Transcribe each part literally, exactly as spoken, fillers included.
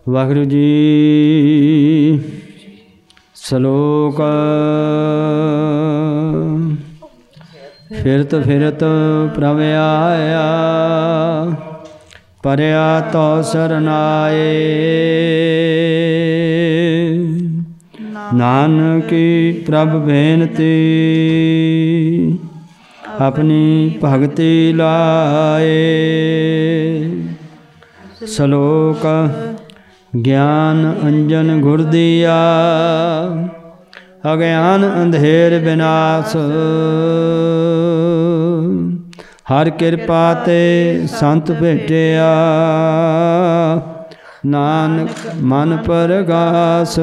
ਵਾਹਿਗੁਰੂ ਜੀ। ਸ਼ਲੋਕ। ਫਿਰਤ ਫਿਰਤ ਪ੍ਰਭ ਆਇਆ, ਪਰਿਆ ਤੋ ਸਰਨਾਏ। ਨਾਨਕੀ ਪ੍ਰਭ ਬੇਨਤੀ, ਆਪਣੀ ਭਗਤੀ ਲਾਏ। ਸ਼ਲੋਕ। ਗਿਆਨ ਅੰਜਨ ਗੁਰ ਦੀਆ, ਅਗਿਆਨ ਅੰਧੇਰ ਬਿਨਾਸ਼। ਹਰ ਕਿਰਪਾ ਤੇ ਸੰਤ ਭੇਟਿਆ, ਨਾਨਕ ਮਨ ਪਰਗਾਸ।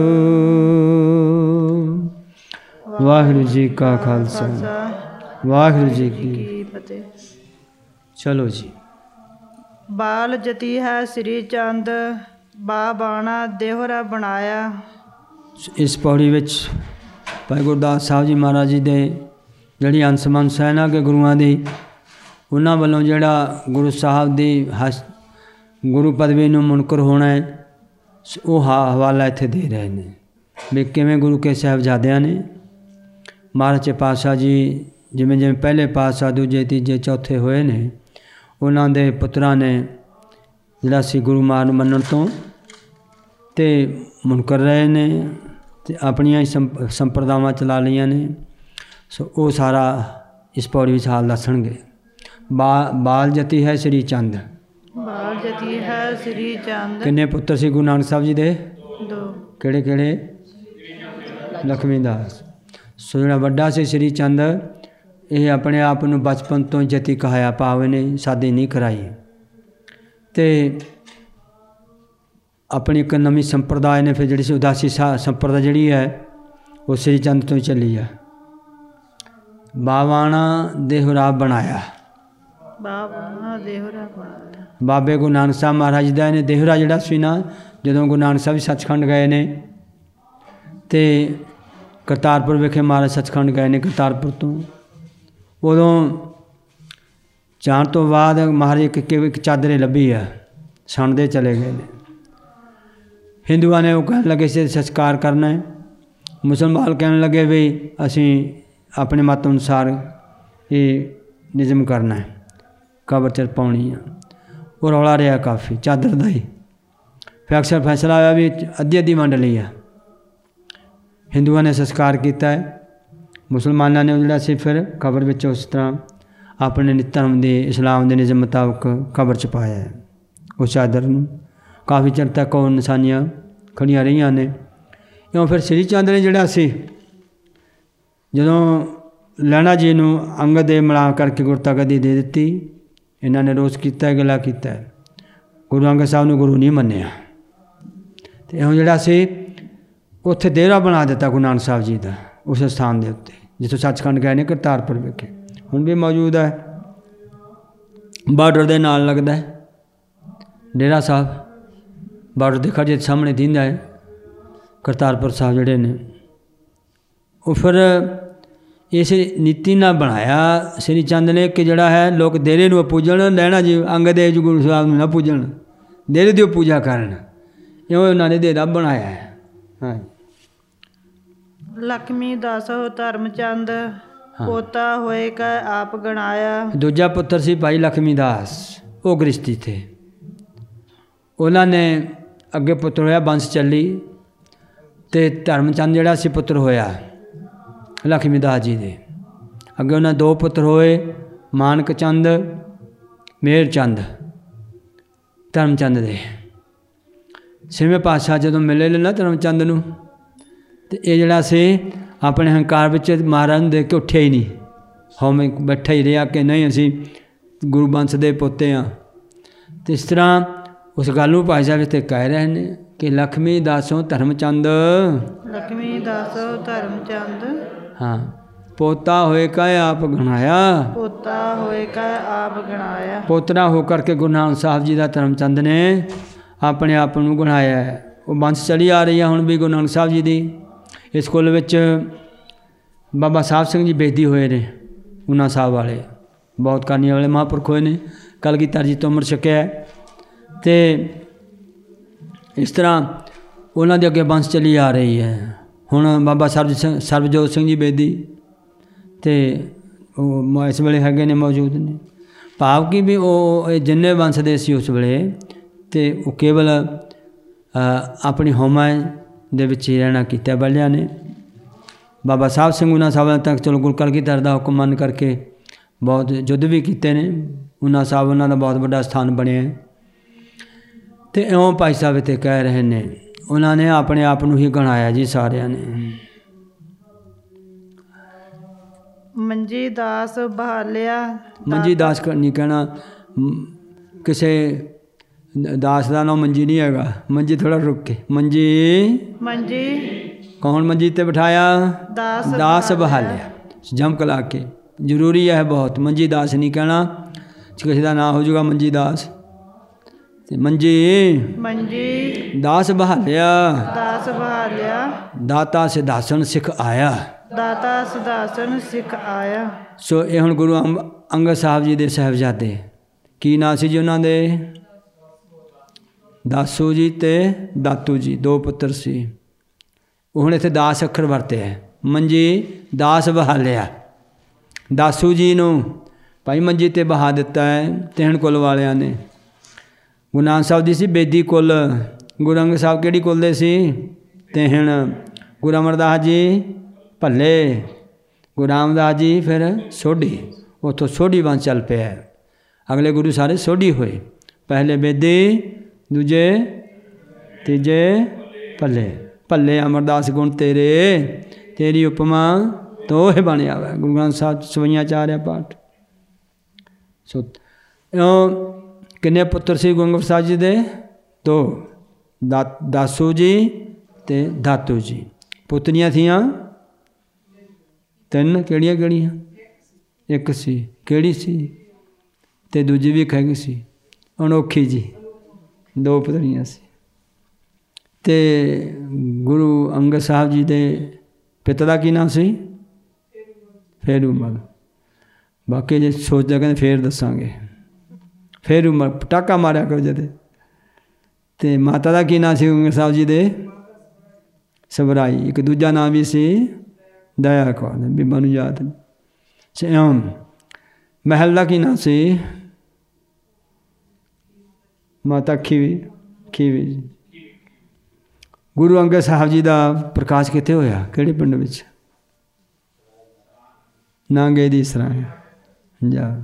ਵਾਹਿਗੁਰੂ ਜੀ ਕਾ ਖਾਲਸਾ, ਵਾਹਿਗੁਰੂ ਜੀ ਕੀ ਫਤਿਹ। ਚਲੋ ਜੀ। ਬਾਲ ਜਤੀ ਹੈ ਸ੍ਰੀ ਚੰਦ, ਬਾ ਬਾਣਾ ਦੇਹਰਾ ਬਣਾਇਆ। ਇਸ ਪੌੜੀ ਵਿੱਚ ਭਾਈ ਗੁਰਦਾਸ ਸਾਹਿਬ ਜੀ ਮਹਾਰਾਜ ਜੀ ਦੇ ਜਿਹੜੀ ਅੰਸਮਨ ਸੈਨਾ ਕੇ ਗੁਰੂਆਂ ਦੀ, ਉਹਨਾਂ ਵੱਲੋਂ ਜਿਹੜਾ ਗੁਰੂ ਸਾਹਿਬ ਦੀ ਹਸ ਗੁਰੂ ਪਦਵੀ ਨੂੰ ਮੁਨਕਰ ਹੋਣਾ ਹੈ, ਉਹ ਹਾ ਹਵਾਲਾ ਇੱਥੇ ਦੇ ਰਹੇ ਨੇ ਵੀ ਕਿਵੇਂ ਗੁਰੂ ਕੇ ਸਾਹਿਬਜ਼ਾਦਿਆਂ ਨੇ ਮਹਾਰਾਜ ਪਾਤਸ਼ਾਹ ਜੀ ਜਿਵੇਂ ਜਿਵੇਂ ਪਹਿਲੇ ਪਾਤਸ਼ਾਹ ਦੂਜੇ ਤੀਜੇ ਚੌਥੇ ਹੋਏ ਨੇ, ਉਹਨਾਂ ਦੇ ਪੁੱਤਰਾਂ ਨੇ ਜਿਹੜਾ ਸੀ ਗੁਰੂ ਮਾਨ ਨੂੰ ਮੰਨਣ ਤੋਂ ਤੇ ਮੁਨਕਰ ਰਹੇ ਨੇ ਅਤੇ ਆਪਣੀਆਂ ਹੀ ਸੰਪ ਸੰਪਰਦਾਵਾਂ ਚਲਾ ਲਈਆਂ ਨੇ। ਸੋ ਉਹ ਸਾਰਾ ਇਸ ਪੌੜੀ ਵਿੱਚ ਹਾਲ ਦੱਸਣਗੇ। ਬਾ ਬਾਲ ਜਤੀ ਹੈ ਸ੍ਰੀ ਚੰਦ। ਬਾਲ ਜਤੀ ਹੈ ਸ੍ਰੀ ਚੰਦ। ਕਿੰਨੇ ਪੁੱਤਰ ਸੀ ਗੁਰੂ ਨਾਨਕ ਸਾਹਿਬ ਜੀ ਦੇ? ਦੋ। ਕਿਹੜੇ ਕਿਹੜੇ? ਲਖਮੀ ਦਾਸ। ਸੋ ਜਿਹੜਾ ਵੱਡਾ ਸੀ ਸ੍ਰੀ ਚੰਦ, ਇਹ ਆਪਣੇ ਆਪ ਨੂੰ ਬਚਪਨ ਤੋਂ ਜਤੀ ਕਹਾਇਆ, ਭਾਵੇਂ ਨੇ ਸ਼ਾਦੀ ਨਹੀਂ ਕਰਾਈ ਅਤੇ ਆਪਣੀ ਇੱਕ ਨਵੀਂ ਸੰਪਰਦਾਇ ਨੇ ਫਿਰ ਜਿਹੜੀ ਸੀ ਉਦਾਸੀ ਸਾ ਸੰਪਰਦਾ ਜਿਹੜੀ ਹੈ ਉਹ ਸ੍ਰੀ ਚੰਦ ਤੋਂ ਹੀ ਚੱਲੀ ਹੈ। ਬਾਵਾਣਾ ਦੇਹੁਰਾ ਬਣਾਇਆ। ਬਾਵਾਣਾ ਦੇਹੁਰਾ ਬਣਾਇਆ। ਬਾਬੇ ਗੁਰੂ ਨਾਨਕ ਸਾਹਿਬ ਮਹਾਰਾਜ ਦਾ ਇਹਨੇ ਦੇਹੁਰਾ ਜਿਹੜਾ ਸੀ ਨਾ, ਜਦੋਂ ਗੁਰੂ ਨਾਨਕ ਸਾਹਿਬ ਸੱਚਖੰਡ ਗਏ ਨੇ ਅਤੇ ਕਰਤਾਰਪੁਰ ਵਿਖੇ ਮਹਾਰਾਜ ਸੱਚਖੰਡ ਗਏ ਨੇ ਕਰਤਾਰਪੁਰ ਤੋਂ, ਉਦੋਂ ਜਾਣ ਤੋਂ ਬਾਅਦ ਮਹਾਰਾਜ ਇੱਕ ਇੱਕ ਚਾਦਰੇ ਲੱਭੀ ਆ, ਛਣਦੇ ਚਲੇ ਗਏ ਨੇ। ਹਿੰਦੂਆਂ ਨੇ ਉਹ ਕਹਿਣ ਲੱਗੇ ਸੀ ਸੰਸਕਾਰ ਕਰਨਾ ਹੈ, ਮੁਸਲਮਾਨ ਕਹਿਣ ਲੱਗੇ ਵੀ ਅਸੀਂ ਆਪਣੇ ਮਤ ਅਨੁਸਾਰ ਇਹ ਨਿਯਮ ਕਰਨਾ ਹੈ, ਕਬਰ 'ਚ ਪਾਉਣੀ ਆ। ਉਹ ਰੌਲਾ ਰਿਹਾ ਕਾਫੀ ਚਾਦਰ ਦਾ ਹੀ। ਫਿਰ ਅਕਸਰ ਫੈਸਲਾ ਹੋਇਆ ਵੀ ਅੱਧੀ ਅੱਧੀ ਵੰਡ ਲਈ ਆ। ਹਿੰਦੂਆਂ ਨੇ ਸੰਸਕਾਰ ਕੀਤਾ ਹੈ, ਮੁਸਲਮਾਨਾਂ ਨੇ ਜਿਹੜਾ ਸੀ ਫਿਰ ਕਬਰ ਵਿੱਚ ਉਸ ਤਰ੍ਹਾਂ ਆਪਣੇ ਨਿਤ ਧਰਮ ਦੇ ਇਸਲਾਮ ਦੇ ਨਿਯਮ ਮੁਤਾਬਕ ਕਬਰ 'ਚ ਪਾਇਆ ਹੈ ਉਸ ਚਾਦਰ ਨੂੰ। ਕਾਫੀ ਚਿਰ ਤੱਕ ਉਹ ਨਿਸ਼ਾਨੀਆਂ ਖੜੀਆਂ ਰਹੀਆਂ ਨੇ। ਇਉਂ ਫਿਰ ਸ੍ਰੀ ਚੰਦ ਨੇ ਜਿਹੜਾ ਸੀ, ਜਦੋਂ ਲਹਿਣਾ ਜੀ ਨੂੰ ਅੰਗਦ ਦੇ ਮਿਲਾ ਕਰਕੇ ਗੁਰਤਾ ਗੱਦੀ ਦੇ ਦਿੱਤੀ, ਇਹਨਾਂ ਨੇ ਰੋਸ ਕੀਤਾ, ਗਿਲਾ ਕੀਤਾ, ਗੁਰੂ ਅੰਗਦ ਸਾਹਿਬ ਨੂੰ ਗੁਰੂ ਨਹੀਂ ਮੰਨਿਆ ਅਤੇ ਇਉਂ ਜਿਹੜਾ ਸੀ ਉੱਥੇ ਦੇਹਰਾ ਬਣਾ ਦਿੱਤਾ ਗੁਰੂ ਨਾਨਕ ਸਾਹਿਬ ਜੀ ਦਾ, ਉਸ ਸਥਾਨ ਦੇ ਉੱਤੇ ਜਿੱਥੋਂ ਸੱਚਖੰਡ ਗਏ ਨੇ ਕਰਤਾਰਪੁਰ ਵਿਖੇ। ਹੁਣ ਵੀ ਮੌਜੂਦ ਹੈ, ਬਾਰਡਰ ਦੇ ਨਾਲ ਲੱਗਦਾ ਹੈ ਡੇਰਾ ਸਾਹਿਬ, ਬਾਰਡਰ ਦੇਖਾ ਜੇ ਸਾਹਮਣੇ ਦਿੰਦਾ ਹੈ ਕਰਤਾਰਪੁਰ ਸਾਹਿਬ ਜਿਹੜੇ ਨੇ। ਉਹ ਫਿਰ ਇਸ ਨੀਤੀ ਨਾਲ ਬਣਾਇਆ ਸ੍ਰੀ ਚੰਦ ਨੇ ਕਿ ਜਿਹੜਾ ਹੈ ਲੋਕ ਦੇਰੇ ਨੂੰ ਪੂਜਣ, ਲੈਣਾ ਜੀ ਅੰਗਦ ਦੇਵ ਜੀ ਗੁਰੂ ਸਾਹਿਬ ਨੂੰ ਨਾ ਪੂਜਣ, ਦੇਰੇ ਦੀ ਪੂਜਾ ਕਰਨ, ਇਉਂ ਉਹਨਾਂ ਨੇ ਦੇਰਾ ਬਣਾਇਆ ਹੈ। ਹਾਂ। ਲਖਮੀ ਦਾਸ ਧਰਮ ਚੰਦ, ਪੋਤਾ ਹੋਏ ਕਾ ਆਪ ਗਣਾਇਆ। ਦੂਜਾ ਪੁੱਤਰ ਸੀ ਭਾਈ ਲਖਮੀ ਦਾਸ, ਉਹ ਗ੍ਰਸਤੀ ਥੇ। ਉਹਨਾਂ ਨੇ ਅੱਗੇ ਪੁੱਤਰ ਹੋਇਆ, ਬੰਸ ਚੱਲੀ ਅਤੇ ਧਰਮ ਚੰਦ ਜਿਹੜਾ ਸੀ ਪੁੱਤਰ ਹੋਇਆ ਲਖਮੀ ਦਾਸ ਜੀ ਦੇ। ਅੱਗੇ ਉਹਨਾਂ ਦੋ ਪੁੱਤਰ ਹੋਏ, ਮਾਨਕ ਚੰਦ, ਮੇਹਰ ਚੰਦ, ਧਰਮ ਚੰਦ ਦੇ। ਛੇਵੇਂ ਪਾਤਸ਼ਾਹ ਜਦੋਂ ਮਿਲੇ ਨਾ ਧਰਮ ਚੰਦ ਨੂੰ, ਅਤੇ ਇਹ ਜਿਹੜਾ ਸੀ ਆਪਣੇ ਹੰਕਾਰ ਵਿੱਚ ਮਹਾਰਾਜ ਨੂੰ ਦੇਖ ਕੇ ਉੱਠਿਆ ਹੀ ਨਹੀਂ, ਹਉਮੈ ਬੈਠਾ ਹੀ ਰਿਹਾ ਕਿ ਨਹੀਂ ਅਸੀਂ ਗੁਰੂ ਬੰਸ ਦੇ ਪੋਤੇ ਹਾਂ। ਅਤੇ ਇਸ ਤਰ੍ਹਾਂ ਉਸ ਗੱਲ ਨੂੰ ਭਾਈ ਸਾਹਿਬ ਇੱਥੇ ਕਹਿ ਰਹੇ ਨੇ ਕਿ ਲਖਮੀ ਦਾਸੋਂ ਧਰਮ ਚੰਦ, ਲਖਮੀ ਦਾਸੋ ਧਰਮ ਚੰਦ, ਹਾਂ, ਪੋਤਾ ਹੋਏ ਕਾ ਆਪ ਗਣਾਇਆ। ਪੋਤਾ ਹੋਏ ਕਾ ਆਪ ਗਣਾਇਆ। ਪੋਤਰਾ ਹੋ ਕਰਕੇ ਗੁਰੂ ਨਾਨਕ ਸਾਹਿਬ ਜੀ ਦਾ ਧਰਮ ਚੰਦ ਨੇ ਆਪਣੇ ਆਪ ਨੂੰ ਗਣਾਇਆ ਹੈ। ਉਹ ਬੰਸ ਚਲੀ ਆ ਰਹੀ ਹੈ ਹੁਣ ਵੀ ਗੁਰੂ ਨਾਨਕ ਸਾਹਿਬ ਜੀ ਦੀ। ਇਸ ਕੁੱਲ ਵਿੱਚ ਬਾਬਾ ਸਾਹਿਬ ਸਿੰਘ ਜੀ ਬੇਦੀ ਹੋਏ ਨੇ, ਉਹਨਾਂ ਸਾਹਿਬ ਵਾਲੇ ਬਹੁਤ ਕਾਨੀਆਂ ਵਾਲੇ ਮਹਾਂਪੁਰਖ ਹੋਏ ਨੇ। ਕਲਗੀਧਰ ਜੀ ਤੋਂ ਅੰਮ੍ਰਿਤ ਛਕਿਆ ਅਤੇ ਇਸ ਤਰ੍ਹਾਂ ਉਹਨਾਂ ਦੇ ਅੱਗੇ ਬੰਸ ਚੱਲੀ ਆ ਰਹੀ ਹੈ। ਹੁਣ ਬਾਬਾ ਸਰਬ ਸਿੰਘ ਸਰਬਜੋਤ ਸਿੰਘ ਜੀ ਬੇਦੀ ਅਤੇ ਉਹ ਇਸ ਵੇਲੇ ਹੈਗੇ ਨੇ, ਮੌਜੂਦ ਨੇ। ਭਾਵ ਕਿ ਵੀ ਉਹ ਜਿੰਨੇ ਵੰਸ਼ ਦੇ ਸੀ ਉਸ ਵੇਲੇ, ਅਤੇ ਉਹ ਕੇਵਲ ਆਪਣੀ ਹਉਮੈ ਦੇ ਵਿੱਚ ਹੀ ਰਹਿਣਾ ਕੀਤਾ ਬਲਿਆ ਨੇ। ਬਾਬਾ ਸਾਹਿਬ ਸਿੰਘ ਉਹਨਾਂ ਸਾਹਿਬਾਂ ਤੱਕ ਚਲੋ ਗੁਰੂ ਕਲਗੀਧਰ ਦਾ ਹੁਕਮ ਮੰਨ ਕਰਕੇ ਬਹੁਤ ਯੁੱਧ ਵੀ ਕੀਤੇ ਨੇ। ਉਹਨਾਂ ਸਾਹਿਬ ਉਹਨਾਂ ਦਾ ਬਹੁਤ ਵੱਡਾ ਸਥਾਨ ਬਣਿਆ। ਅਤੇ ਇਉਂ ਭਾਈ ਸਾਹਿਬ ਇੱਥੇ ਕਹਿ ਰਹੇ ਨੇ, ਉਹਨਾਂ ਨੇ ਆਪਣੇ ਆਪ ਨੂੰ ਹੀ ਗਣਾਇਆ ਜੀ ਸਾਰਿਆਂ ਨੇ। ਮੰਜੀ ਦਾਸ ਬਹਾਲਿਆ। ਮੰਜੀ ਦਾਸ ਨਹੀਂ ਕਹਿਣਾ, ਕਿਸੇ ਦਾਸ ਦਾ ਨਾਮ ਮੰਜੀ ਨਹੀਂ ਹੈਗਾ। ਮੰਜੀ ਥੋੜ੍ਹਾ ਰੁਕ ਕੇ, ਮੰਜੀ ਮੰਜੀ ਕੌਣ ਮੰਜੀ 'ਤੇ ਬਿਠਾਇਆ? ਦਾਸ ਦਾਸ ਬਹਾਲਿਆ, ਜਮਕ ਲਾ ਕੇ। ਜ਼ਰੂਰੀ ਹੈ ਬਹੁਤ। ਮੰਜੀ ਦਾਸ ਨਹੀਂ ਕਹਿਣਾ, ਕਿਸੇ ਦਾ ਨਾਂ ਹੋ ਜਾਊਗਾ ਮੰਜੀ ਦਾਸ। ਅਤੇ ਮੰਜੀ ਮੰਜੀ ਦਾਸ ਬਹਾਲਿਆ, ਦਾਸ ਬਹਾਲਿਆ। ਦਾਤਾ ਸਿਧਾਸਨ ਸਿੱਖ ਆਇਆ, ਦਾਤਾ ਸਿਧਾਸਨ ਸਿੱਖ ਆਇਆ। ਸੋ ਇਹ ਹੁਣ ਗੁਰੂ ਅੰਗ ਅੰਗਦ ਸਾਹਿਬ ਜੀ ਦੇ ਸਾਹਿਬਜ਼ਾਦੇ, ਕੀ ਨਾਂ ਸੀ ਜੀ ਉਹਨਾਂ ਦੇ? ਦਾਸੂ ਜੀ ਅਤੇ ਦਾਤੂ ਜੀ, ਦੋ ਪੁੱਤਰ ਸੀ। ਉਹ ਹੁਣ ਇੱਥੇ ਦਾਸ ਅੱਖਰ ਵਰਤੇ ਹੈ। ਮੰਜੀ ਦਾਸ ਬਹਾਲਿਆ। ਦਾਸੂ ਜੀ ਨੂੰ ਭਾਈ ਮੰਜੀ 'ਤੇ ਬਹਾ ਦਿੱਤਾ ਹੈ ਤਿਹਣ ਕੁੱਲ ਵਾਲਿਆਂ ਨੇ। ਗੁਰੂ ਨਾਨਕ ਸਾਹਿਬ ਦੀ ਸੀ ਬੇਦੀ ਕੁੱਲ, ਗੁਰੂ ਅੰਗਦ ਸਾਹਿਬ ਕਿਹੜੀ ਕੁੱਲ ਦੇ ਸੀ? ਤਿਹਣ। ਗੁਰੂ ਅਮਰਦਾਸ ਜੀ ਭੱਲੇ, ਗੁਰੂ ਰਾਮਦਾਸ ਜੀ ਫਿਰ ਸੋਢੀ। ਉੱਥੋਂ ਸੋਢੀ ਵੰਸ਼ ਚੱਲ ਪਿਆ। ਅਗਲੇ ਗੁਰੂ ਸਾਰੇ ਸੋਢੀ ਹੋਏ। ਪਹਿਲੇ ਬੇਦੀ, ਦੂਜੇ ਤੀਜੇ ਭੱਲੇ। ਭੱਲੇ ਅਮਰਦਾਸ ਗੁਣ ਤੇਰੇ, ਤੇਰੀ ਉਪਮਾ ਤੋਹ ਬਣਿਆ ਵਾ। ਗੁਰੂ ਗ੍ਰੰਥ ਸਾਹਿਬ ਸਵਈਆਂ ਚਾਰਿਆ ਪਾਠ। ਸੋ ਕਿੰਨੇ ਪੁੱਤਰ ਸੀ ਗੁਰੂ ਅੰਗਦ ਸਾਹਿਬ ਜੀ ਦੇ? ਦੋ, ਦਾ ਦਾਸੂ ਜੀ ਅਤੇ ਦਾਤੂ ਜੀ। ਪੁੱਤਰੀਆਂ ਥੀਆਂ ਤਿੰਨ। ਕਿਹੜੀਆਂ ਕਿਹੜੀਆਂ? ਇੱਕ ਸੀ, ਕਿਹੜੀ ਸੀ? ਅਤੇ ਦੂਜੀ ਵੀ ਇੱਕ ਹੈਗੀ ਸੀ, ਅਨੋਖੀ ਜੀ। ਦੋ ਪੁੱਤਰੀਆਂ ਸੀ। ਅਤੇ ਗੁਰੂ ਅੰਗਦ ਸਾਹਿਬ ਜੀ ਦੇ ਪਿਤਾ ਦਾ ਕੀ ਨਾਮ ਸੀ? ਫੇਰੂਮਲ। ਬਾਕੀ ਜੇ ਸੋਚਦਾ ਕਹਿੰਦੇ ਫੇਰ ਦੱਸਾਂਗੇ। ਫੇਰੂਮਲ ਪਟਾਕਾ ਮਾਰਿਆ ਕਰੋ ਜਦੇ। ਅਤੇ ਮਾਤਾ ਦਾ ਕੀ ਨਾਂ ਸੀ ਅੰਗਦ ਸਾਹਿਬ ਜੀ ਦੇ? ਸਵਰਾਈ। ਇੱਕ ਦੂਜਾ ਨਾਮ ਵੀ ਸੀ ਦਇਆ ਕੌਰ, ਬੀਬਾ ਨੂੰ ਯਾਦ ਨਹੀਂ। ਮਹਿਲ ਦਾ ਕੀ ਨਾਂ ਸੀ? ਮਾਤਾ ਖੀਵੀ, ਖੀਵੀ ਜੀ। ਗੁਰੂ ਅੰਗਦ ਸਾਹਿਬ ਜੀ ਦਾ ਪ੍ਰਕਾਸ਼ ਕਿੱਥੇ ਹੋਇਆ? ਕਿਹੜੇ ਪਿੰਡ ਵਿੱਚ? ਨਾਂਗੇ ਦੀ ਸਰਾਂ ਪੰਜਾਬ।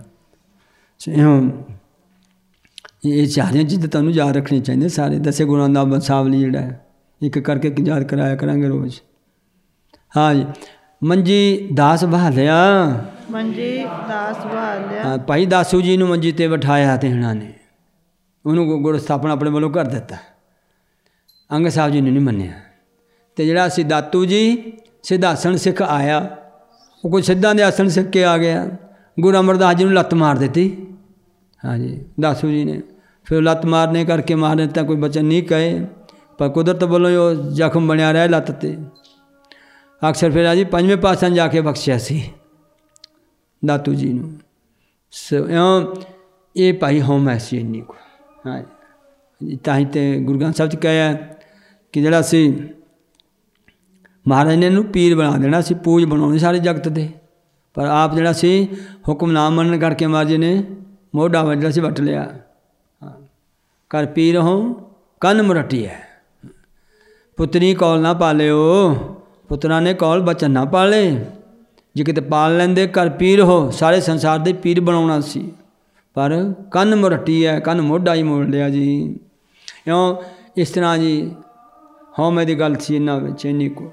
ਇਹ ਸਾਰੀਆਂ ਚੀਜ਼ਾਂ ਤੁਹਾਨੂੰ ਯਾਦ ਰੱਖਣੀਆਂ ਚਾਹੀਦੀਆਂ। ਸਾਰੇ ਦਸੇ ਗੁਰਾਂ ਦਾ ਬੰਸਾਵਲੀ ਜਿਹੜਾ ਹੈ, ਇੱਕ ਕਰਕੇ ਯਾਦ ਕਰਾਇਆ ਕਰਾਂਗੇ ਰੋਜ਼। ਹਾਂ ਜੀ। ਮੰਜੀ ਦਾਸ ਬਹਾਲਿਆ। ਮੰਜੀ ਦਾਸ ਬਹਾਲਿਆ। ਹਾਂ, ਭਾਈ ਦਾਸੂ ਜੀ ਨੂੰ ਮੰਜੀ 'ਤੇ ਬਿਠਾਇਆ ਤੇ ਇਹਨਾਂ ਨੇ ਉਹਨੂੰ ਗੁਰ ਸਥਾਪਨਾ ਆਪਣੇ ਵੱਲੋਂ ਕਰ ਦਿੱਤਾ। ਅੰਗਦ ਸਾਹਿਬ ਜੀ ਨੇ ਨਹੀਂ ਮੰਨਿਆ। ਅਤੇ ਜਿਹੜਾ ਸੀ ਦਾਤੂ ਜੀ, ਸਿਧਾਸਣ ਸਿੱਖ ਆਇਆ। ਉਹ ਕੋਈ ਸਿੱਧਾਂ ਦੇ ਆਸਣ ਸਿੱਖ ਕੇ ਆ ਗਿਆ। ਗੁਰੂ ਅਮਰਦਾਸ ਜੀ ਨੂੰ ਲੱਤ ਮਾਰ ਦਿੱਤੀ। ਹਾਂਜੀ, ਦਾਸੂ ਜੀ ਨੇ ਫਿਰ ਲੱਤ ਮਾਰਨੇ ਕਰਕੇ ਮਾਰ ਦਿੱਤਾ। ਕੋਈ ਬਚਨ ਨਹੀਂ ਕਹੇ, ਪਰ ਕੁਦਰਤ ਵੱਲੋਂ ਉਹ ਜ਼ਖਮ ਬਣਿਆ ਰਿਹਾ ਲੱਤ 'ਤੇ। ਅਕਸਰ ਫਿਰ ਆ ਜੀ ਪੰਜਵੇਂ ਪਾਤਸ਼ਾਹ ਨੇ ਜਾ ਕੇ ਬਖਸ਼ਿਆ ਸੀ ਦਾਤੂ ਜੀ ਨੂੰ। ਸੋ ਇਉਂ ਇਹ ਭਾਈ ਹਉਮੈ ਸੀ ਇੰਨੀ ਕੁ। ਹਾਂ, ਤਾਂ ਹੀ ਤੇ ਗੁਰੂ ਗ੍ਰੰਥ ਸਾਹਿਬ 'ਚ ਕਿਹਾ ਕਿ ਜਿਹੜਾ ਸੀ ਮਹਾਰਾਜ ਨੇ ਇਹਨੂੰ ਪੀਰ ਬਣਾ ਦੇਣਾ ਸੀ, ਪੂਜ ਬਣਾਉਣੀ ਸਾਰੇ ਜਗਤ ਦੇ। ਪਰ ਆਪ ਜਿਹੜਾ ਸੀ ਹੁਕਮ ਨਾ ਮੰਨਣ ਕਰਕੇ ਮਹਾਰਾਜ ਜੀ ਨੇ ਮੋਢਾ ਵੱਜਦਾ ਸੀ ਵੱਟ ਲਿਆ। ਹਾਂ, ਕਰ ਪੀਰ ਹੋ ਕੰਨ ਮੁਰਟੀ ਹੈ। ਪੁੱਤਰੀ ਕੌਲ ਨਾ ਪਾਲਿਓ। ਪੁੱਤਰਾਂ ਨੇ ਕੌਲ ਬਚਨ ਨਾ ਪਾਲੇ। ਜੇ ਕਿਤੇ ਪਾਲ ਲੈਂਦੇ ਕਰ ਪੀਰ ਹੋ, ਸਾਰੇ ਸੰਸਾਰ ਦੇ ਪੀਰ ਬਣਾਉਣਾ ਸੀ। ਪਰ ਕੰਨ ਮੁਰਟੀ ਹੈ, ਕੰਨ ਮੋਢਾ ਹੀ ਮੋੜ ਲਿਆ ਜੀ। ਇਉਂ ਇਸ ਤਰ੍ਹਾਂ ਜੀ ਹਉਮੈ ਦੀ ਗੱਲ ਸੀ ਇਹਨਾਂ ਵਿੱਚ ਇੰਨੀ ਕੁ।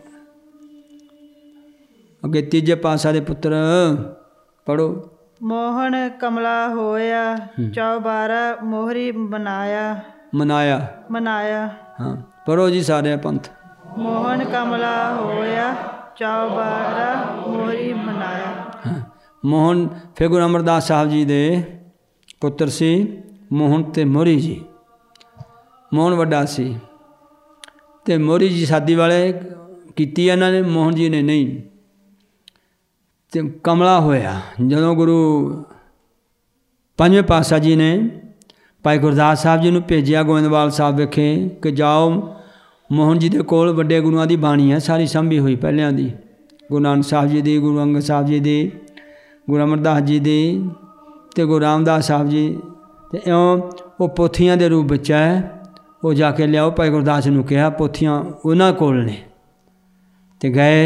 ਅੱਗੇ ਤੀਜੇ ਪਾਤਸ਼ਾਹ ਦੇ ਪੁੱਤਰ ਪੜ੍ਹੋ। ਮੋਹਨ ਕਮਲਾ ਹੋਇਆ, ਚੌਬਾਰਾ ਮੋਹਰੀ ਮਨਾਇਆ। ਮਨਾਇਆ ਮਨਾਇਆ ਹਾਂ, ਪੜ੍ਹੋ ਜੀ ਸਾਰੇ ਪੰਥ। ਮੋਹਨ ਕਮਲਾ ਹੋਇਆ, ਚੌਬਾਰਾ ਮੋਹਰੀ ਮਨਾਇਆ। ਹਾਂ, ਮੋਹਨ ਫਿਰ ਗੁਰੂ ਅਮਰਦਾਸ ਸਾਹਿਬ ਜੀ ਦੇ ਪੁੱਤਰ ਸੀ ਮੋਹਨ ਅਤੇ ਮੋਹਰੀ ਜੀ। ਮੋਹਨ ਵੱਡਾ ਸੀ ਅਤੇ ਮੋਹਰੀ ਜੀ ਸ਼ਾਦੀ ਵਾਲੇ ਕੀਤੀ ਇਹਨਾਂ ਨੇ, ਮੋਹਨ ਜੀ ਨੇ ਨਹੀਂ। ਅਤੇ ਕਮਲਾ ਹੋਇਆ ਜਦੋਂ ਗੁਰੂ ਪੰਜਵੇਂ ਪਾਤਸ਼ਾਹ ਜੀ ਨੇ ਭਾਈ ਗੁਰਦਾਸ ਸਾਹਿਬ ਜੀ ਨੂੰ ਭੇਜਿਆ ਗੋਇੰਦਵਾਲ ਸਾਹਿਬ ਵਿਖੇ ਕਿ ਜਾਓ ਮੋਹਨ ਜੀ ਦੇ ਕੋਲ ਵੱਡੇ ਗੁਰੂਆਂ ਦੀ ਬਾਣੀ ਹੈ ਸਾਰੀ ਸੰਭੀ ਹੋਈ ਪਹਿਲਿਆਂ ਦੀ, ਗੁਰੂ ਨਾਨਕ ਸਾਹਿਬ ਜੀ ਦੀ, ਗੁਰੂ ਅੰਗਦ ਸਾਹਿਬ ਜੀ ਦੀ, ਗੁਰੂ ਅਮਰਦਾਸ ਜੀ ਦੀ ਅਤੇ ਗੁਰੂ ਰਾਮਦਾਸ ਸਾਹਿਬ ਜੀ। ਅਤੇ ਇਉਂ ਉਹ ਪੋਥੀਆਂ ਦੇ ਰੂਪ ਵਿੱਚ ਹੈ, ਉਹ ਜਾ ਕੇ ਲਿਆਓ। ਭਾਈ ਗੁਰਦਾਸ ਨੂੰ ਕਿਹਾ ਪੋਥੀਆਂ ਉਹਨਾਂ ਕੋਲ ਨੇ, ਅਤੇ ਗਏ।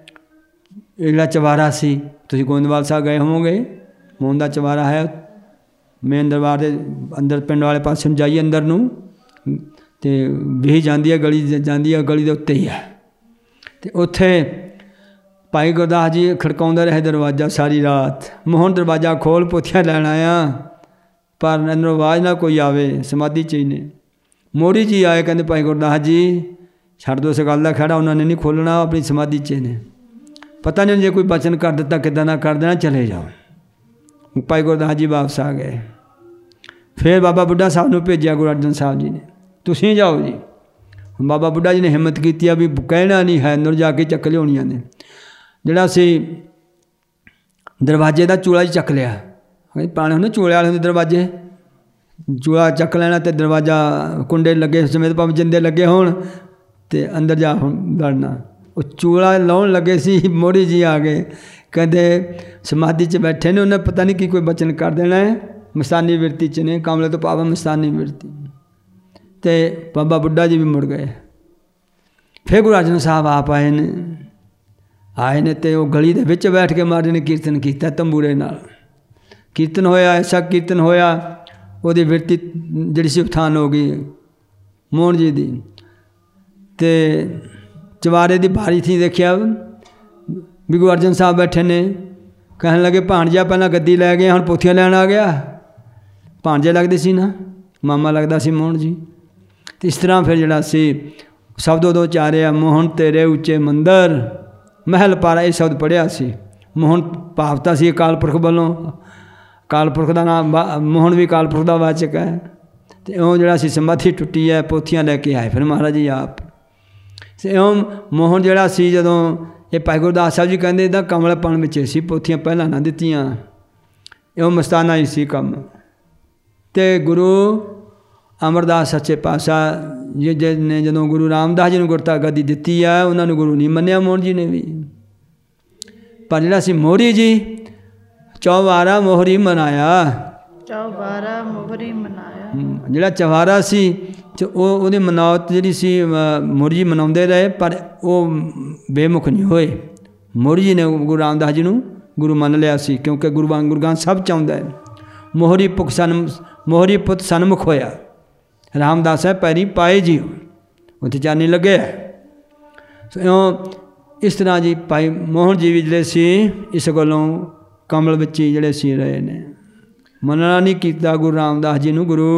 ਇਹ ਜਿਹੜਾ ਚਵਾਰਾ ਸੀ, ਤੁਸੀਂ ਗੋਇੰਦਵਾਲ ਸਾਹਿਬ ਗਏ ਹੋਵੋਗੇ, ਮੋਹਨ ਦਾ ਚਵਾਰਾ ਹੈ ਮੇਨ ਦਰਬਾਰ ਦੇ ਅੰਦਰ, ਪਿੰਡ ਵਾਲੇ ਪਾਸੇ ਨੂੰ ਜਾਈਏ ਅੰਦਰ ਨੂੰ, ਅਤੇ ਵੀ ਜਾਂਦੀ ਹੈ ਗਲੀ ਜਾਂਦੀ ਹੈ, ਗਲੀ ਦੇ ਉੱਤੇ ਹੀ ਹੈ। ਅਤੇ ਉੱਥੇ ਭਾਈ ਗੁਰਦਾਸ ਜੀ ਖੜਕਾਉਂਦੇ ਰਹੇ ਦਰਵਾਜ਼ਾ ਸਾਰੀ ਰਾਤ। ਮੋਹਨ ਦਰਵਾਜ਼ਾ ਖੋਲ੍ਹ ਪੋਥੀਆਂ ਲੈਣ ਆਇਆ, ਪਰ ਅੰਦਰੋਂ ਆਵਾਜ਼ ਨਾ ਕੋਈ ਆਵੇ, ਸਮਾਧੀ 'ਚ ਹੀ ਨੇ। ਮੋਰੀ ਜੀ ਆਏ, ਕਹਿੰਦੇ ਭਾਈ ਗੁਰਦਾਸ ਜੀ ਛੱਡ ਦਿਓ ਇਸ ਗੱਲ ਦਾ ਖਹਿੜਾ, ਉਹਨਾਂ ਨੇ ਨਹੀਂ ਖੋਲ੍ਹਣਾ, ਆਪਣੀ ਸਮਾਧੀ 'ਚ ਨੇ। ਪਤਾ ਨਹੀਂ ਜੇ ਕੋਈ ਬਚਨ ਕਰ ਦਿੱਤਾ ਕਿੱਦਾਂ ਦਾ ਕਰ ਦੇਣਾ, ਚਲੇ ਜਾਓ। ਭਾਈ ਗੁਰਦਾਸ ਜੀ ਵਾਪਸ ਆ ਗਏ। ਫਿਰ ਬਾਬਾ ਬੁੱਢਾ ਸਾਹਿਬ ਨੂੰ ਭੇਜਿਆ ਗੁਰੂ ਅਰਜਨ ਸਾਹਿਬ ਜੀ ਨੇ, ਤੁਸੀਂ ਜਾਓ ਜੀ। ਬਾਬਾ ਬੁੱਢਾ ਜੀ ਨੇ ਹਿੰਮਤ ਕੀਤੀ ਆ ਵੀ ਕਹਿਣਾ ਨਹੀਂ ਹੈ, ਅੰਦਰ ਜਾ ਕੇ ਚੱਕ ਲਿਆਉਣੀਆਂ ਨੇ। ਜਿਹੜਾ ਸੀ ਦਰਵਾਜ਼ੇ ਦਾ ਚੂਲਾ ਹੀ ਚੱਕ ਲਿਆ, ਪੁਰਾਣੇ ਹੁੰਦੇ ਚੂਲੇ ਵਾਲੇ ਹੁੰਦੇ ਦਰਵਾਜ਼ੇ, ਚੂਲਾ ਚੱਕ ਲੈਣਾ ਅਤੇ ਦਰਵਾਜ਼ਾ ਕੁੰਡੇ ਲੱਗੇ ਸਮੇਤ ਭਾਵੇਂ ਜਿੰਦੇ ਲੱਗੇ ਹੋਣ, ਅਤੇ ਅੰਦਰ ਜਾ ਵੜਨਾ। ਉਹ ਚੂਲਾ ਲਾਉਣ ਲੱਗੇ ਸੀ, ਮੋੜੀ ਜੀ ਆ ਗਏ, ਕਹਿੰਦੇ ਸਮਾਧੀ 'ਚ ਬੈਠੇ ਨੇ, ਉਹਨੇ ਪਤਾ ਨਹੀਂ ਕੀ ਕੋਈ ਬਚਨ ਕਰ ਦੇਣਾ ਹੈ, ਮਸਤਾਨੀ ਬਿਰਤੀ 'ਚ ਨੇ, ਕਾਮਲੇ ਤੋਂ ਪਾਵਾ ਮਸਤਾਨੀ ਬਿਰਤੀ। ਅਤੇ ਬਾਬਾ ਬੁੱਢਾ ਜੀ ਵੀ ਮੁੜ ਗਏ। ਫਿਰ ਗੁਰੂ ਅਰਜਨ ਸਾਹਿਬ ਆਪ ਆਏ ਨੇ ਆਏ ਨੇ ਅਤੇ ਉਹ ਗਲੀ ਦੇ ਵਿੱਚ ਬੈਠ ਕੇ ਮਹਾਰਾਜ ਨੇ ਕੀਰਤਨ ਕੀਤਾ ਤੰਬੂਰੇ ਨਾਲ। ਕੀਰਤਨ ਹੋਇਆ, ਐਸਾ ਕੀਰਤਨ ਹੋਇਆ, ਉਹਦੀ ਬਿਰਤੀ ਜਿਹੜੀ ਸੀ ਉਥਾਨ ਹੋ ਗਈ ਮੋਹਨ ਜੀ ਦੀ। ਅਤੇ ਚਵਾਰੇ ਦੀ ਬਾਰੀ ਸੀ, ਦੇਖਿਆ ਵੀ ਗੁਰੂ ਅਰਜਨ ਸਾਹਿਬ ਬੈਠੇ ਨੇ, ਕਹਿਣ ਲੱਗੇ ਭਾਣਜਾ ਪਹਿਲਾਂ ਗੱਦੀ ਲੈ ਗਏ, ਹੁਣ ਪੋਥੀਆਂ ਲੈਣ ਆ ਗਿਆ। ਭਾਣਜੇ ਲੱਗਦੇ ਸੀ ਨਾ, ਮਾਮਾ ਲੱਗਦਾ ਸੀ ਮੋਹਨ ਜੀ। ਅਤੇ ਇਸ ਤਰ੍ਹਾਂ ਫਿਰ ਜਿਹੜਾ ਸੀ ਸ਼ਬਦ ਉਦੋਂ ਉਚਾਰਿਆ, ਮੋਹਨ ਤੇਰੇ ਉੱਚੇ ਮੰਦਰ ਮਹਿਲ ਪਾਰਾ, ਇਹ ਸ਼ਬਦ ਪੜ੍ਹਿਆ ਸੀ। ਮੋਹਨ ਭਾਵਤਾ ਸੀ ਅਕਾਲ ਪੁਰਖ ਵੱਲੋਂ, ਅਕਾਲ ਪੁਰਖ ਦਾ ਨਾਮ ਮੋਹਨ ਵੀ ਅਕਾਲ ਪੁਰਖ ਦਾ ਵਾਚਕ ਹੈ। ਅਤੇ ਉਹ ਜਿਹੜਾ ਸੀ ਸਮਾਧੀ ਟੁੱਟੀ ਹੈ, ਪੋਥੀਆਂ ਲੈ ਕੇ ਆਏ ਫਿਰ ਮਹਾਰਾਜ ਜੀ ਆਪ। ਇਉਂ ਮੋਹਨ ਜਿਹੜਾ ਸੀ, ਜਦੋਂ ਇਹ ਭਾਈ ਗੁਰਦਾਸ ਸਾਹਿਬ ਜੀ ਕਹਿੰਦੇ ਇਹਦਾ ਕਮਲਪਣ ਵਿੱਚ ਸੀ, ਪੋਥੀਆਂ ਪਹਿਲਾਂ ਨਾ ਦਿੱਤੀਆਂ, ਇਉਂ ਮਸਤਾਨਾ ਹੀ ਸੀ ਕੰਮ। ਅਤੇ ਗੁਰੂ ਅਮਰਦਾਸ ਸੱਚੇ ਪਾਤਸ਼ਾਹ ਜੀ ਨੇ ਜਦੋਂ ਗੁਰੂ ਰਾਮਦਾਸ ਜੀ ਨੂੰ ਗੁਰਤਾ ਗੱਦੀ ਦਿੱਤੀ ਆ, ਉਹਨਾਂ ਨੂੰ ਗੁਰੂ ਨਹੀਂ ਮੰਨਿਆ ਮੋਹਨ ਜੀ ਨੇ ਵੀ। ਪਰ ਜਿਹੜਾ ਸੀ ਮੋਹਰੀ ਜੀ, ਚੌਬਾਰਾ ਮੋਹਰੀ ਮਨਾਇਆ, ਚੌਬਾਰਾ ਮੋਹਰੀ ਮਨਾਇਆ। ਜਿਹੜਾ ਚਵਾਰਾ ਸੀ ਅਤੇ ਉਹ ਉਹਦੀ ਮਨੌਤ ਜਿਹੜੀ ਸੀ ਮੋਹਰੀ ਜੀ ਮਨਾਉਂਦੇ ਰਹੇ, ਪਰ ਉਹ ਬੇਮੁਖ ਨਹੀਂ ਹੋਏ। ਮੋਹਰੀ ਜੀ ਨੇ ਗੁਰੂ ਰਾਮਦਾਸ ਜੀ ਨੂੰ ਗੁਰੂ ਮੰਨ ਲਿਆ ਸੀ, ਕਿਉਂਕਿ ਗੁਰੂ ਗੁਰੂ ਗ੍ਰੰਥ ਸਾਹਿਬ ਚਾਹੁੰਦਾ ਹੈ ਮੋਹਰੀ ਪੁਖ ਸਨ ਮੋਹਰੀ ਪੁੱਤ ਸਨਮੁਖ ਹੋਇਆ, ਰਾਮਦਾਸ ਹੈ ਪੈਰੀ ਪਾਏ ਜੀ, ਉੱਥੇ ਚਾਨੀ ਲੱਗੇ। ਸੋ ਇਉਂ ਇਸ ਤਰ੍ਹਾਂ ਜੀ ਭਾਈ ਮੋਹਨ ਜੀ ਵੀ ਜਿਹੜੇ ਸੀ ਇਸ ਗੱਲੋਂ ਕਮਲ ਵਿੱਚ ਹੀ ਜਿਹੜੇ ਸੀ ਰਹੇ ਨੇ, ਮੰਨਣਾ ਨਹੀਂ ਕੀਤਾ ਗੁਰੂ ਰਾਮਦਾਸ ਜੀ ਨੂੰ। ਗੁਰੂ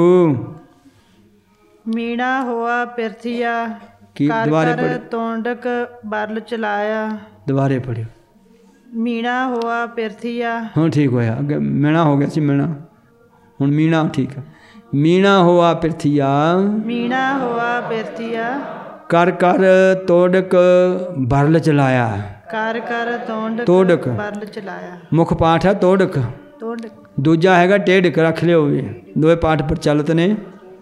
ਮੀਣਾ ਹੋਆ ਪਿਰਥੀਆ, ਕੀ ਦੁਬਾਰੇ ਪੜ੍ਹੋ, ਤੋਂਡਕ ਬਰਲ ਚਲਾਇਆ। ਦੁਬਾਰੇ ਪੜ੍ਹਿਓ। ਮੀਣਾ ਹੋਆ ਪਿਰਥੀਆ, ਹੁਣ ਠੀਕ ਹੋਇਆ, ਅੱਗੇ ਮੀਣਾ ਹੋ ਗਿਆ ਸੀ, ਮੀਣਾ ਹੁਣ ਮੀਣਾ ਠੀਕ ਹੈ। ਮੀਣਾ ਹੋਆ ਪਿਰਥੀਆ, ਮੀਣਾ ਹੋਆ ਪਿਰਥੀਆ, ਕਰ ਕਰ ਤੋੜਕ ਬਰਲ ਚਲਾਇਆ। ਕਰ ਕਰ ਤੋਂਡਕ ਤੋੜਕ ਬਰਲ ਚਲਾਇਆ। ਮੁੱਖ ਪਾਠ ਹੈ ਤੋੜਕ, ਤੋੜਕ ਦੂਜਾ ਹੈਗਾ ਟੇੜਕ, ਰੱਖ ਲਿਓ ਵੀ, ਦੋਵੇਂ ਪਾਠ ਪ੍ਰਚਲਿਤ ਨੇ।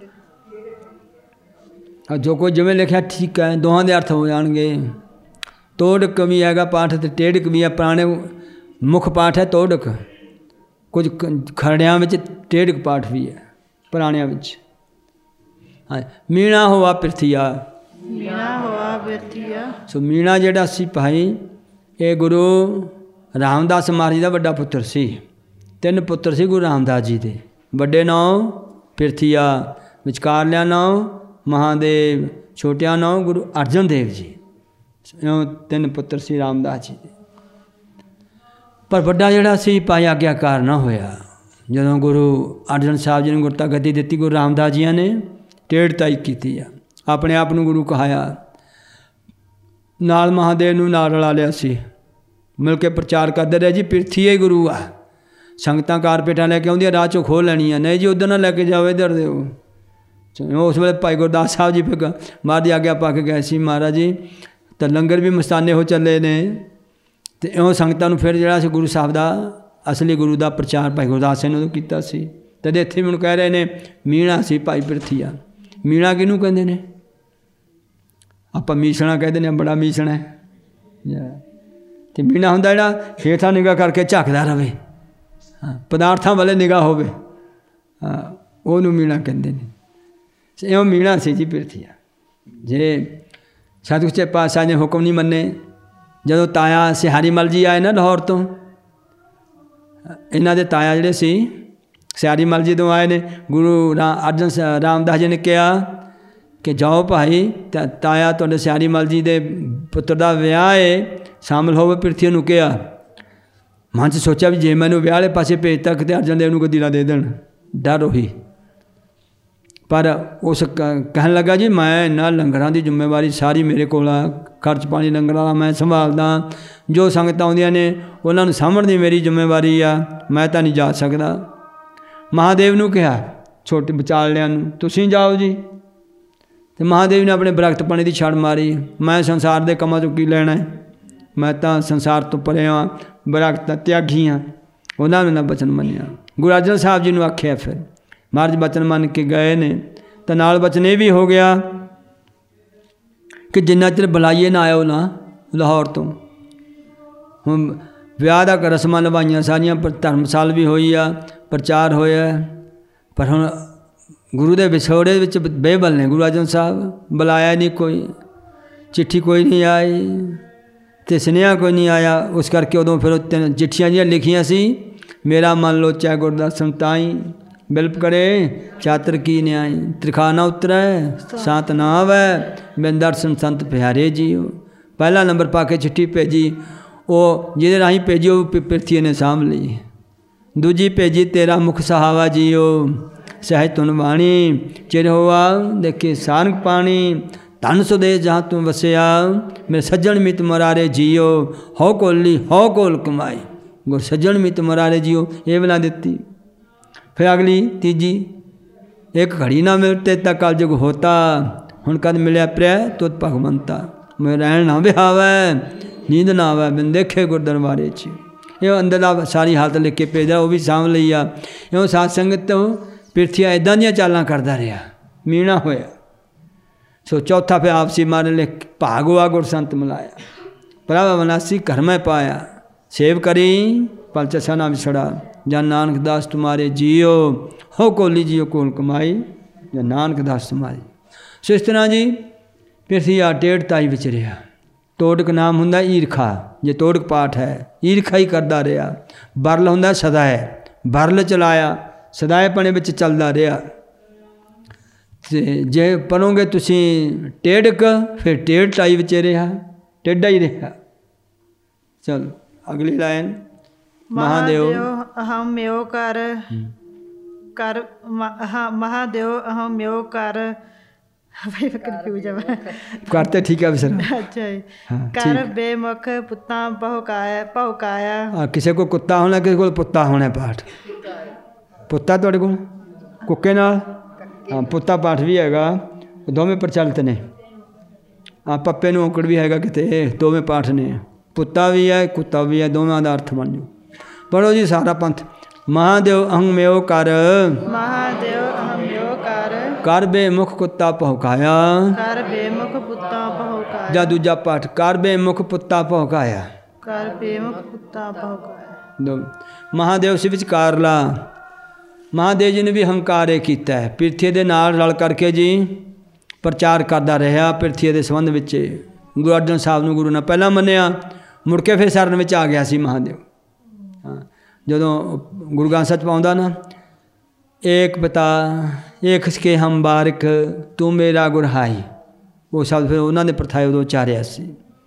ਜੋ ਕੋਈ ਜਿਵੇਂ ਲਿਖਿਆ ਠੀਕ ਹੈ, ਦੋਹਾਂ ਦੇ ਅਰਥ ਹੋ ਜਾਣਗੇ। ਤੋੜਕ ਵੀ ਹੈਗਾ ਪਾਠ ਅਤੇ ਟੇੜਕ ਵੀ ਹੈ। ਪੁਰਾਣੇ ਮੁੱਖ ਪਾਠ ਹੈ ਤੋੜਕ, ਕੁਝ ਖਰੜਿਆਂ ਵਿੱਚ ਟੇੜਕ ਪਾਠ ਵੀ ਹੈ ਪੁਰਾਣਿਆਂ ਵਿੱਚ। ਹਾਂ, ਮੀਣਾ ਹੋਆ ਪਿਰਥੀਆ, ਮੀਣਾ ਹੋਆ ਪਿਰਥੀਆ। ਸੋ ਮੀਣਾ ਜਿਹੜਾ ਸੀ ਭਾਈ, ਇਹ ਗੁਰੂ ਰਾਮਦਾਸ ਮਹਾਰਾਜ ਦਾ ਵੱਡਾ ਪੁੱਤਰ ਸੀ। ਤਿੰਨ ਪੁੱਤਰ ਸੀ ਗੁਰੂ ਰਾਮਦਾਸ ਜੀ ਦੇ, ਵੱਡੇ ਨਾਂ ਪਿਰਥੀਆ, ਵਿਚਕਾਰਲਿਆਂ ਨਾਂ ਮਹਾਦੇਵ, ਛੋਟਿਆਂ ਨਾਂ ਗੁਰੂ ਅਰਜਨ ਦੇਵ ਜੀ। ਇਉਂ ਤਿੰਨ ਪੁੱਤਰ ਸੀ ਰਾਮਦਾਸ ਜੀ ਦੇ। ਪਰ ਵੱਡਾ ਜਿਹੜਾ ਸੀ ਭਾਈ ਆਗਿਆਕਾਰ ਨਾ ਹੋਇਆ। ਜਦੋਂ ਗੁਰੂ ਅਰਜਨ ਸਾਹਿਬ ਜੀ ਨੂੰ ਗੁਰਤਾ ਗੱਦੀ ਦਿੱਤੀ, ਗੁਰੂ ਰਾਮਦਾਸ ਜੀਆਂ ਨੇ ਟੇੜਤਾਈ ਕੀਤੀ ਆ, ਆਪਣੇ ਆਪ ਨੂੰ ਗੁਰੂ ਕਹਾਇਆ, ਨਾਲ ਮਹਾਦੇਵ ਨੂੰ ਨਾਲ ਰਲਾ ਲਿਆ ਸੀ, ਮਿਲ ਕੇ ਪ੍ਰਚਾਰ ਕਰਦੇ ਰਹੇ ਜੀ ਪਿਰਥੀ ਹੀ ਗੁਰੂ ਆ। ਸੰਗਤਾਂ ਕਾਰਪੇਟਾਂ ਲੈ ਕੇ ਆਉਂਦੀਆਂ, ਰਾਹ 'ਚੋਂ ਖੋਹ ਲੈਣੀਆਂ, ਨਹੀਂ ਜੀ ਉੱਧਰ ਨਾ ਲੈ ਕੇ ਜਾਓ, ਇੱਧਰ ਦਿਓ। ਉਸ ਵੇਲੇ ਭਾਈ ਗੁਰਦਾਸ ਸਾਹਿਬ ਜੀ ਫਿਰ ਮਹਾਰਾਜ ਦੀ ਆਗਿਆ ਪਾ ਕੇ ਗਏ ਸੀ, ਮਹਾਰਾਜ ਜੀ ਤਾਂ ਲੰਗਰ ਵੀ ਮਸਤਾਨੇ ਹੋ ਚੱਲੇ ਨੇ। ਅਤੇ ਇਉਂ ਸੰਗਤਾਂ ਨੂੰ ਫਿਰ ਜਿਹੜਾ ਸੀ ਗੁਰੂ ਸਾਹਿਬ ਦਾ ਅਸਲੀ ਗੁਰੂ ਦਾ ਪ੍ਰਚਾਰ ਭਾਈ ਗੁਰਦਾਸ ਸਿੰਘ ਨੇ ਉਦੋਂ ਕੀਤਾ ਸੀ। ਤਦ ਇੱਥੇ ਮੈਨੂੰ ਕਹਿ ਰਹੇ ਨੇ ਮੀਣਾ ਸੀ ਭਾਈ ਪ੍ਰਿਥੀਆ। ਮੀਣਾ ਕਿਹਨੂੰ ਕਹਿੰਦੇ ਨੇ? ਆਪਾਂ ਮੀਸਣਾ ਕਹਿੰਦੇ ਨੇ, ਬੜਾ ਮੀਸਣਾ ਹੈ। ਅਤੇ ਮੀਣਾ ਹੁੰਦਾ ਜਿਹੜਾ ਹੇਠਾਂ ਨਿਗਾਹ ਕਰਕੇ ਝਾਕਦਾ ਰਹੇ, ਹਾਂ, ਪਦਾਰਥਾਂ ਵਾਲੇ ਨਿਗਾਹ ਹੋਵੇ, ਹਾਂ, ਉਹਨੂੰ ਮੀਣਾ ਕਹਿੰਦੇ ਨੇ। ਇਉਂ ਮੀਣਾ ਸੀ ਜੀ ਪ੍ਰਿਥੀਆ। ਜੇ ਸਤਿਗੁਰ ਸੱਚੇ ਪਾਤਸ਼ਾਹ ਨੇ ਹੁਕਮ ਨਹੀਂ ਮੰਨੇ, ਜਦੋਂ ਤਾਇਆ ਸਿਹਾਰੀ ਮਲ ਜੀ ਆਏ ਨਾ ਲਾਹੌਰ ਤੋਂ, ਇਹਨਾਂ ਦੇ ਤਾਇਆ ਜਿਹੜੇ ਸੀ ਸਿਹਾਰੀ ਮਲ ਜੀ ਤੋਂ ਆਏ ਨੇ, ਗੁਰੂ ਰਾ ਅਰਜਨ ਰਾਮਦਾਸ ਜੀ ਨੇ ਕਿਹਾ ਕਿ ਜਾਓ ਭਾਈ, ਤਾ ਤਾਇਆ ਤੁਹਾਡੇ ਸਿਹਾਰੀ ਮਲ ਜੀ ਦੇ ਪੁੱਤਰ ਦਾ ਵਿਆਹ ਹੈ, ਸ਼ਾਮਿਲ ਹੋਵੇ। ਪ੍ਰਿਥੀ ਨੂੰ ਕਿਹਾ, ਮਨ 'ਚ ਸੋਚਿਆ ਵੀ ਜੇ ਮੈਨੂੰ ਵਿਆਹ ਵਾਲੇ ਪਾਸੇ ਭੇਜਤਾ ਕਿਤੇ ਅਰਜਨ ਦੇਵ ਨੂੰ ਗਦੀਲਾ ਦੇ ਦੇਣ, ਡਰ ਉਹੀ। ਪਰ ਉਸ ਕਹਿਣ ਲੱਗਾ ਜੀ ਮੈਂ ਇਹਨਾਂ ਲੰਗਰਾਂ ਦੀ ਜ਼ਿੰਮੇਵਾਰੀ ਸਾਰੀ ਮੇਰੇ ਕੋਲ ਆ, ਖਰਚ ਪਾਣੀ ਲੰਗਰਾਂ ਦਾ ਮੈਂ ਸੰਭਾਲਦਾ, ਜੋ ਸੰਗਤਾਂ ਆਉਂਦੀਆਂ ਨੇ ਉਹਨਾਂ ਨੂੰ ਸਾਂਭਣ ਦੀ ਮੇਰੀ ਜ਼ਿੰਮੇਵਾਰੀ ਆ, ਮੈਂ ਤਾਂ ਨਹੀਂ ਜਾ ਸਕਦਾ। ਮਹਾਦੇਵ ਨੂੰ ਕਿਹਾ, ਛੋਟੇ ਵਿਚਾਲਿਆਂ ਨੂੰ, ਤੁਸੀਂ ਜਾਓ ਜੀ। ਅਤੇ ਮਹਾਦੇਵ ਨੇ ਆਪਣੇ ਬਰਕਤ ਪਾਣੀ ਦੀ ਛੜ ਮਾਰੀ, ਮੈਂ ਸੰਸਾਰ ਦੇ ਕੰਮਾਂ ਤੋਂ ਕੀ ਲੈਣਾ, ਮੈਂ ਤਾਂ ਸੰਸਾਰ ਤੋਂ ਪਰੇ ਹਾਂ, ਬਰਕਤ ਤਿਆਗੀ ਹਾਂ। ਉਹਨਾਂ ਨੇ ਨਾ ਬਚਨ ਮੰਨਿਆ। ਗੁਰੂ ਅਰਜਨ ਸਾਹਿਬ ਜੀ ਨੂੰ ਆਖਿਆ, ਫਿਰ ਮਹਾਰਾਜ ਬਚਨ ਮੰਨ ਕੇ ਗਏ ਨੇ, ਤਾਂ ਨਾਲ ਬਚਨ ਇਹ ਵੀ ਹੋ ਗਿਆ ਕਿ ਜਿੰਨਾ ਚਿਰ ਬੁਲਾਈਏ ਨਾ ਆਇਓ ਨਾ ਲਾਹੌਰ ਤੋਂ। ਹੁਣ ਵਿਆਹ ਦਾ ਰਸਮਾਂ ਨਿਭਾਈਆਂ ਸਾਰੀਆਂ, ਪਰ ਧਰਮਸਾਲ ਵੀ ਹੋਈ ਆ, ਪ੍ਰਚਾਰ ਹੋਇਆ, ਪਰ ਹੁਣ ਗੁਰੂ ਦੇ ਵਿਛੋੜੇ ਵਿੱਚ ਬੇਬਲ ਨੇ ਗੁਰੂ ਅਰਜਨ ਸਾਹਿਬ। ਬੁਲਾਇਆ ਨਹੀਂ ਕੋਈ, ਚਿੱਠੀ ਕੋਈ ਨਹੀਂ ਆਈ ਅਤੇ ਸੁਨੇਹਾ ਕੋਈ ਨਹੀਂ ਆਇਆ। ਉਸ ਕਰਕੇ ਉਦੋਂ ਫਿਰ ਤਿੰਨ ਚਿੱਠੀਆਂ ਜਿਹੀਆਂ ਲਿਖੀਆਂ ਸੀ, ਮੇਰਾ ਮਨ ਲੋਚੈ ਗੁਰਦਰਸ਼ਨ ਤਾਈ, ਬਿਲਪ ਕਰੇ ਚਾਤਰ ਕੀ ਨਿਆਈ, ਤ੍ਰਿਖਾ ਨਾ ਉਤਰੈ ਸਾਤ ਨਾ ਆਵੈ, ਬਿਨ ਦਰਸ਼ਨ ਸੰਤ ਪਿਆਰੇ ਜੀਓ। ਪਹਿਲਾ ਨੰਬਰ ਪਾ ਕੇ ਚਿੱਠੀ ਭੇਜੀ, ਉਹ ਜਿਹਦੇ ਰਾਹੀਂ ਭੇਜੀ ਉਹ ਪ੍ਰਿਥੀ ਨੇ ਸਾਂਭ ਲਈ। ਦੂਜੀ ਭੇਜੀ, ਤੇਰਾ ਮੁਖ ਸਹਾਵਾ ਜੀਓ, ਸਹਿਜ ਤੁਨ ਬਾਣੀ, ਚਿਰ ਹੋਆ ਦੇਖੇ ਸਾਰੰਗ ਪਾਣੀ, ਧਨ ਸੁਦੇ ਜਹਾਂ ਤੂੰ ਵਸਿਆ, ਮੇਰੇ ਸੱਜਣ ਮਿਤ ਮਰਾਰੇ ਜੀਓ, ਹੋ ਕੋਲੀ ਹੋ ਕੋਲ ਕਮਾਈ, ਗੁਰ ਸੱਜਣ ਮਿਤ ਮਰਾਰੇ ਜੀਓ, ਇਹ ਬਣਾ ਦਿੱਤੀ। ਫਿਰ ਅਗਲੀ ਤੀਜੀ, ਇੱਕ ਘੜੀ ਨਾ ਮਿਲਤੇ ਤਾਂ ਕਲਯੁਗ ਹੋਤਾ, ਹੁਣ ਕਦ ਮਿਲਿਆ ਪ੍ਰਿਆ ਤੁਧ ਭਗਵੰਤਾ, ਮੈਂ ਰਹਿਣ ਨਾ ਵਿਹਾਵੈ ਨੀਂਦ ਨਾ ਆਵੈ, ਬਿਨ ਦੇਖੇ ਗੁਰ ਦਰਬਾਰੇ 'ਚ। ਇਹ ਅੰਦਰਲਾ ਸਾਰੀ ਹਾਲਤ ਲਿਖ ਕੇ ਭੇਜਦਾ, ਉਹ ਵੀ ਸਾਂਭ ਲਈ ਆ। ਇਉਂ ਸਾਧ ਸੰਗਤ ਤੋਂ ਪ੍ਰਿਥੀਆ ਇੱਦਾਂ ਦੀਆਂ ਚਾਲਾਂ ਕਰਦਾ ਰਿਹਾ, ਮੀਣਾ ਹੋਇਆ। ਸੋ ਚੌਥਾ ਫਿਰ ਆਪਸੀ ਮਾਰੇ ਲਿਖ ਭਾਗ ਹੋਆ ਗੁਰ ਸੰਤ ਮਿਲਾਇਆ, ਪ੍ਰਭ ਅਵਨਾਸੀ ਘਰ ਮੈਂ ਪਾਇਆ, ਸੇਵ ਕਰੀ ਪਲ ਚਸਾ ਨਾ ਵਿਛੜਾ, ਜਨ ਨਾਨਕ ਦਾਸ ਤੁਮਾਰੇ ਜੀਓ, ਹੋ ਕੋਲੀ ਜੀਓ ਕੋਲ ਕਮਾਈ, ਜਨ ਨਾਨਕ ਦਾਸ ਤੁਮਾਰੇ। ਸੋ ਇਸ ਤਰ੍ਹਾਂ ਜੀ ਪ੍ਰਿਥੀਆ ਡੇਢ ਤਾਈ ਵਿੱਚ ਰਿਹਾ। ਤੋੜਕ ਨਾਮ ਹੁੰਦਾ ਈਰਖਾ, ਜੇ ਤੋੜਕ ਪਾਠ ਹੈ ਈਰਖਾ ਹੀ ਕਰਦਾ ਰਿਹਾ। ਬਰਲ ਹੁੰਦਾ ਸਦਾਏ, ਬਰਲ ਚਲਾਇਆ, ਸਦਾਏਪਣੇ ਵਿੱਚ ਚੱਲਦਾ ਰਿਹਾ। ਅਤੇ ਜੇ ਪੜੋਗੇ ਤੁਸੀਂ ਟੇੜਕ, ਫਿਰ ਟੇਢ ਤਾਈ ਵਿੱਚ ਰਿਹਾ, ਟੇਢਾ ਹੀ ਰਿਹਾ। ਚਲ ਅਗਲੀ ਲਾਈਨ, ਮਹਾਦੇਵ ਅਹਮ ਮਿਓ ਕਰ ਕਰ ਮਹਾਦੇਵ ਅਹਮ ਮਿਓ ਕਰ ਕਰਤੇ ਠੀਕ ਹੈ ਸਰ। ਅੱਛਾ ਜੀ। ਕਰ ਬੇਮੁਖ ਪੁੱਤਾਂ ਭੌਕਾਇਆ ਭੌਕਾਇਆ। ਕਿਸੇ ਕੋਲ ਕੁੱਤਾ ਹੋਣਾ, ਕਿਸੇ ਕੋਲ ਪੁੱਤਾ ਹੋਣਾ। ਪਾਠ ਪੁੱਤਾ ਤੁਹਾਡੇ ਕੋਲ ਕੁੱਕੇ ਨਾਲ, ਹਾਂ ਪੁੱਤਾ ਪਾਠ ਵੀ ਹੈਗਾ, ਦੋਵੇਂ ਪ੍ਰਚਲਿਤ ਨੇ। ਹਾਂ ਪੱਪੇ ਨੂੰ ਔਂਕੜ ਵੀ ਹੈਗਾ ਕਿਤੇ, ਦੋਵੇਂ ਪਾਠ ਨੇ, ਪੁੱਤਾ ਵੀ ਹੈ ਕੁੱਤਾ ਵੀ ਹੈ, ਦੋਵਾਂ ਦਾ ਅਰਥ ਬਣ ਜਾਓ। ਪੜ੍ਹੋ ਜੀ ਸਾਰਾ ਪੰਥ। ਮਹਾਦੇਵ ਅਹੰ ਮਿਓ ਕਰ, ਮਹਾਦੇਵ ਅਹੰ ਮਿਓ ਕਰ, ਕਰ ਬੇਮੁਖ ਕੁੱਤਾ ਭੌਕਾਇਆ, ਕਰ ਬੇਮੁਖ ਪੁੱਤਾ ਭੌਕਾਇਆ। ਜਾਂ ਦੂਜਾ ਪਾਠ, ਕਰ ਬੇਮੁਖ ਪੁੱਤਾ ਭੌਕਾਇਆ, ਕਰ ਬੇਮੁਖ ਪੁੱਤਾ ਭੌਕਾਇਆ। ਦੋ ਮਹਾਦੇਵ ਸੀ ਵਿਚਕਾਰਲਾ। ਮਹਾਦੇਵ ਜੀ ਨੇ ਵੀ ਹੰਕਾਰੇ ਕੀਤਾ ਹੈ, ਪ੍ਰਿਥੀ ਦੇ ਨਾਲ ਰਲ ਕਰਕੇ ਜੀ ਪ੍ਰਚਾਰ ਕਰਦਾ ਰਿਹਾ ਪ੍ਰਿਥੀ ਦੇ ਸੰਬੰਧ ਵਿੱਚ। ਗੁਰੂ ਅਰਜਨ ਸਾਹਿਬ ਨੂੰ ਗੁਰੂ ਨੇ ਪਹਿਲਾਂ ਮੰਨਿਆ, ਮੁੜ ਕੇ ਫਿਰ ਸ਼ਰਨ ਵਿੱਚ ਆ ਗਿਆ ਸੀ ਮਹਾਦੇਵ। ਹਾਂ ਜਦੋਂ ਗੁਰੂ ਗ੍ਰੰਥ ਸਾਹਿਬ ਪਾਉਂਦਾ ਨਾ, ਏਕ ਪਿਤਾ ਏਕ ਸਕੇ ਹਮ ਬਾਰਿਕ, ਤੂੰ ਮੇਰਾ ਗੁਰਹਾਈ, ਉਹ ਸ਼ਬਦ ਫਿਰ ਉਹਨਾਂ ਨੇ ਪ੍ਰਥਾਏ ਉਦੋਂ ਉਚਾਰਿਆ ਸੀ।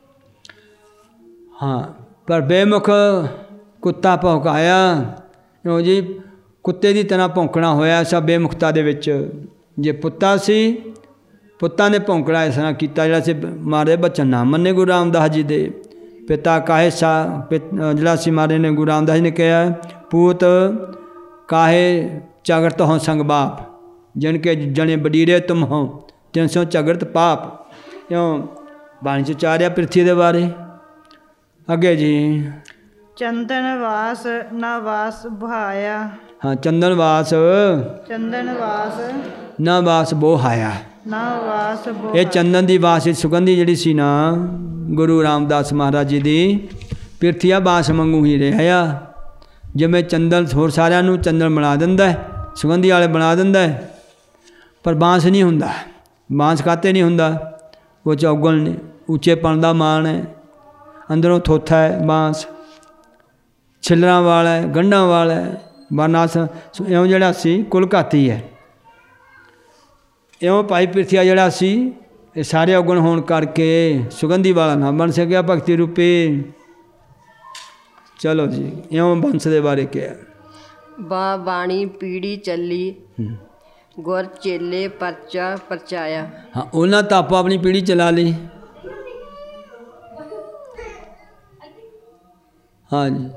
ਹਾਂ ਪਰ ਬੇਮੁਖ ਕੁੱਤਾ ਭੌਂਕਾਇਆ, ਕਿਉਂ ਜੀ ਕੁੱਤੇ ਦੀ ਤਰ੍ਹਾਂ ਭੌਂਕਣਾ ਹੋਇਆ ਸਭ ਬੇਮੁਖਤਾ ਦੇ ਵਿੱਚ। ਜੇ ਪੁੱਤਾ ਸੀ, ਪੁੱਤਾਂ ਨੇ ਭੌਂਕਣਾ ਇਸ ਤਰ੍ਹਾਂ ਕੀਤਾ, ਜਿਹੜਾ ਸੀ ਮਾਰੇ ਬਚਨ ਨਾ ਮੰਨੇ ਗੁਰੂ ਰਾਮਦਾਸ ਜੀ ਦੇ। ਪਿਤਾ ਕਾਹੇ ਸਾ ਜਿਹੜਾ ਸੀ ਮਾਰੇ ਨੇ ਗੁਰੂ ਰਾਮਦਾਸ ਜੀ ਨੇ ਕਿਹਾ, ਪੂਤ ਕਾਹੇ ਝਗੜਤ ਹੋ ਸੰਗ ਬਾਪ, ਜਿਨ ਕੇ ਜਣੇ ਬਡੀਰੇ ਤੁਮ ਹੋ ਤਿੰਨ ਸੌ ਝਗੜਤ ਪਾਪ। ਇਉਂ ਬਾਣੀ 'ਚ ਉਚਾਰਿਆ ਪ੍ਰਿਥੀ ਦੇ ਬਾਰੇ। ਅੱਗੇ ਜੀ, ਚੰਦਨ ਵਾਸ ਨਾ ਵਾਸ ਬਹਾਇਆ, हाँ चंदन वास ਚੰਦਨ ਵਾਸ ना वास बो हाया। ਨਾ ਵਾਸ ਬੋ ਇਹ ਚੰਦਨ ਦੀ ਵਾਸ ਸੁਗੰਧੀ ਜਿਹੜੀ ਸੀ ਨਾ ਗੁਰੂ ਰਾਮਦਾਸ ਮਹਾਰਾਜ ਜੀ ਦੀ ਪਿਰਥੀਆ ਬਾਸ ਵਾਂਗੂ ਹੀ ਰਿਹਾ। ਜਿਵੇਂ ਚੰਦਨ ਹੋਰ ਸਾਰਿਆਂ ਨੂੰ ਚੰਦਨ ਬਣਾ ਦਿੰਦਾ ਸੁਗੰਧੀ ਵਾਲੇ ਬਣਾ ਦਿੰਦਾ ਪਰ ਬਾਂਸ ਨਹੀਂ ਹੁੰਦਾ। ਬਾਂਸ ਕਾਤੇ ਨਹੀਂ ਹੁੰਦਾ? ਉਹ ਚੌਗਣ ਨੇ ਉੱਚੇਪਣ ਦਾ ਮਾਣ ਹੈ, ਅੰਦਰੋਂ ਥੋਥਾ ਹੈ ਬਾਂਸ, ਛਿੱਲਰਾਂ ਵਾਲਾ ਹੈ, ਗੰਢਾਂ ਵਾਲਾ ਹੈ, ਬਰਨਾਸ ਇਉਂ ਜਿਹੜਾ ਸੀ ਕੁਲਘਾਤੀ ਹੈ। ਇਉਂ ਭਾਈ ਪਿਰਥੀਆ ਜਿਹੜਾ ਸੀ ਇਹ ਸਾਰੇ ਔਗਣ ਹੋਣ ਕਰਕੇ ਸੁਗੰਧੀ ਵਾਲਾ ਨਾ ਬਣ ਸਕਿਆ ਭਗਤੀ ਰੂਪੀ। ਚਲੋ ਜੀ ਇਉਂ ਬੰਸ ਦੇ ਬਾਰੇ ਕਿਹਾ। ਬਾ ਬਾਣੀ ਪੀੜੀ ਚੱਲੀ ਗੁਰ ਚੇਲੇ ਪਰਚਾ ਪਰਚਾਇਆ। ਹਾਂ ਉਹਨਾਂ ਤਾਂ ਆਪੋ ਆਪਣੀ ਪੀੜੀ ਚਲਾ ਲਈ। ਹਾਂ ਜੀ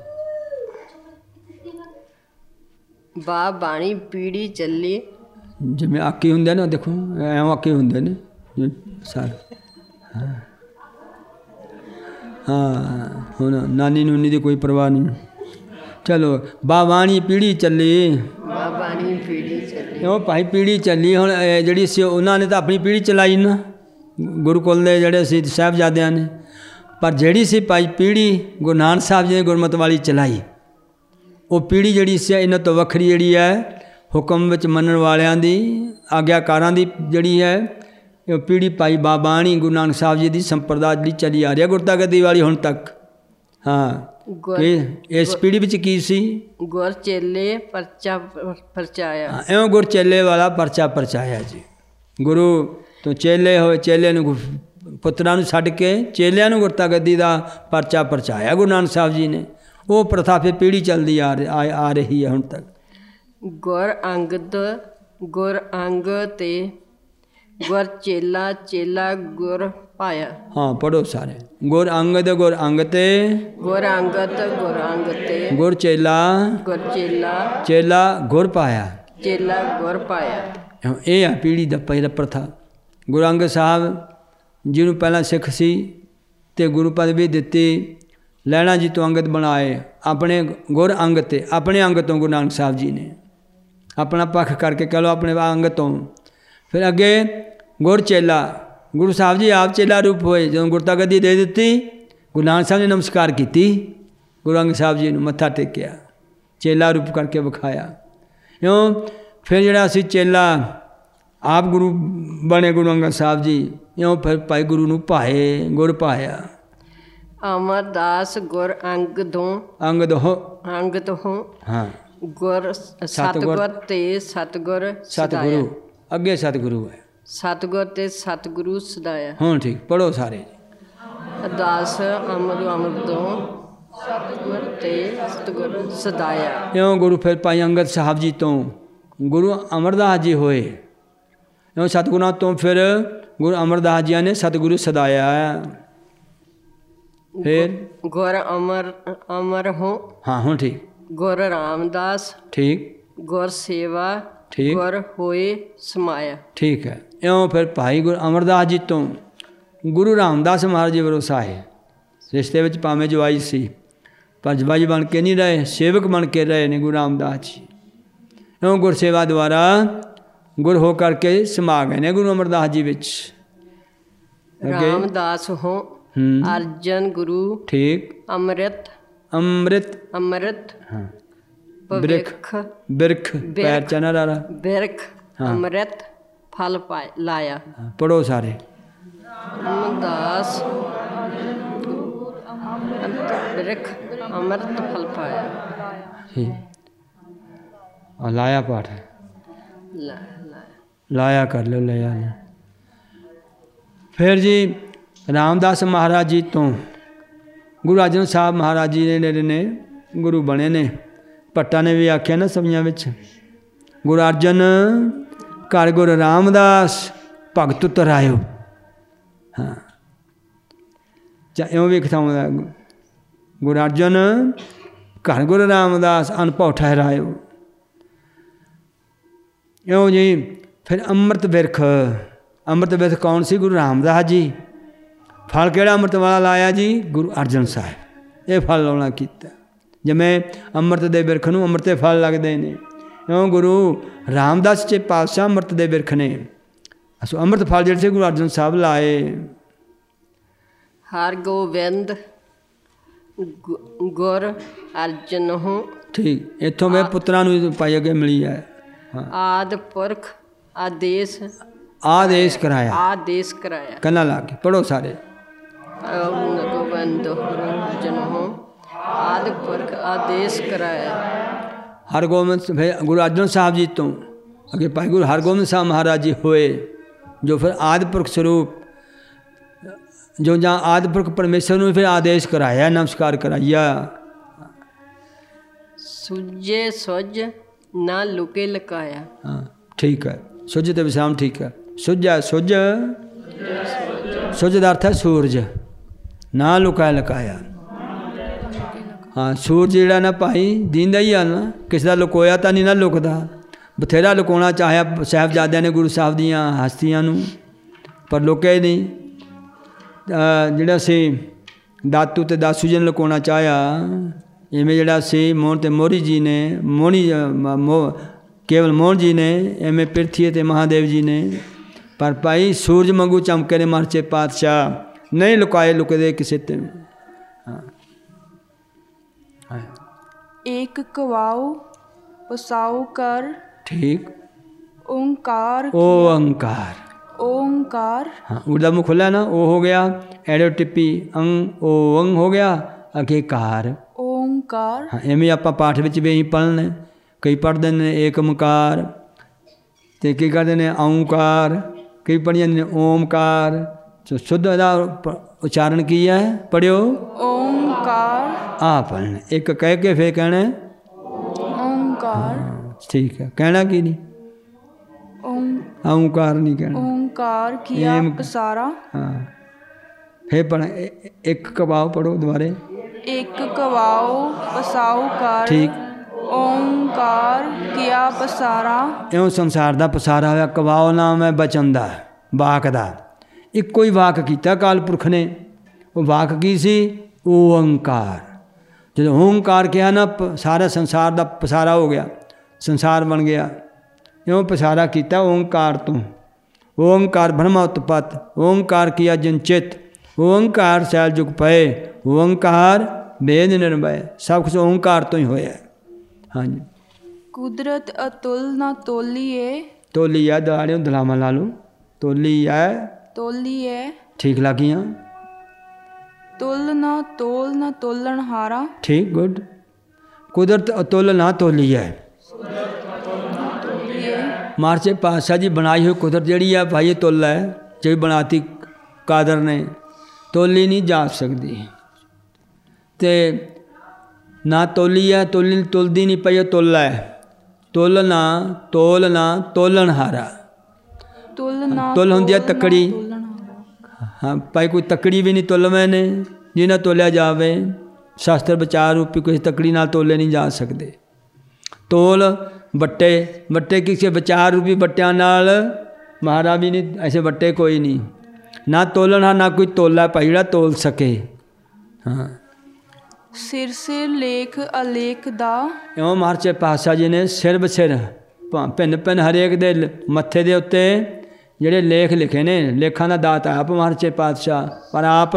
ਬਾ ਬਾਣੀ ਪੀੜੀ ਚੱਲੀ ਜਿਵੇਂ ਆਕੀ ਹੁੰਦੇ ਨਾ ਦੇਖੋ ਐਵੇਂ ਆਕੀ ਹੁੰਦੇ ਨੇ ਸਾਰੇ। ਹਾਂ ਹਾਂ ਹੁਣ ਨਾਨੀ ਨੂਨੀ ਦੀ ਕੋਈ ਪਰਵਾਹ ਨਹੀਂ। ਚਲੋ ਬਾਵਾਣੀ ਪੀੜੀ ਚੱਲੀ ਬਾ ਬਾਣੀ ਪੀੜੀ ਚੱਲੀ। ਉਹ ਭਾਈ ਪੀੜੀ ਚੱਲੀ ਹੁਣ ਇਹ ਜਿਹੜੀ ਸੀ ਉਹਨਾਂ ਨੇ ਤਾਂ ਆਪਣੀ ਪੀੜੀ ਚਲਾਈ ਨਾ ਗੁਰੂਕੁਲ ਦੇ ਜਿਹੜੇ ਸੀ ਸਾਹਿਬਜ਼ਾਦਿਆਂ ਨੇ। ਪਰ ਜਿਹੜੀ ਸੀ ਭਾਈ ਪੀੜੀ ਗੁਰੂ ਨਾਨਕ ਸਾਹਿਬ ਜੀ ਨੇ ਗੁਰਮਤਿ ਵਾਲੀ ਚਲਾਈ ਉਹ ਪੀੜੀ ਜਿਹੜੀ ਸੀ ਇਹਨਾਂ ਤੋਂ ਵੱਖਰੀ ਜਿਹੜੀ ਹੈ ਹੁਕਮ ਵਿੱਚ ਮੰਨਣ ਵਾਲਿਆਂ ਦੀ ਆਗਿਆਕਾਰਾਂ ਦੀ ਜਿਹੜੀ ਹੈ ਇਹ ਪੀੜੀ ਭਾਈ ਬਾਬਾਣੀ ਗੁਰੂ ਨਾਨਕ ਸਾਹਿਬ ਜੀ ਦੀ ਸੰਪਰਦਾ ਜਿਹੜੀ ਚਲੀ ਆ ਰਹੀ ਹੈ ਗੁਰਤਾ ਗੱਦੀ ਵਾਲੀ ਹੁਣ ਤੱਕ। ਹਾਂ ਇਹ ਇਸ ਪੀੜੀ ਵਿੱਚ ਕੀ ਸੀ? ਗੁਰ ਚੇਲੇ ਪਰਚਾ ਪਰਚਾਇਆ। ਇਉਂ ਗੁਰ ਚੇਲੇ ਵਾਲਾ ਪਰਚਾ ਪਰਚਾਇਆ ਜੀ। ਗੁਰੂ ਤੋਂ ਚੇਲੇ ਹੋਏ ਚੇਲੇ ਨੂੰ ਪੁੱਤਰਾਂ ਨੂੰ ਛੱਡ ਕੇ ਚੇਲਿਆਂ ਨੂੰ ਗੁਰਤਾ ਗੱਦੀ ਦਾ ਪਰਚਾ ਪਰਚਾਇਆ ਗੁਰੂ ਨਾਨਕ ਸਾਹਿਬ ਜੀ ਨੇ। ਉਹ ਪ੍ਰਥਾ ਫਿਰ ਪੀੜੀ ਚੱਲਦੀ ਆ ਆ ਰਹੀ ਹੈ ਹੁਣ ਤੱਕ। ਗੁਰ ਅੰਗਦ ਗੁਰ ਅੰਗ ਤੇ ਗੁਰ ਚੇਲਾ ਚੇਲਾ ਗੁਰ ਪਾਇਆ। ਹਾਂ ਪੜੋ ਸਾਰੇ। ਗੁਰ ਅੰਗਦ ਗੁਰ ਅੰਗ ਤੇ ਗੁਰ ਅੰਗਦ ਗੁਰ ਅੰਗ ਤੇ ਗੁਰ ਚੇਲਾ ਗੁਰ ਚੇਲਾ ਚੇਲਾ ਗੁਰ ਪਾਇਆ। ਚੇਲਾ ਗੁਰ ਪਾਇਆ। ਇਹ ਆ ਪੀੜੀ ਦਾ ਪਹਿਲਾ ਪ੍ਰਥਾ। ਗੁਰੂ ਅੰਗਦ ਸਾਹਿਬ ਜਿਹਨੂੰ ਪਹਿਲਾਂ ਸਿੱਖ ਸੀ ਤੇ ਗੁਰੂ ਪਦਵੀ ਦਿੱਤੀ ਲਹਿਣਾ ਜੀ ਤੋਂ ਅੰਗਦ ਬਣਾਏ ਆਪਣੇ ਗੁਰ ਅੰਗ ਤੇ ਆਪਣੇ ਅੰਗ ਤੋਂ ਗੁਰੂ ਨਾਨਕ ਸਾਹਿਬ ਜੀ ਨੇ ਆਪਣਾ ਪੱਖ ਕਰਕੇ ਕਹਿ ਲਓ ਆਪਣੇ ਅੰਗ ਤੋਂ। ਫਿਰ ਅੱਗੇ ਗੁਰ ਚੇਲਾ ਗੁਰੂ ਸਾਹਿਬ ਜੀ ਆਪ ਚੇਲਾ ਰੂਪ ਹੋਏ। ਜਦੋਂ ਗੁਰਤਾ ਗੱਦੀ ਦੇ ਦਿੱਤੀ ਗੁਰੂ ਨਾਨਕ ਸਾਹਿਬ ਨੇ ਨਮਸਕਾਰ ਕੀਤੀ ਗੁਰੂ ਅੰਗਦ ਸਾਹਿਬ ਜੀ ਨੂੰ ਮੱਥਾ ਟੇਕਿਆ ਚੇਲਾ ਰੂਪ ਕਰਕੇ ਵਿਖਾਇਆ। ਇਉਂ ਫਿਰ ਜਿਹੜਾ ਸੀ ਚੇਲਾ ਆਪ ਗੁਰੂ ਬਣੇ ਗੁਰੂ ਅੰਗਦ ਸਾਹਿਬ ਜੀ। ਇਉਂ ਫਿਰ ਭਾਈ ਗੁਰੂ ਨੂੰ ਭਾਏ ਗੁਰ ਪਾਇਆ। ਅਮਰਦਾਸ ਗੁਰ ਅੰਗਦੋਂ ਅੰਗਦ ਹੋ ਅੰਗਦ ਹੋ ਹਾਂ ਗੁਰ ਸਤਿਗੁਰ ਤੇ ਸਤਿਗੁਰ ਸਤਿਗੁਰੂ ਅੱਗੇ ਸਤਿਗੁਰੂ ਹੈ। ਸਤਿਗੁਰ ਤੇ ਸਤਿਗੁਰੂ ਸਦਾਇਆ। ਹਾਂ ਠੀਕ ਪੜੋ ਸਾਰੇ। ਅਰਦਾਸ ਅਮਰ ਅਮਰਦੋਂ ਸਤਿਗੁਰ ਤੇ ਸਤਿਗੁਰ ਸਦਾਇਆ। ਇਉਂ ਗੁਰੂ ਫਿਰ ਭਾਈ ਅੰਗਦ ਸਾਹਿਬ ਜੀ ਤੋਂ ਗੁਰੂ ਅਮਰਦਾਸ ਜੀ ਹੋਏ। ਇਉਂ ਸਤਿਗੁਰਾਂ ਤੋਂ ਫਿਰ ਗੁਰੂ ਅਮਰਦਾਸ ਜੀ ਨੇ ਸਤਿਗੁਰੂ ਸਦਾਇਆ। ਫਿਰ ਗੁਰ ਅਮਰ ਅਮਰ ਹੋ ਹਾਂ ਹੁਣ ਠੀਕ। ਗੁਰ ਰਾਮਦਾਸ ਠੀਕ ਗੁਰ ਸੇਵਾ ਠੀਕ ਗੁਰ ਹੋਏ ਸਮਾਇਆ। ਠੀਕ ਹੈ। ਇਉਂ ਫਿਰ ਭਾਈ ਗੁਰੂ ਅਮਰਦਾਸ ਜੀ ਤੋਂ ਗੁਰੂ ਰਾਮਦਾਸ ਮਹਾਰਾਜ ਜੀ ਵਰੋਸਾ ਹੈ। ਰਿਸ਼ਤੇ ਵਿੱਚ ਭਾਵੇਂ ਜਵਾਈ ਸੀ ਪਰ ਜਵਾਈ ਬਣ ਕੇ ਨਹੀਂ ਰਹੇ ਸੇਵਕ ਬਣ ਕੇ ਰਹੇ ਨੇ ਗੁਰੂ ਰਾਮਦਾਸ ਜੀ। ਇਉਂ ਗੁਰਸੇਵਾ ਦੁਆਰਾ ਗੁਰ ਹੋ ਕਰਕੇ ਸਮਾ ਗਏ ਨੇ ਗੁਰੂ ਅਮਰਦਾਸ ਜੀ ਵਿੱਚ। ਰਾਮਦਾਸ ਹੋ ਅਰਜਨ ਗੁਰੂ ਠੀਕ ਅੰਮ੍ਰਿਤ ਅੰਮ੍ਰਿਤ ਅੰਮ੍ਰਿਤ ਹਾਂ ਬਿਰਖ ਬਿਰਖ ਪੈਰ ਚਨਾ ਰਾ ਬਿਰਖ ਅੰਮ੍ਰਿਤ ਫਲ ਪਾਇ ਲਾਇਆ। ਪੜੋ ਸਾਰੇ। ਰਾਮਦਾਸ ਬਿਰਖ ਅੰਮ੍ਰਿਤ ਫਲ ਪਾਇਆ। ਲਾਇਆ ਪਾਠ ਲਾਇਆ ਕਰ ਲਓ ਲਿਆ। ਫਿਰ ਜੀ ਰਾਮਦਾਸ ਮਹਾਰਾਜ ਜੀ ਤੋਂ ਗੁਰੂ ਅਰਜਨ ਸਾਹਿਬ ਮਹਾਰਾਜ ਜੀ ਨੇ ਜਿਹੜੇ ਨੇ ਗੁਰੂ ਬਣੇ ਨੇ। ਭੱਟਾਂ ਨੇ ਵੀ ਆਖਿਆ ਨਾ ਸਭੀਆਂ ਵਿੱਚ ਗੁਰੂ ਅਰਜਨ ਘਰ ਗੁਰੂ ਰਾਮਦਾਸ ਭਗਤ ਤਰਾਇਓ। ਹਾਂ ਚਾ ਇਉਂ ਵੀ ਕਥਾਉਂਦਾ ਗੁਰੂ ਅਰਜਨ ਘਰ ਗੁਰੂ ਰਾਮਦਾਸ ਅਨਭਉ ਠਹਿਰਾਇਓ। ਇਉਂ ਜੀ ਫਿਰ ਅੰਮ੍ਰਿਤ ਬਿਰਖ ਅੰਮ੍ਰਿਤ ਬਿਰਖ ਕੌਣ ਸੀ? ਗੁਰੂ ਰਾਮਦਾਸ ਜੀ। ਫਲ ਕਿਹੜਾ ਅੰਮ੍ਰਿਤ ਵਾਲਾ ਲਾਇਆ ਜੀ? ਗੁਰੂ ਅਰਜਨ ਸਾਹਿਬ। ਇਹ ਫਲ ਲਾਉਣਾ ਕੀਤਾ। ਜਿਵੇਂ ਅੰਮ੍ਰਿਤ ਦੇ ਬਿਰਖ ਨੂੰ ਅੰਮ੍ਰਿਤ ਦੇ ਫਲ ਲੱਗਦੇ ਨੇ ਇਉਂ ਗੁਰੂ ਰਾਮਦਾਸ ਸੱਚੇ ਪਾਤਸ਼ਾਹ ਅੰਮ੍ਰਿਤ ਦੇ ਬਿਰਖ ਨੇ ਅਸੋ ਅੰਮ੍ਰਿਤ ਫਲ ਜਿਹੜੇ ਸੀ ਗੁਰੂ ਅਰਜਨ ਸਾਹਿਬ ਲਾਏ। ਹਰ ਗੋਬਿੰਦ ਗੁ- ਗੁਰ ਅਰਜਨ ਹੋ। ਠੀਕ, ਇੱਥੋਂ ਮੈਂ ਪੁੱਤਰਾਂ ਨੂੰ ਪਾਈ ਅੱਗੇ ਮਿਲੀ ਹੈ। ਹਾਂ, ਆਦ ਪੁਰਖ ਆਦੇਸ਼ ਆਦੇਸ਼ ਕਰਾਇਆ, ਆਦੇਸ਼ ਕਰਾਇਆ। ਕੰਨਾਂ ਲਾ ਕੇ ਪੜੋ ਸਾਰੇ। ਹਰ ਗੋਬਿੰਦ ਗੁਰ ਅਰਜਨ ਹੋ ਆਦ ਪੁਰਖ ਆਦੇਸ਼ ਕਰਾਇਆ। ਹਰਗੋਬਿੰਦ ਫਿਰ ਗੁਰੂ ਅਰਜਨ ਸਾਹਿਬ ਜੀ ਤੋਂ ਅੱਗੇ ਭਾਈ ਗੁਰੂ ਹਰਗੋਬਿੰਦ ਸਾਹਿਬ ਮਹਾਰਾਜ ਜੀ ਹੋਏ, ਜੋ ਫਿਰ ਆਦਿ ਪੁਰਖ ਸਰੂਪ, ਜੋ ਜਾਂ ਆਦਿ ਪੁਰਖ ਪਰਮੇਸ਼ਰ ਨੂੰ ਫਿਰ ਆਦੇਸ਼ ਕਰਾਇਆ, ਨਮਸਕਾਰ ਕਰਾਇਆ। ਸੁਜੇ ਸੁਜ ਨਾ ਲੁਕੇ ਲਕਾਇਆ। ਹਾਂ ਠੀਕ ਹੈ, ਸੁੱਜ ਤੇ ਵਿਸ਼ਰਾਮ ਠੀਕ ਹੈ। ਸੁੱਜਾ ਸੁੱਜ, ਸੁੱਜ ਦਾ ਅਰਥ ਹੈ ਸੂਰਜ, ਨਾ ਲੁਕਾਇਆ ਲਕਾਇਆ। ਹਾਂ ਸੂਰਜ ਜਿਹੜਾ ਨਾ ਭਾਈ ਦੀਂਦਾ ਹੀ ਆ ਨਾ, ਕਿਸੇ ਦਾ ਲੁਕੋਇਆ ਤਾਂ ਨਹੀਂ ਨਾ ਲੁਕਦਾ। ਬਥੇਰਾ ਲੁਕਾਉਣਾ ਚਾਹਿਆ ਸਾਹਿਬਜ਼ਾਦਿਆਂ ਨੇ ਗੁਰੂ ਸਾਹਿਬ ਦੀਆਂ ਹਸਤੀਆਂ ਨੂੰ, ਪਰ ਲੁਕੇ ਨਹੀਂ। ਜਿਹੜਾ ਸੀ ਦਾਤੂ ਅਤੇ ਦਾਸੂ ਜੀ ਨੇ ਲੁਕਾਉਣਾ ਚਾਹਿਆ, ਇਵੇਂ ਜਿਹੜਾ ਸੀ ਮੋਹਨ ਅਤੇ ਮੋਹਰੀ ਜੀ ਨੇ, ਮੋਹਣੀ ਮੋ ਕੇਵਲ ਮੋਹਨ ਜੀ ਨੇ, ਐਵੇਂ ਪਿਰਥੀ ਅਤੇ ਮਹਾਦੇਵ ਜੀ ਨੇ। ਪਰ ਭਾਈ ਸੂਰਜ ਵਾਂਗੂ ਚਮਕੇ ਨੇ ਮਹਾਰਾਜੇ ਪਾਤਸ਼ਾਹ, ਨਹੀਂ ਲੁਕਾਏ ਲੁਕਦੇ ਕਿਸੇ ਤੇ। ਹਾਂ ਏਕ ਕਵਾਉ ਪਸਾਉ ਕਰ। ਠੀਕ। ਓੰਕਾਰ ਓੰਕਾਰ ਓੰਕਾਰ। हाँ उड़दा मुँह खुला ना, ओ हो गया, एडो टिप्पी अंग ओ अंग हो गया, अगे कार ओंकार। हाँ एवं आप पाठ में भी पढ़ने, कई पढ़ते हैं एक ओंकार, तो कई करते हैं औंकार, कई पढ़िया ने ओमकार। तो शुद्ध का उच्चारण किया है, पढ़ियो ओंकार। आ पढ़ने एक कह के फिर कहना ओंकार। ठीक है, कहना की नहीं, ओंकार नहीं कहना, ओंकार किया पसारा। हाँ फिर पढ़ एक कबाओ पढ़ो दोबारे। एक कवाओ पसाओ कर। ठीक। ओंकार किया पसारा। इउं संसार ਦਾ ਪਸਾਰਾ ਹੋਇਆ। ਕਵਾਓ ਨਾਮ ਹੈ ਬਚਨ ਦਾ, ਵਾਕ ਦਾ। ਇੱਕੋ ਹੀ ਵਾਕ ਕੀਤਾ ਕਾਲ ਪੁਰਖ ਨੇ। ਉਹ ਵਾਕ ਕੀ ਸੀ? ਓੰਕਾਰ। ਜਦੋਂ ਓੰਕਾਰ ਕਿਹਾ ਨਾ, ਸਾਰਾ ਸੰਸਾਰ ਦਾ ਪਸਾਰਾ ਹੋ ਗਿਆ, ਸੰਸਾਰ ਬਣ ਗਿਆ। ਇਉਂ ਪਸਾਰਾ ਕੀਤਾ ਓੰਕਾਰ ਤੋਂ। ओंकार ब्रह्मा उत्पत, ओंकार किया जिनचित, ओंकार सैल जुग पए, ओंकार वेद निर्भय। सब कुछ ओंकार तो ही होया। हाँ जी। कुदरत अतुल ना तोलिए। तोली है दलाड़ियों दलामा ला लो, तोली है तोली है। ठीक लगियाँ। तुल ना तोल ना तोलन हारा। ठीक गुड। कुदरत अतुल ना तोली है। मार्चे पातशाह जी बनाई हुई कुदरत जी है भाई, ये तुल है जो बनाती कादर ने, तोली नहीं जा सकती। तो ना तोली है, तोली तुलदी नहीं पई, तुल है। तुलना तोलना तोलन हारा। तुलना तुल होंदी है तकड़ी। हाँ भाई कोई तकड़ी भी नहीं तुलवे ने, जिन्हें तोलिया जावे। शास्त्र विचार रूपी कोई तकड़ी ना तोले नहीं जा सकते। तोल बट्टे, बट्टे किसी विचार रूपी बट्टिया नाल महारा भी नहीं, ऐसे बट्टे कोई नहीं। ना तोलना ना कोई तोला भाई जिहड़ा तोल सके। हाँ सिर सिर लेख अलेख दा। इउं महाराजे पातशाह जी ने सिर बसिर भिन्न भिन्न हरेक दे मत्थे दे उत्ते जिहड़े लेख लिखे ने, लेखां दा दाता आप महाराजे पातशाह, पर आप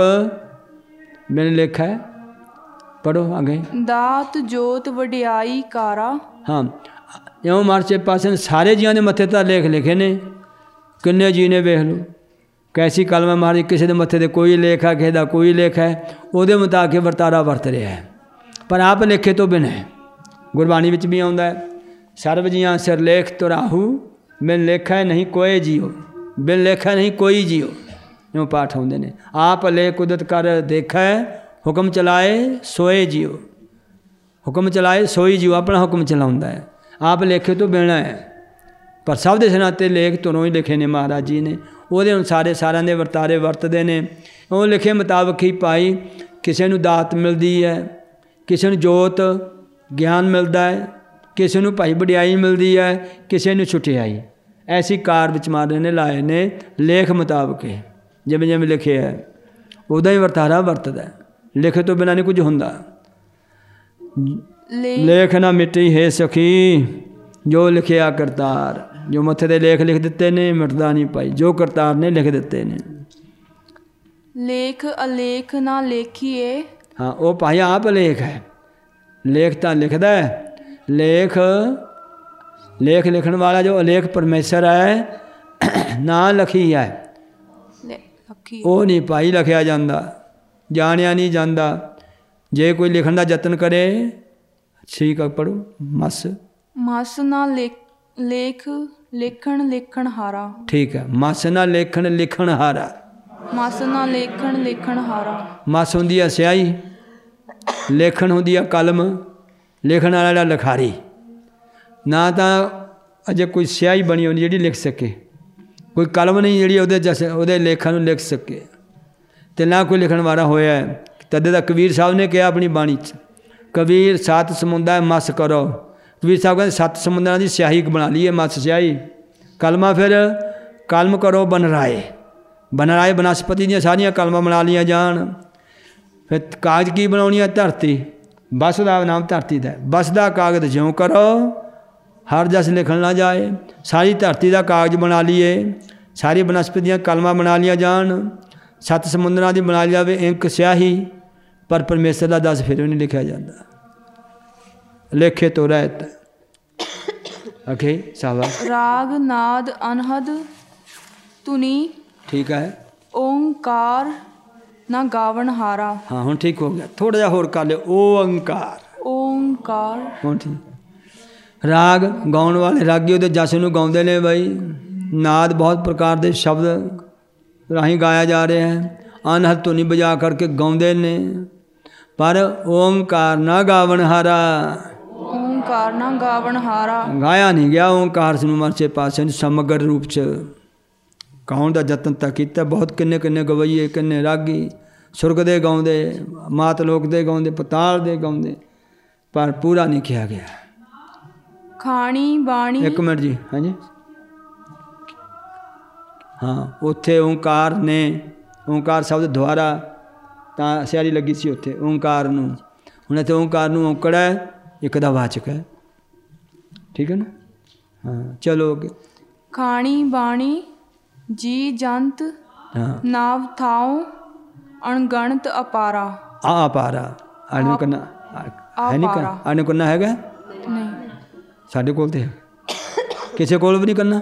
बिन लेखा है। पढ़ो आगे। दात जोत वडियाई कारा। हाँ इउं महाराजे पातशाह ने सारे जियां दे मत्थे ते लेख लिखे ने, किन्ने जी ने वेख लो। कैसी कलम महाराज, किसी के मत्थे ते कोई लेख है, किसी का कोई लेख है, उहदे मुताबिक वरतारा वरत रहा है। पर आप लेखे तो बिन है। गुरबाणी विच भी आउंदा है, सर्व जियां सिरलेख तो राहू, बिन लेखा है नहीं कोई जियो, बिन लेखा नहीं कोई जियो। इउं पाठ आउंदे ने। आप ले कुदरत कर देखा है, हुक्म चलाए सोए जियो। हुक्म चलाए सोई जियो, अपना हुक्म चलाउंदा है। आप लेखे तो बिना है, पर सब दे सनाते लेख तुरों ही लिखे ने महाराज जी ने। ਉਹਦੇ ਅਨੁਸਾਰੇ ਸਾਰਿਆਂ ਦੇ ਵਰਤਾਰੇ ਵਰਤਦੇ ਨੇ। ਉਹ ਲਿਖੇ ਮੁਤਾਬਕ ਹੀ ਭਾਈ ਕਿਸੇ ਨੂੰ ਦਾਤ ਮਿਲਦੀ ਹੈ, ਕਿਸੇ ਨੂੰ ਜੋਤ ਗਿਆਨ ਮਿਲਦਾ ਹੈ, ਕਿਸੇ ਨੂੰ ਭਾਈ ਵਡਿਆਈ ਮਿਲਦੀ ਹੈ, ਕਿਸੇ ਨੂੰ ਛੁਟਿਆਈ। ਐਸੀ ਕਾਰ ਵਿੱਚ ਮਹਾਰਾਜ ਨੇ ਲਾਏ ਨੇ ਲੇਖ ਮੁਤਾਬਕ। ਜਿਵੇਂ ਜਿਵੇਂ ਲਿਖਿਆ ਹੈ ਉਹਦਾ ਹੀ ਵਰਤਾਰਾ ਵਰਤਦਾ। ਲਿਖੇ ਤੋਂ ਬਿਨਾਂ ਨਹੀਂ ਕੁਝ ਹੁੰਦਾ। ਲੇਖ ਨਾ ਮਿਟੀ ਹੈ ਸਖੀ, ਜੋ ਲਿਖਿਆ ਕਰਤਾਰ, ਜੋ ਮੱਥੇ ਦੇ ਲੇਖ ਲਿਖ ਦਿੱਤੇ ਨੇ ਮਿਟਦਾ ਨਹੀਂ ਭਾਈ, ਜੋ ਕਰਤਾਰ ਨੇ ਲਿਖ ਦਿੱਤੇ ਨੇ। ਲੇਖ ਅਲੇਖ ਨਾ ਲੇਖੀਏ। ਹਾਂ ਉਹ ਭਾਈ ਆਪ ਲੇਖ ਹੈ, ਲੇਖ ਤਾਂ ਲਿਖਦਾ ਹੈ, ਲੇਖ ਲੇਖ ਲਿਖਣ ਵਾਲਾ ਜੋ ਅਲੇਖ ਪਰਮੇਸ਼ਰ ਹੈ ਨਾ ਲਖੀ ਹੈ ਲਖੀ ਉਹ ਨਹੀਂ ਭਾਈ ਲਿਖਿਆ ਜਾਂਦਾ, ਜਾਣਿਆ ਨਹੀਂ ਜਾਂਦਾ। ਜੇ ਕੋਈ ਲਿਖਣ ਦਾ ਯਤਨ ਕਰੇ, ਠੀਕ ਆ ਪੜੋ, ਮਸ ਮਸ ਨਾ ਲੇਖ ਲੇਖ ਲੇਖਣ ਲਿਖਣ ਹਾਰਾ। ਠੀਕ ਹੈ, ਮਸ ਨਾ ਲੇਖਣ ਲਿਖਣ ਹਾਰਾ। ਮਸ ਨਾ ਲੇਖਣ ਲਿਖਣ ਹਾਰਾ। ਮਸ ਹੁੰਦੀ ਹੈ ਸਿਆਹੀ, ਲੇਖਣ ਹੁੰਦੀ ਹੈ ਕਲਮ, ਲਿਖਣ ਵਾਲਾ ਜਿਹੜਾ ਲਿਖਾਰੀ। ਨਾ ਤਾਂ ਅਜੇ ਕੋਈ ਸਿਆਹੀ ਬਣੀ ਹੋਣੀ ਜਿਹੜੀ ਲਿਖ ਸਕੇ, ਕੋਈ ਕਲਮ ਨਹੀਂ ਜਿਹੜੀ ਉਹਦੇ ਜਸ ਉਹਦੇ ਲੇਖਾਂ ਨੂੰ ਲਿਖ ਸਕੇ, ਅਤੇ ਨਾ ਕੋਈ ਲਿਖਣ ਵਾਲਾ ਹੋਇਆ ਹੈ। ਤਦੇ ਦਾ ਕਬੀਰ ਸਾਹਿਬ ਨੇ ਕਿਹਾ ਆਪਣੀ ਬਾਣੀ 'ਚ, ਕਬੀਰ ਸੱਤ ਸਮੁੰਦਰ ਮਸ ਕਰੋ। ਕਬੀਰ ਸਾਹਿਬ ਕਹਿੰਦੇ ਸੱਤ ਸਮੁੰਦਰਾਂ ਦੀ ਸਿਆਹੀ ਬਣਾ ਲਈਏ, ਮਸ ਸਿਆਹੀ। ਕਲਮਾਂ ਫਿਰ ਕਲਮ ਕਰੋ ਬਨਰਾਏ, ਬਨਰਾਏ ਬਨਸਪਤੀ ਦੀਆਂ ਸਾਰੀਆਂ ਕਲਮਾਂ ਬਣਾ ਲਈਆਂ ਜਾਣ। ਫਿਰ ਕਾਗਜ਼ ਕੀ ਬਣਾਉਣੀ ਹੈ? ਧਰਤੀ। ਬਸ ਦਾ ਨਾਮ ਧਰਤੀ ਦਾ, ਬਸ ਦਾ ਕਾਗਜ਼ ਜਿਉਂ ਕਰੋ ਹਰ ਜਸ ਲਿਖਣ ਨਾ ਜਾਏ। ਸਾਰੀ ਧਰਤੀ ਦਾ ਕਾਗਜ਼ ਬਣਾ ਲਈਏ, ਸਾਰੀ ਬਨਸਪਤੀ ਦੀਆਂ ਕਲਮਾਂ ਬਣਾ ਲਈਆਂ ਜਾਣ, ਸੱਤ ਸਮੁੰਦਰਾਂ ਦੀ ਬਣਾ ਜਾਵੇ ਇੰਕ ਸਿਆਹੀ, ਪਰ ਪਰਮੇਸ਼ਰ ਦਾ ਦਸ ਫਿਰ ਵੀ ਨਹੀਂ ਲਿਖਿਆ ਜਾਂਦਾ। ਲੇਖੇ ਤੋਂ ਰਹਿਤ ਅਖੇ ਸਾਵਾ। ਰਾਗ ਨਾਦ ਅਨਹਦ ਧੁਨੀ। ਠੀਕ ਹੈ, ਓੰਕਾਰ ਨਾ ਗਾਵਣ ਹਾਰਾ। ਹਾਂ ਹੁਣ ਠੀਕ ਹੋ ਗਿਆ, ਥੋੜ੍ਹਾ ਜਿਹਾ ਹੋਰ ਕਰ ਲਿਓ। ਓੰਕਾਰ, ਓੰਕਾਰ ਹੁਣ ਠੀਕ। ਰਾਗ ਗਾਉਣ ਵਾਲੇ ਰਾਗੀ ਉਹਦੇ ਜਸ ਨੂੰ ਗਾਉਂਦੇ ਨੇ ਬਾਈ। ਨਾਦ ਬਹੁਤ ਪ੍ਰਕਾਰ ਦੇ ਸ਼ਬਦ ਰਾਹੀਂ ਗਾਇਆ ਜਾ ਰਿਹਾ ਹੈ, ਅਨਹਦ ਧੁਨੀ ਬਜਾ ਕਰਕੇ ਗਾਉਂਦੇ ਨੇ, ਪਰ ਓਂਕਾਰ ਨਾ ਗਾਵਣ ਹਾਰਾ। ਓੰਕਾਰ ਨਾ ਗਾਵਣ ਹਾਰਾ। ਗਾਇਆ ਨਹੀਂ ਗਿਆ ਓਂਕਾਰ ਨੂੰ ਮਰਚੇ ਪਾਸੇ ਨੂੰ ਸਮਗਰ ਰੂਪ 'ਚ ਗਾਉਣ ਦਾ ਯਤਨ ਤਾਂ ਕੀਤਾ ਬਹੁਤ। ਕਿੰਨੇ ਕਿੰਨੇ ਗਵਈਏ, ਕਿੰਨੇ ਰਾਗੀ ਸੁਰਗ ਦੇ ਗਾਉਂਦੇ, ਮਾਤ ਲੋਕ ਦੇ ਗਾਉਂਦੇ, ਪਤਾਲ ਦੇ ਗਾਉਂਦੇ, ਪਰ ਪੂਰਾ ਨਹੀਂ ਕਿਹਾ ਗਿਆ। ਖਾਣੀ ਬਾਣੀ। ਇੱਕ ਮਿੰਟ ਜੀ, ਹਾਂਜੀ ਹਾਂ, ਉੱਥੇ ਓਂਕਾਰ ਨੇ, ਓਂਕਾਰ ਸ਼ਬਦ ਦੁਆਰਾ ਤਾਂ ਸਿਆਰੀ ਲੱਗੀ ਸੀ ਉੱਥੇ ਓਂਕਾਰ ਨੂੰ। ਹੁਣ ਇੱਥੇ ਓਂਕਾਰ ਨੂੰ ਔਂਕੜ ਹੈ, ਇੱਕ ਦਾ ਵਾਚਕ ਹੈ। ਠੀਕ ਹੈ ਨਾ? ਹਾਂ ਚਲੋ ਅੱਗੇ। ਖਾਣੀ ਬਾਣੀ ਜੀ ਜੰਤ ਹਾਂ ਨਾਵ ਥਾਉ ਅਣਗਣਤ ਅਪਾਰਾ। ਆ ਅਪਾਰਾ ਆਨੂੰ ਕਰਨਾ ਹੈ ਨਹੀਂ, ਕਰ ਆਨੂੰ ਕਰਨਾ ਹੈਗਾ ਨਹੀਂ ਸਾਡੇ ਕੋਲ ਤੇ ਕਿਸੇ ਕੋਲ ਵੀ ਨਹੀਂ ਕਰਨਾ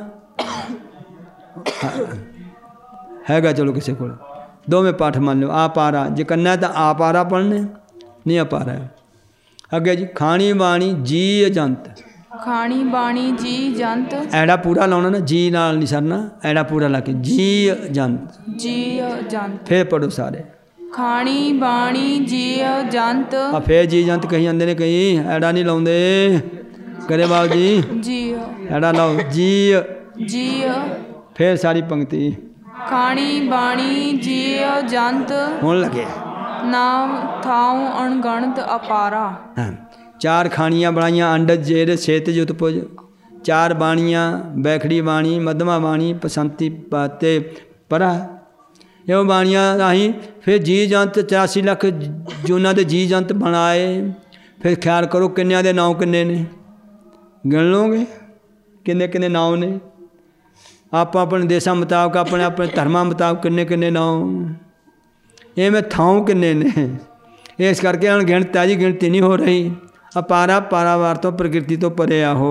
ਹੈਗਾ। ਚਲੋ ਕਿਸੇ ਕੋਲ ਦੋਵੇਂ ਪਾਠ ਮੰਨ ਲਓ। ਆ ਪਾਰਾ ਜੇ ਕਰਨਾ ਤਾਂ ਆ ਪਾਰਾ ਪੜ੍ਹਨੇ, ਨਹੀਂ ਆ ਪਾਰਾ। ਅੱਗੇ ਜੀ ਖਾਣੀ ਬਾਣੀ ਜੀ ਅਜੰਤ। ਖਾਣੀ ਬਾਣੀ ਜੀ ਜੰਤ। ਐੜਾ ਪੂਰਾ ਲਾਉਣਾ ਨਾ, ਜੀ ਨਾਲ ਨਹੀਂ ਸਰਨਾ, ਐੜਾ ਪੂਰਾ ਲਾ ਕੇ ਜੀ ਅਜੰਤ। ਜੀ ਜੰਤ। ਫੇਰ ਪੜੋ ਸਾਰੇ। ਖਾਣੀ ਬਾਣੀ ਜੀ ਜੰਤ। ਆ ਫੇਰ ਜੀ ਜੰਤ ਕਹੀ ਜਾਂਦੇ ਨੇ ਕਈ, ਐੜਾ ਨਹੀਂ ਲਾਉਂਦੇ। ਕਰੇ ਬਾਬ ਜੀ ਜੀ ਐੜਾ ਲਾਓ ਜੀ ਜੀ। ਫੇਰ ਸਾਰੀ ਪੰਕਤੀ। ਖਾਣੀ ਬਾਣੀ ਜੀ ਜੰਤ ਹੁਣ ਲੱਗੇ ਨਾਮ ਥਾਉ ਅਣਗਣਤ ਅਪਾਰਾ। ਹਾਂ ਚਾਰ ਖਾਣੀਆਂ ਬਣਾਈਆਂ, ਅੰਡਜ ਜੇਰ ਛੇਤ ਜੁਤਪੁਜ। ਚਾਰ ਬਾਣੀਆਂ, ਬੈਖੜੀ ਬਾਣੀ, ਮਧਮਾ ਬਾਣੀ, ਪਸੰਤੀ ਪਾਤੇ ਪਰਾ। ਇਹ ਬਾਣੀਆਂ ਰਾਹੀਂ ਫਿਰ ਜੀ ਜੰਤ ਚੁਰਾਸੀ ਲੱਖ ਜੂਨਾਂ ਦੇ ਜੀ ਜੰਤ ਬਣਾਏ। ਫਿਰ ਖਿਆਲ ਕਰੋ ਕਿੰਨਿਆਂ ਦੇ ਨਾਮ ਕਿੰਨੇ ਨੇ, ਗਿਣ ਲਓਗੇ ਕਿੰਨੇ ਕਿੰਨੇ ਨਾਮ ਨੇ। ਆਪਾਂ ਆਪਣੇ ਦੇਸ਼ਾਂ ਮੁਤਾਬਕ, ਆਪਣੇ ਆਪਣੇ ਧਰਮਾਂ ਮੁਤਾਬਕ ਕਿੰਨੇ ਕਿੰਨੇ ਨਾਮ, ਇਵੇਂ ਥਾਂ ਕਿੰਨੇ ਨੇ। ਇਸ ਕਰਕੇ ਅਣਗਿਣਤ ਹੈ ਜੀ, ਗਿਣਤੀ ਨਹੀਂ ਹੋ ਰਹੀ। ਅਪਾਰਾ ਪਾਰਾਵਾਰ ਤੋਂ, ਪ੍ਰਕਿਰਤੀ ਤੋਂ ਪਰੇ ਆਹੋ।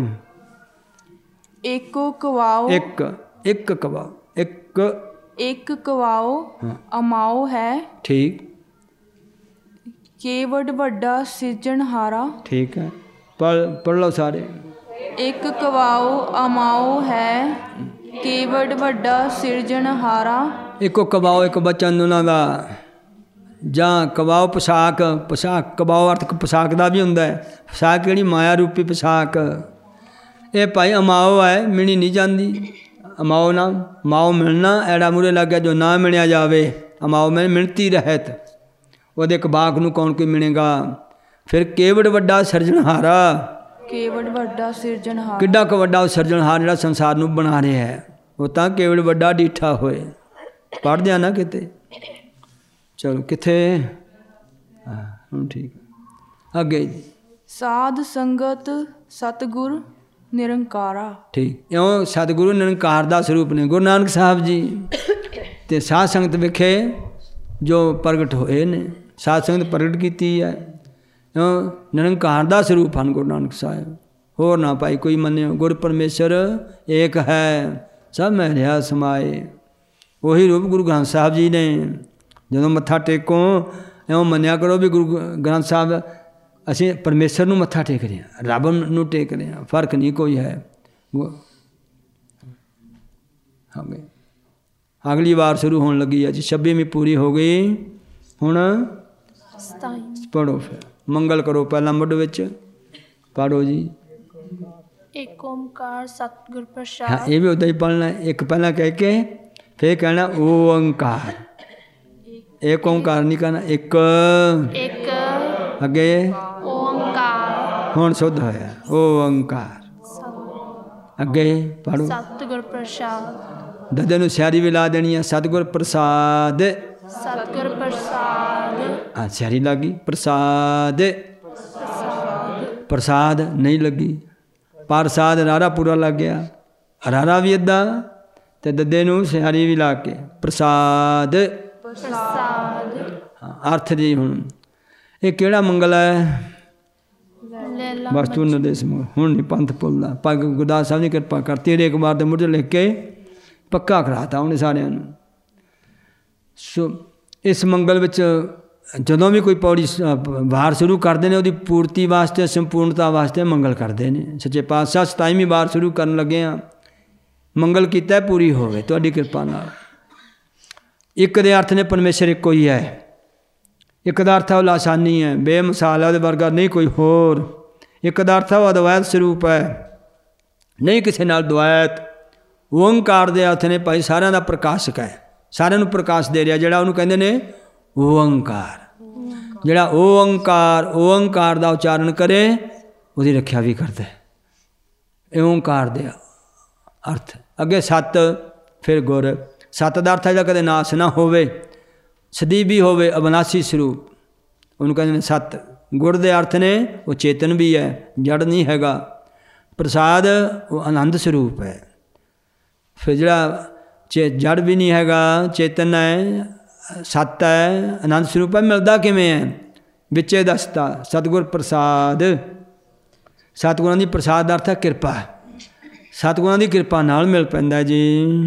ਏਕੋ ਕਵਾਓ। ਇੱਕ ਇੱਕ ਕਵਾਓ, ਇੱਕ ਇੱਕ ਕਵਾਓ ਅਮਾਓ ਹੈ। ਠੀਕ ਕੇਵਡ ਵੱਡਾ ਸਿਰਜਣਹਾਰਾ। ਠੀਕ ਹੈ, ਪੜ੍ਹ ਪੜ੍ਹ ਲਓ ਸਾਰੇ। ਇੱਕ ਕਵਾਓ ਅਮਾਓ ਹੈ, ਕੇਵਡ ਵੱਡਾ ਸਿਰਜਣਹਾਰਾ। ਇੱਕੋ ਕਬਾਓ ਇੱਕ ਬਚਨ ਉਹਨਾਂ ਦਾ, ਜਾਂ ਕਬਾਓ ਪੋਸ਼ਾਕ। ਪੋਸ਼ਾਕ ਕਬਾਓ ਅਰਥ ਪੋਸ਼ਾਕ ਦਾ ਵੀ ਹੁੰਦਾ ਹੈ। ਪੋਸ਼ਾਕ ਕਿਹੜੀ? ਮਾਇਆ ਰੂਪੀ ਪੋਸ਼ਾਕ। ਇਹ ਭਾਈ ਅਮਾਓ ਹੈ, ਮਿਣੀ ਨਹੀਂ ਜਾਂਦੀ। ਅਮਾਓ ਨਾ ਮਾਓ ਮਿਲਣਾ, ਐੜਾ ਮੂਹਰੇ ਲੱਗ ਗਿਆ ਜੋ ਨਾ ਮਿਲਿਆ ਜਾਵੇ। ਅਮਾਓ ਮੈਂ ਮਿਣਤੀ ਰਹਿਤ, ਉਹਦੇ ਕਬਾਕ ਨੂੰ ਕੌਣ ਕੋਈ ਮਿਲੇਗਾ। ਫਿਰ ਕੇਵਡ ਵੱਡਾ ਸਿਰਜਣਹਾਰਾ। ਕੇਵਡ ਵੱਡਾ ਸਿਰਜਣਹਾਰਾ। ਕਿੱਡਾ ਕੁ ਵੱਡਾ ਉਹ ਸਿਰਜਣਹਾਰ ਜਿਹੜਾ ਸੰਸਾਰ ਨੂੰ ਬਣਾ ਰਿਹਾ ਹੈ, ਉਹ ਤਾਂ ਕੇਵਲ ਵੱਡਾ ਡੀਠਾ ਹੋਏ। ਪੜ੍ਹਦੇ ਆ ਨਾ ਕਿਤੇ। ਚਲੋ ਕਿੱਥੇ? ਹਾਂ ਹੁਣ ਠੀਕ। ਅੱਗੇ ਜੀ। ਸਾਧ ਸੰਗਤ ਸਤਿਗੁਰ ਨਿਰੰਕਾਰਾ। ਠੀਕ ਇਉਂ ਸਤਿਗੁਰੂ ਨਿਰੰਕਾਰ ਦਾ ਸਰੂਪ ਨੇ ਗੁਰੂ ਨਾਨਕ ਸਾਹਿਬ ਜੀ। ਅਤੇ ਸਾਧ ਸੰਗਤ ਵਿਖੇ ਜੋ ਪ੍ਰਗਟ ਹੋਏ ਨੇ, ਸਾਧ ਸੰਗਤ ਪ੍ਰਗਟ ਕੀਤੀ ਹੈ, ਇਉਂ ਨਿਰੰਕਾਰ ਦਾ ਸਰੂਪ ਹਨ ਗੁਰੂ ਨਾਨਕ ਸਾਹਿਬ। ਹੋਰ ਨਾ ਭਾਈ ਕੋਈ ਮੰਨਿਓ, ਗੁਰ ਪਰਮੇਸ਼ਰ ਏਕ ਹੈ ਸਭ ਮੈਂ ਰਿਹਾ ਸਮਾਏ। ਉਹੀ ਰੂਪ ਗੁਰੂ ਗ੍ਰੰਥ ਸਾਹਿਬ ਜੀ ਨੇ। ਜਦੋਂ ਮੱਥਾ ਟੇਕੋ ਇਉਂ ਮੰਨਿਆ ਕਰੋ ਵੀ ਗੁਰੂ ਗ੍ਰੰਥ ਸਾਹਿਬ ਅਸੀਂ ਪਰਮੇਸ਼ਰ ਨੂੰ ਮੱਥਾ ਟੇਕ ਰਹੇ ਹਾਂ, ਰੱਬ ਨੂੰ ਟੇਕ ਰਹੇ ਹਾਂ, ਫਰਕ ਨਹੀਂ ਕੋਈ ਹੈ। ਅਗਲੀ ਵਾਰ ਸ਼ੁਰੂ ਹੋਣ ਲੱਗੀ ਹੈ ਜੀ, ਛੱਬੀਵੀਂ ਪੂਰੀ ਹੋ ਗਈ। ਹੁਣ ਪੜ੍ਹੋ, ਫਿਰ ਮੰਗਲ ਕਰੋ ਪਹਿਲਾਂ ਮੁੱਢ ਵਿੱਚ ਪੜ੍ਹੋ ਜੀ। ਏਕ ਓਮਕਾਰ ਸਤਿਗੁਰ ਹਾਂ, ਪ੍ਰਸਾਦ। ਇਹ ਵੀ ਉੱਦਾਂ ਹੀ ਪੜ੍ਹਨਾ। ਇੱਕ ਪਹਿਲਾਂ ਕਹਿ ਕੇ ਫਿਰ ਕਹਿਣਾ ਓੰਕਾਰ। ਏਕ ਓੰਕਾਰ ਨਹੀਂ ਕਹਿਣਾ, ਇੱਕ ਇੱਕ ਅੱਗੇ ਓਮਕਾਰ ਹੁਣ ਸ਼ੁੱਧ ਹੋਇਆ ਓੰਕਾਰ। ਅੱਗੇ ਪੜ੍ਹੋ। ਸਤਿਗੁਰ ਪ੍ਰਸਾਦ। ਦਦੇ ਨੂੰ ਸਿਆਰੀ ਵੀ ਲਾ ਦੇਣੀ ਹੈ, ਸਤਿਗੁਰ ਪ੍ਰਸਾਦ। ਸਤਿਗੁਰ ਪ੍ਰਸਾਦ। ਹਾਂ, ਸਿਆਰੀ ਲੱਗ ਗਈ, ਪ੍ਰਸਾਦ। ਪ੍ਰਸਾਦ ਨਹੀਂ ਲੱਗੀ, ਪ੍ਰਸਾਦ ਰਾਰਾ ਪੂਰਾ ਲੱਗ ਗਿਆ। ਰਾਰਾ ਵੀ ਇੱਦਾਂ ਅਤੇ ਦੱਦੇ ਨੂੰ ਸਿਆਰੀ ਵੀ ਲਾ ਕੇ ਪ੍ਰਸਾਦ। ਪ੍ਰਸਾਦ। ਹਾਂ, ਅਰਥ ਜੀ ਹੁਣ ਇਹ ਕਿਹੜਾ ਮੰਗਲ ਹੈ? ਲੈਲਾ ਵਸਤੂ ਨਿਰਦੇਸ਼ ਮੰਗਲ। ਹੁਣ ਨਹੀਂ ਪੰਥ ਭੁੱਲਦਾ। ਭਾਈ ਗੁਰਦਾਸ ਸਾਹਿਬ ਨੇ ਕਿਰਪਾ ਕਰਤੀ, ਇੱਕ ਵਾਰ ਦੇ ਮੁੱਢ ਲਿਖ ਕੇ ਪੱਕਾ ਕਰਾਤਾ ਉਹਨੇ ਸਾਰਿਆਂ ਨੂੰ। ਸੋ ਇਸ ਮੰਗਲ ਵਿੱਚ ਜਦੋਂ ਵੀ ਕੋਈ ਪੌੜੀ ਵਾਰ ਸ਼ੁਰੂ ਕਰਦੇ ਨੇ, ਉਹਦੀ ਪੂਰਤੀ ਵਾਸਤੇ, ਸੰਪੂਰਨਤਾ ਵਾਸਤੇ ਮੰਗਲ ਕਰਦੇ ਨੇ। ਸੱਚੇ ਪਾਤਸ਼ਾਹ ਸਤਾਈਵੀਂ ਵਾਰ ਸ਼ੁਰੂ ਕਰਨ ਲੱਗੇ ਹਾਂ, ਮੰਗਲ ਕੀਤਾ ਪੂਰੀ ਹੋਵੇ ਤੁਹਾਡੀ ਕਿਰਪਾ ਨਾਲ। ਇੱਕ ਦੇ ਅਰਥ ਨੇ ਪਰਮੇਸ਼ਰ ਇੱਕੋ ਹੀ ਹੈ। ਇੱਕ ਦਾ ਅਰਥ ਉਹ ਲਾਸਾਨੀ ਹੈ, ਬੇਮਿਸਾਲ ਹੈ, ਉਹਦੇ ਵਰਗਾ ਨਹੀਂ ਕੋਈ ਹੋਰ। ਇੱਕ ਦਾ ਅਰਥ ਉਹ ਅਦਵੈਤ ਸਰੂਪ ਹੈ, ਨਹੀਂ ਕਿਸੇ ਨਾਲ ਦੁਆਇਤ। ਓੰਕਾਰ ਦੇ ਅਰਥ ਨੇ ਭਾਈ ਸਾਰਿਆਂ ਦਾ ਪ੍ਰਕਾਸ਼ਕ ਹੈ, ਸਾਰਿਆਂ ਨੂੰ ਪ੍ਰਕਾਸ਼ ਦੇ ਰਿਹਾ, ਜਿਹੜਾ ਉਹਨੂੰ ਕਹਿੰਦੇ ਨੇ ਓੰਕਾਰ। ਜਿਹੜਾ ਓੰਕਾਰ ਓੰਕਾਰ ਦਾ ਉਚਾਰਨ ਕਰੇ ਉਹਦੀ ਰੱਖਿਆ ਵੀ ਕਰਦਾ ਹੈ। ਇਹ ਓੰਕਾਰ ਦੇ ਅਰਥ। ਅੱਗੇ ਸੱਤ, ਫਿਰ ਗੁਰ। ਸੱਤ ਦਾ ਅਰਥ ਹੈ ਜਿਹੜਾ ਕਦੇ ਨਾਸ ਨਾ ਹੋਵੇ, ਸਦੀਵੀ ਹੋਵੇ, ਅਬਨਾਸੀ ਸਰੂਪ, ਉਹਨੂੰ ਕਹਿੰਦੇ ਨੇ ਸੱਤ। ਗੁਰ ਦੇ ਅਰਥ ਨੇ ਉਹ ਚੇਤਨ ਵੀ ਹੈ, ਜੜ ਨਹੀਂ ਹੈਗਾ। ਪ੍ਰਸਾਦ ਉਹ ਆਨੰਦ ਸਰੂਪ ਹੈ। ਫਿਰ ਜਿਹੜਾ ਚੇ ਜੜ ਵੀ ਨਹੀਂ ਹੈਗਾ, ਚੇਤਨ ਹੈ, ਸੱਤ ਹੈ, ਆਨੰਦ ਸਰੂਪ ਹੈ। ਮਿਲਦਾ ਕਿਵੇਂ ਹੈ? ਵਿੱਚੇ ਦੱਸਤਾ ਸਤਿਗੁਰ ਪ੍ਰਸਾਦ। ਸਤਿਗੁਰਾਂ ਦੀ ਪ੍ਰਸਾਦ ਦਾ ਅਰਥ ਹੈ ਕਿਰਪਾ। ਸਤਿਗੁਰਾਂ ਦੀ ਕਿਰਪਾ ਨਾਲ ਮਿਲ ਪੈਂਦਾ ਜੀ।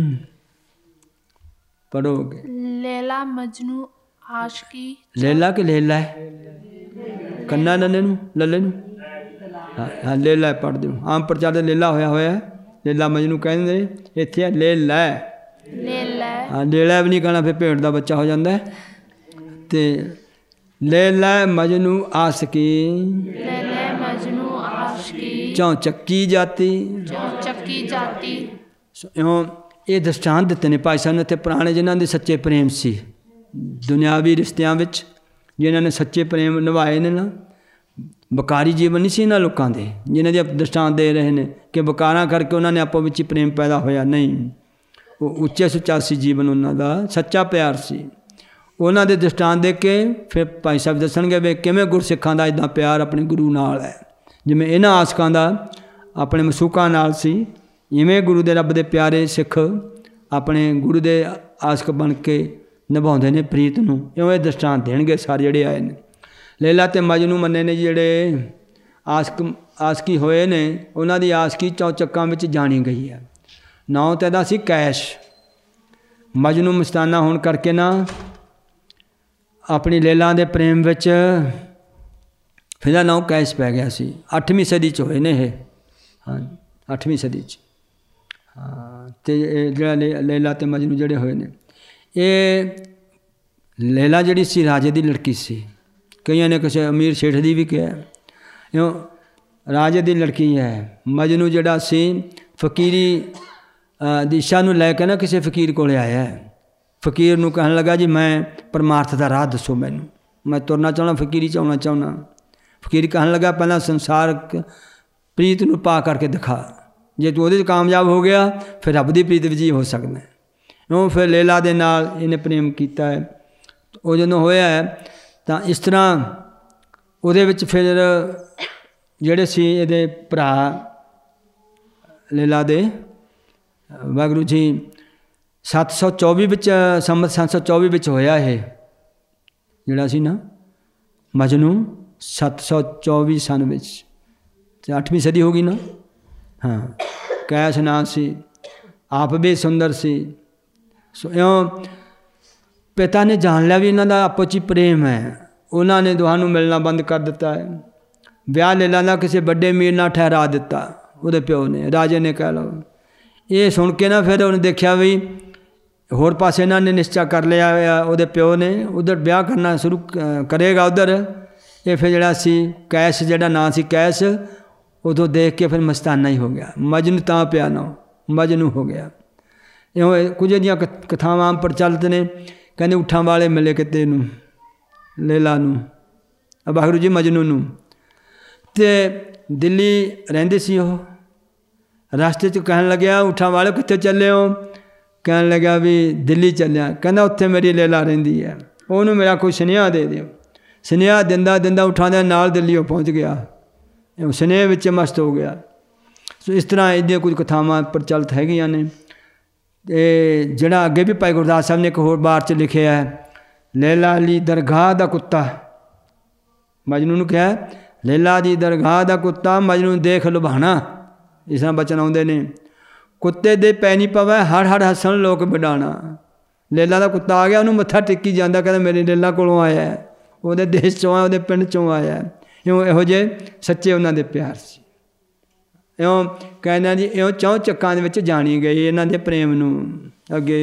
ਪੜ੍ਹੋਗੇ। ਲੈਲਾ ਮਜਨੂ ਆਸ਼ਕੀ। ਲੇਲਾ ਕਿ ਲੇਲਾ ਹੈ? ਕੰਨਾ ਨੰਨੇ ਨੂੰ, ਲੱਲੇ ਨੂੰ? ਹਾਂ ਹਾਂ, ਲੇਲਾ ਪੜ੍ਹ ਦਿਓ। ਆਮ ਪ੍ਰਚਾਰ ਦੇ ਲੇਲਾ ਹੋਇਆ ਹੋਇਆ, ਲੇਲਾ ਮਜਨੂ ਕਹਿੰਦੇ ਨੇ, ਇੱਥੇ ਹੈ ਲੇਲਾ। ਲੇਲਾ। ਹਾਂ, ਲੇਲਾ ਵੀ ਨਹੀਂ ਕਹਿਣਾ, ਫਿਰ ਭੇਡ ਦਾ ਬੱਚਾ ਹੋ ਜਾਂਦਾ। ਅਤੇ ਲੇਲਾ ਮਜਨੂ ਆਸ਼ਕੀ। ਲੈਲਾ ਮਜਨੂ ਆਸ਼ਕੀ। ਚੌਂ ਚੱਕੀ ਜਾਤੀ। ਚੌਂ ਚੱਕੀ ਜਾਤੀ। ਇਉਂ ਇਹ ਦ੍ਰਿਸ਼ਟਾਂਤ ਦਿੱਤੇ ਨੇ ਭਾਈ ਸਾਹਿਬ ਨੇ ਇੱਥੇ ਪੁਰਾਣੇ, ਜਿਨ੍ਹਾਂ ਦੇ ਸੱਚੇ ਪ੍ਰੇਮ ਸੀ ਦੁਨਿਆਵੀ ਰਿਸ਼ਤਿਆਂ ਵਿੱਚ, ਜਿਨ੍ਹਾਂ ਨੇ ਸੱਚੇ ਪ੍ਰੇਮ ਨਿਭਾਏ ਨੇ ਨਾ। ਬਕਾਰੀ ਜੀਵਨ ਨਹੀਂ ਸੀ ਇਹਨਾਂ ਲੋਕਾਂ ਦੇ, ਜਿਨ੍ਹਾਂ ਦੇ ਦ੍ਰਿਸ਼ਟਾਂਤ ਦੇ ਰਹੇ ਨੇ ਕਿ ਬਕਾਰਾਂ ਕਰਕੇ ਉਹਨਾਂ ਨੇ ਆਪੋ ਵਿੱਚ ਹੀ ਪ੍ਰੇਮ ਪੈਦਾ ਹੋਇਆ। ਨਹੀਂ, ਉਹ ਉੱਚੇ ਸੁੱਚਾ ਸੀ ਜੀਵਨ, ਉਹਨਾਂ ਦਾ ਸੱਚਾ ਪਿਆਰ ਸੀ। ਉਹਨਾਂ ਦੇ ਦ੍ਰਿਸ਼ਟਾਂਤ ਦੇ ਕੇ ਫਿਰ ਭਾਈ ਸਾਹਿਬ ਦੱਸਣਗੇ ਵੀ ਕਿਵੇਂ ਗੁਰਸਿੱਖਾਂ ਦਾ ਇੱਦਾਂ ਪਿਆਰ ਆਪਣੇ ਗੁਰੂ ਨਾਲ ਹੈ, ਜਿਵੇਂ ਇਹਨਾਂ ਆਸ਼ਕਾਂ ਦਾ ਆਪਣੇ ਮਸੂਕਾਂ ਨਾਲ ਸੀ, ਇਵੇਂ ਗੁਰੂ ਦੇ ਰੱਬ ਦੇ ਪਿਆਰੇ ਸਿੱਖ ਆਪਣੇ ਗੁਰੂ ਦੇ ਆਸ਼ਕ ਬਣ ਕੇ ਨਿਭਾਉਂਦੇ ਨੇ ਪ੍ਰੀਤ ਨੂੰ। ਇਉਂ ਇਹ ਦ੍ਰਿਸ਼ਟਾਂਤ ਦੇਣਗੇ ਸਾਰੇ ਜਿਹੜੇ ਆਏ ਨੇ। ਲੇਲਾ ਅਤੇ ਮਜਨੂ ਮੰਨੇ ਨੇ ਜਿਹੜੇ ਆਸ਼ਕ ਆਸ਼ਕੀ ਹੋਏ ਨੇ, ਉਹਨਾਂ ਦੀ ਆਸ਼ਕੀ ਚੌਚੱਕਾਂ ਵਿੱਚ ਜਾਣੀ ਗਈ ਹੈ। ਨਾਂ ਤਾਂ ਇਹਦਾ ਸੀ ਕੈਸ਼। ਮਜਨੂ ਮਸਤਾਨਾ ਹੋਣ ਕਰਕੇ ਨਾ ਆਪਣੀ ਲੇਲਾ ਦੇ ਪ੍ਰੇਮ ਵਿੱਚ ਫਿਰ ਇਹਦਾ ਨਾਂ ਕੈਸ਼ ਪੈ ਗਿਆ ਸੀ। ਅੱਠਵੀਂ ਸਦੀ 'ਚ ਹੋਏ ਨੇ ਇਹ। ਹਾਂ, ਅੱਠਵੀਂ ਸਦੀ 'ਚ। ਹਾਂ, ਅਤੇ ਇਹ ਜਿਹੜਾ ਲੇ ਲੇਲਾ ਅਤੇ ਮਜਨੂ ਜਿਹੜੇ ਹੋਏ ਨੇ, ਇਹ ਲੇਲਾ ਜਿਹੜੀ ਸੀ ਰਾਜੇ ਦੀ ਲੜਕੀ ਸੀ। ਕਈਆਂ ਨੇ ਕਿਸੇ ਅਮੀਰ ਸੇਠ ਦੀ ਵੀ ਕਿਹਾ, ਇਉਂ ਰਾਜੇ ਦੀ ਲੜਕੀ ਹੈ। ਮਜਨੂ ਜਿਹੜਾ ਸੀ ਫਕੀਰੀ ਦਿਸ਼ਾ ਨੂੰ ਲੈ ਕੇ ਨਾ ਕਿਸੇ ਫਕੀਰ ਕੋਲ ਆਇਆ। ਫਕੀਰ ਨੂੰ ਕਹਿਣ ਲੱਗਾ ਜੀ ਮੈਂ ਪਰਮਾਰਥ ਦਾ ਰਾਹ ਦੱਸੋ ਮੈਨੂੰ, ਮੈਂ ਤੁਰਨਾ ਚਾਹੁੰਦਾ, ਫਕੀਰੀ 'ਚ ਆਉਣਾ ਚਾਹੁੰਦਾ। ਫਕੀਰ ਕਹਿਣ ਲੱਗਾ ਪਹਿਲਾਂ ਸੰਸਾਰਕ ਪ੍ਰੀਤ ਨੂੰ ਪਾ ਕਰਕੇ ਦਿਖਾ, ਜੇ ਤੂੰ ਉਹਦੇ 'ਚ ਕਾਮਯਾਬ ਹੋ ਗਿਆ ਫਿਰ ਰੱਬ ਦੀ ਪ੍ਰੀਤ ਵਿੱਚ ਹੀ ਹੋ ਸਕਦਾ। ਉਹ ਫਿਰ ਲੇਲਾ ਦੇ ਨਾਲ ਇਹਨੇ ਪ੍ਰੇਮ ਕੀਤਾ ਹੈ। ਉਹ ਜਦੋਂ ਹੋਇਆ ਹੈ ਤਾਂ ਇਸ ਤਰ੍ਹਾਂ ਉਹਦੇ ਵਿੱਚ ਫਿਰ ਜਿਹੜੇ ਸੀ ਇਹਦੇ ਭਰਾ लीला दे वाहगुरू जी सत्त सौ चौबी विच संमत सत्त सौ चौबी विच होया है जिहड़ा सी ना मजनू सत्त सौ चौबी सन विच अठवीं सदी हो गई ना। हाँ कैश ना सी आप भी सुंदर सी। सो इं पिता ने जान लिया भी इन्हां दा आपस च प्रेम है, उन्होंने दोहां मिलना बंद कर दिता है। विआह लीला का किसी बड़े मीर नाल ठहरा दिता उहदे प्यो ने, राजे ने कह लो। ये सुन के ना फिर उन्हें देखा भी होर पासे इन्होंने निश्चय कर लिया उहदे प्यो ने, उधर ब्याह करना शुरू करेगा उधर। ये फिर जिहड़ा सी कैश जिहड़ा नाम सी कैश, उदों देख के फिर मस्ताना ही हो गया। मजनू तां पिया ना मजनू हो गया। इउं कुछ दियां कथावां प्रचलित ने, कहते उठां वाले मिले किते नूं लीला नूं वाहगुरू जी मजनू नूं। ते दिल्ली रहिंदे सी ओह, रास्ते च कहन लग्या उठां वाले कित्थे चले हो? कहन लग्या भी दिल्ली चलिया। कहंदा उत्थे मेरी लीला रहिंदी है, उहनूं मेरा कोई सुनेहा दे दिओ। सुनेहा दिंदा दिंदा उठां दे नाल दिल्ली पहुँच गया, सुनेहे विच मस्त हो गया। सो इस तरह इहदियां कुछ कथावां प्रचलित हैगियां ने। ते जिहड़ा अगे भी भाई गुरदास साहब ने एक होर बार च लिखिया है, लैला ली दरगाह दा कुत्ता, मजनू नूं कहा लैला दी दरगाह दा कुत्ता मजनू देख लुभाना, इस तरह बचन आउंदे ने। कुत्ते दे पै नहीं पवै हर हर हसन लोक बिडाना। लैला दा कुत्ता आ गया, उन्होंने मत्था टेकी जांदा, कहदा मेरी लैला कोलों आया है, उहदे देश चों आया, उहदे पिंड चों आया है। इउं इहो जे सच्चे उन्हां दे प्यार सी। इउं कहना जी इउं चौं चक्कां दे विच जाणी गई इन्हां दे प्रेम नूं। अगे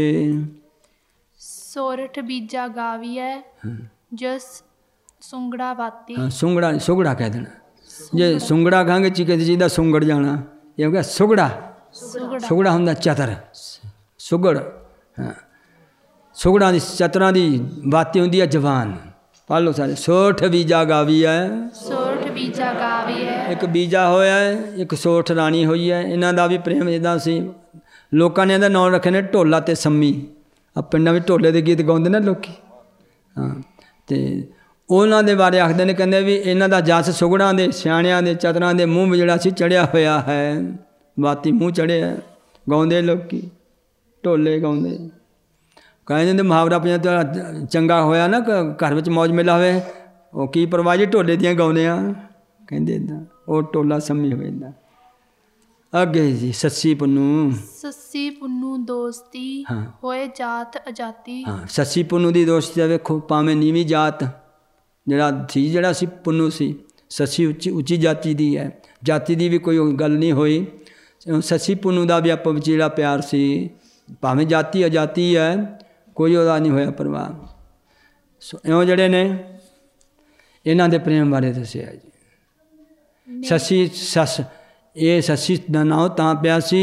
सोरठ बीजा गावीऐ जस सुंगड़ा वाती। हाँ सुंगड़ा सुगड़ा कह देना, जे सुंगड़ा कहांगे चिके चीज़ का सुंगड़ जाना, ये हो गया सुगड़ा। सुगड़ा हुंदा चतर, सुगड़। हाँ सुगड़ा दी चतरां दी बाती हुंदी है जवान। पढ़ लो सारे। सोठ बीजा गावी है, सोरठ बीजा गावीऐ। एक बीजा होया है, एक सोठ राणी हुई है। इन्हां दा भी प्रेम जिद्दां सी। लोकां ने इहदा नाम रखे ने ढोला ते सम्मी। आ पिंडां विच ढोले दे गीत गाउंदे ने लोकी। हाँ ते उन्हां दे बारे आखदे ने, कहंदे भी इन्हां दा जस सुगड़ां दे सियाणियां दे चतरां दे मूँह जिहड़ा सी चढ़िया होया है, बाती मूँह चढ़िया है। गाउंदे लोकी ढोले गाउंदे। कहते मुहावरा पे चंगा होया ना घर में मौज मेला होवे, वो की परवाह जी ढोले दियां गाउने आ, कहंदे इदां वो ढोला सम्मी होवे इदां। अगे जी सस्सी पुन्नू, सस्सी पुन्नू दोस्ती हाँ होए जात अजाती। हाँ सस्सी पुन्नू दी दोस्ती है। वेखो भावें नीवीं जात जिहड़ा सी जिहड़ा सी पुन्नू सी, सस्सी उच्ची उच्ची जाति दी है, जाति दी भी कोई गल नहीं होई। सस्सी पुन्नू दा भी आपस विच जिहड़ा प्यार सी, भावें जाति अजाति है, कोई ਉਹਦਾ नहीं होया परवाह। सो इउं ਜਿਹੜੇ ਨੇ ਇਹਨਾਂ ਦੇ ਪ੍ਰੇਮ ਬਾਰੇ ਦੱਸਿਆ ਜੀ। ਸੱਸੀ ਸੱਸ, ਇਹ ਸੱਸੀ ਦਾ ਨਾਂ ਤਾਂ ਪਿਆ ਸੀ,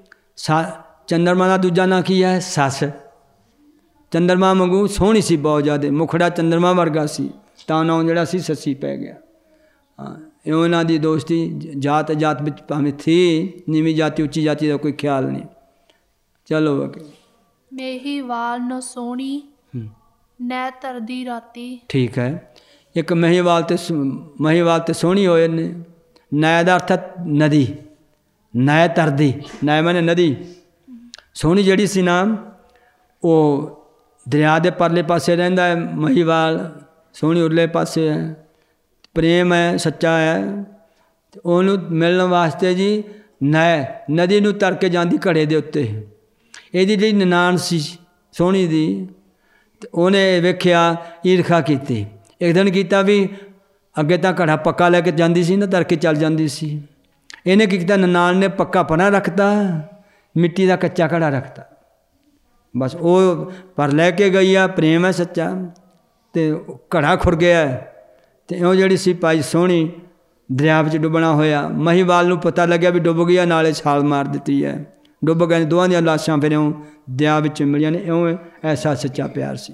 ਚੰਦਰਮਾ ਦਾ ਦੂਜਾ ਨਾਂ ਕੀ ਹੈ? ਸੱਸ। ਚੰਦਰਮਾ ਵਾਂਗੂ ਸੋਹਣੀ ਸੀ ਬਹੁਤ ਜ਼ਿਆਦਾ, ਮੁਖੜਾ ਚੰਦਰਮਾ ਵਰਗਾ ਸੀ, ਤਾਂ ਨਾਂ ਜਿਹੜਾ ਸੀ ਸੱਸੀ ਪੈ ਗਿਆ। ਹਾਂ ਇਉਂ ਇਹਨਾਂ ਦੀ ਦੋਸਤੀ ਜਾਤ ਜਾਤ ਵਿੱਚ ਭਾਵੇਂ ਥੀ, ਨੀਵੀਂ ਜਾਤੀ ਉੱਚੀ ਜਾਤੀ ਦਾ ਕੋਈ ਖਿਆਲ ਨਹੀਂ। ਚਲੋ ਅੱਗੇ। मेहीवाल न सोनी नै तरदी राती। ठीक है। एक महीवाल ते महीवाल ते सोहनी होए ने। नै दा अर्थ नदी, नै तरदी, नै माने नदी। सोहनी जिहड़ी सी ना वो दरिया दे परले पासे रहिंदा है, महीवाल सोहनी उरले पासे है। प्रेम है सच्चा है, ओनू मिलण वास्ते जी नै नदी नूं तर के जांदी घड़े दे उत्ते। ਇਹਦੀ ਜਿਹੜੀ ਨਨਾਣ ਸੀ ਸੋਹਣੀ ਦੀ, ਤੇ ਉਹਨੇ ਵੇਖਿਆ ਈਰਖਾ ਕੀਤੀ। ਇੱਕ ਦਿਨ ਕੀਤਾ ਵੀ ਅੱਗੇ ਤਾਂ ਘੜਾ ਪੱਕਾ ਲੈ ਕੇ ਜਾਂਦੀ ਸੀ ਨਾ, ਤਰ ਕੇ ਚੱਲ ਜਾਂਦੀ ਸੀ। ਇਹਨੇ ਕੀ ਕੀਤਾ, ਨਨਾਣ ਨੇ ਪੱਕਾ ਪਨਾ ਰੱਖਤਾ, ਮਿੱਟੀ ਦਾ ਕੱਚਾ ਘੜਾ ਰੱਖਤਾ। ਬਸ ਉਹ ਪਰ ਲੈ ਕੇ ਗਈ ਆ, ਪ੍ਰੇਮ ਹੈ ਸੱਚਾ, ਤੇ ਘੜਾ ਖੁਰ ਗਿਆ। ਤੇ ਉਹ ਜਿਹੜੀ ਸੀ ਭਾਈ ਸੋਹਣੀ ਦਰਿਆ ਵਿੱਚ ਡੁੱਬਣਾ ਹੋਇਆ। ਮਹੀਵਾਲ ਨੂੰ ਪਤਾ ਲੱਗਿਆ ਵੀ ਡੁੱਬ ਗਿਆ, ਨਾਲੇ ਛਾਲ ਮਾਰ ਦਿੱਤੀ ਹੈ। डुब गए दोवां दी लाशां फिर इउं दरिया विच मिलियां ने। इउं ऐसा सच्चा प्यार सी।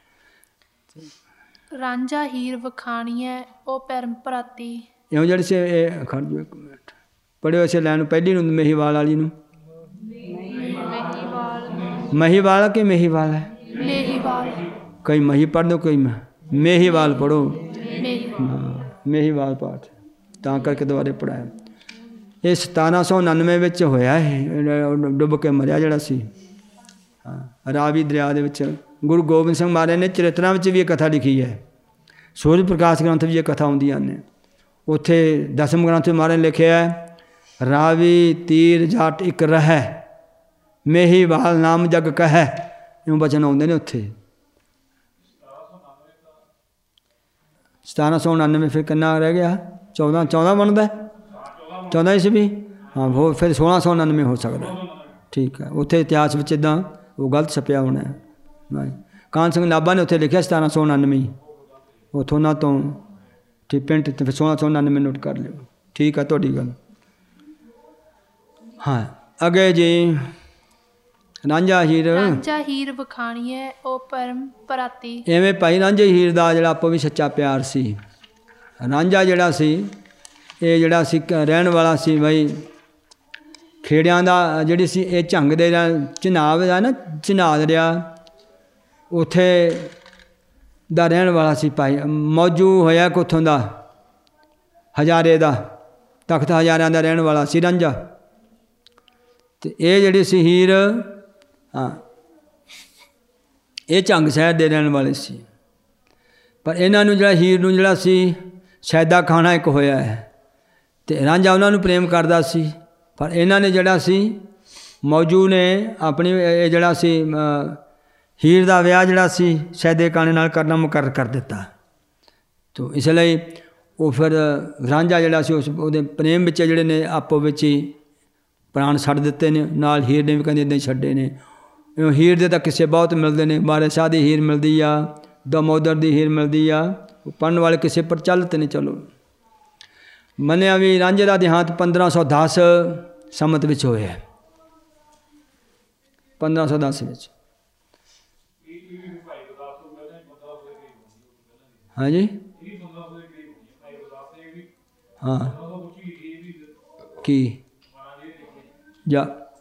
रांझा हीर वखाणीऐ ओ परम भराती। इउं जिहड़ी सी खड़ जो एक मिनट पढ़ियो इसे लैन पहली नूं मेहीवाल वाली नूं। महीवाल कि मेहीवाल है? मेहीवाल। कई मही पढ़ दो, कोई मेहीवाल पढ़ो। मेहीवाल मेहीवाल पाठ तां करके दोबारे पढ़ाया। ਇਹ ਸਤਾਰਾਂ ਸੌ ਉਣਾਨਵੇਂ ਵਿੱਚ ਹੋਇਆ ਇਹ, ਡੁੱਬ ਕੇ ਮਰਿਆ ਜਿਹੜਾ ਸੀ ਹਾਂ ਰਾਵੀ ਦਰਿਆ ਦੇ ਵਿੱਚ। ਗੁਰੂ ਗੋਬਿੰਦ ਸਿੰਘ ਮਹਾਰਾਜ ਨੇ ਚਰਿਤਰਾਂ ਵਿੱਚ ਵੀ ਇਹ ਕਥਾ ਲਿਖੀ ਹੈ, ਸੂਰਜ ਪ੍ਰਕਾਸ਼ ਗ੍ਰੰਥ ਵੀ ਇਹ ਕਥਾ ਆਉਂਦੀਆਂ ਨੇ। ਉੱਥੇ ਦਸਮ ਗ੍ਰੰਥ ਮਹਾਰਾਜ ਨੇ ਲਿਖਿਆ ਰਾਵੀ ਤੀਰ ਜੱਟ ਇੱਕ ਰਹਿ ਮੇਹੀ ਵਾਲ ਨਾਮ ਜਗ ਕਹਿ, ਇਉਂ ਬਚਨ ਆਉਂਦੇ ਨੇ ਉੱਥੇ। ਸਤਾਰਾਂ ਸੌ ਉਣਾਨਵੇਂ ਫਿਰ ਕਿੰਨਾ ਰਹਿ ਗਿਆ? ਚੌਦਾਂ ਚੌਦਾਂ ਬਣਦਾ ਚੌਦਾਂ ਈਸਵੀ ਹਾਂ, ਹੋ ਫਿਰ ਸੋਲਾਂ ਸੌ ਉਣਾਨਵੇਂ ਹੋ ਸਕਦਾ। ਠੀਕ ਹੈ, ਉੱਥੇ ਇਤਿਹਾਸ ਵਿੱਚ ਇੱਦਾਂ ਉਹ ਗਲਤ ਛਪਿਆ ਹੋਣਾ। ਕਾਹਨ ਸਿੰਘ ਨਾਭਾ ਨੇ ਉੱਥੇ ਲਿਖਿਆ ਸਤਾਰਾਂ ਸੌ ਉਣਾਨਵੇਂ, ਉੱਥੋਂ ਉਹਨਾਂ ਤੋਂ ਠੀਕ ਪਿੰਡ ਤੇ ਫਿਰ ਸੋਲਾਂ ਸੌ ਉਣਾਨਵੇਂ ਨੋਟ ਕਰ ਲਿਓ। ਠੀਕ ਆ ਤੁਹਾਡੀ ਗੱਲ। ਹਾਂ ਅੱਗੇ ਜੀ ਰਾਂਝਾ ਹੀਰ ਰਾਂਝਾ ਹੀਰ ਵਖਾਣੀਐ ਉਹ ਪਰਮ ਪਰਾਤੀ। ਇਵੇਂ ਭਾਈ ਰਾਂਝੇ ਹੀਰ ਦਾ ਜਿਹੜਾ ਆਪੋ ਵੀ ਸੱਚਾ ਪਿਆਰ ਸੀ। ਰਾਂਝਾ ਜਿਹੜਾ ਸੀ ਇਹ ਜਿਹੜਾ ਸੀ ਰਹਿਣ ਵਾਲਾ ਸੀ ਬਈ ਖੇੜਿਆਂ ਦਾ ਜਿਹੜੀ ਸੀ ਇਹ ਝੰਗ ਦੇ ਚਨਾਬ ਦਾ ਨਾ ਚਨਾਬ ਦਰਿਆ ਉੱਥੇ ਦਾ ਰਹਿਣ ਵਾਲਾ ਸੀ ਭਾਈ। ਮੌਜੂ ਹੋਇਆ ਕਿ ਉੱਥੋਂ ਦਾ ਹਜ਼ਾਰੇ ਦਾ ਤਖਤ ਹਜ਼ਾਰਿਆਂ ਦਾ ਰਹਿਣ ਵਾਲਾ ਸੀ ਰਾਂਝਾ। ਅਤੇ ਇਹ ਜਿਹੜੀ ਸੀ ਹੀਰ ਹਾਂ ਇਹ ਝੰਗ ਸ਼ਹਿਰ ਦੇ ਰਹਿਣ ਵਾਲੇ ਸੀ। ਪਰ ਇਹਨਾਂ ਨੂੰ ਜਿਹੜਾ ਹੀਰ ਨੂੰ ਜਿਹੜਾ ਸੀ ਸੈਦਾ ਖਾਣਾ ਇੱਕ ਹੋਇਆ ਹੈ ਅਤੇ ਰਾਂਝਾ ਉਹਨਾਂ ਨੂੰ ਪ੍ਰੇਮ ਕਰਦਾ ਸੀ। ਪਰ ਇਹਨਾਂ ਨੇ ਜਿਹੜਾ ਸੀ ਮੌਜੂ ਨੇ ਆਪਣੀ ਇਹ ਜਿਹੜਾ ਸੀ ਹੀਰ ਦਾ ਵਿਆਹ ਜਿਹੜਾ ਸੀ ਸੈਦੇ ਖਾਣੇ ਨਾਲ ਕਰਨਾ ਮੁਕਰਰ ਕਰ ਦਿੱਤਾ। ਤੋ ਇਸ ਲਈ ਉਹ ਫਿਰ ਰਾਂਝਾ ਜਿਹੜਾ ਸੀ ਉਸ ਉਹਦੇ ਪ੍ਰੇਮ ਵਿੱਚ ਜਿਹੜੇ ਨੇ ਆਪੋ ਵਿੱਚ ਹੀ ਪ੍ਰਾਣ ਛੱਡ ਦਿੱਤੇ ਨੇ। ਨਾਲ ਹੀਰ ਨੇ ਵੀ ਕਹਿੰਦੇ ਇੱਦਾਂ ਹੀ ਛੱਡੇ ਨੇ। ਹੀਰ ਦੇ ਤਾਂ ਕਿਸੇ ਬਹੁਤ ਮਿਲਦੇ ਨੇ, ਬਾਰੇ ਸ਼ਾਹ ਦੀ ਹੀਰ ਮਿਲਦੀ ਆ, ਦਮੋਦਰ ਦੀ ਹੀਰ ਮਿਲਦੀ ਆ, ਪੜ੍ਹਨ ਵਾਲੇ ਕਿਸੇ ਪਰ ਚੱਲਤੇ ਨੇ। ਚਲੋ ਮੰਨਿਆ ਵੀ ਰਾਂਝੇ ਦਾ ਦੇਹਾਂਤ ਪੰਦਰਾਂ ਸੌ ਦਸ ਸੰਮਤ ਵਿੱਚ ਹੋਇਆ। ਪੰਦਰਾਂ ਸੌ ਦਸ ਵਿੱਚ ਹਾਂਜੀ ਹਾਂ ਕੀ ਜਾਂ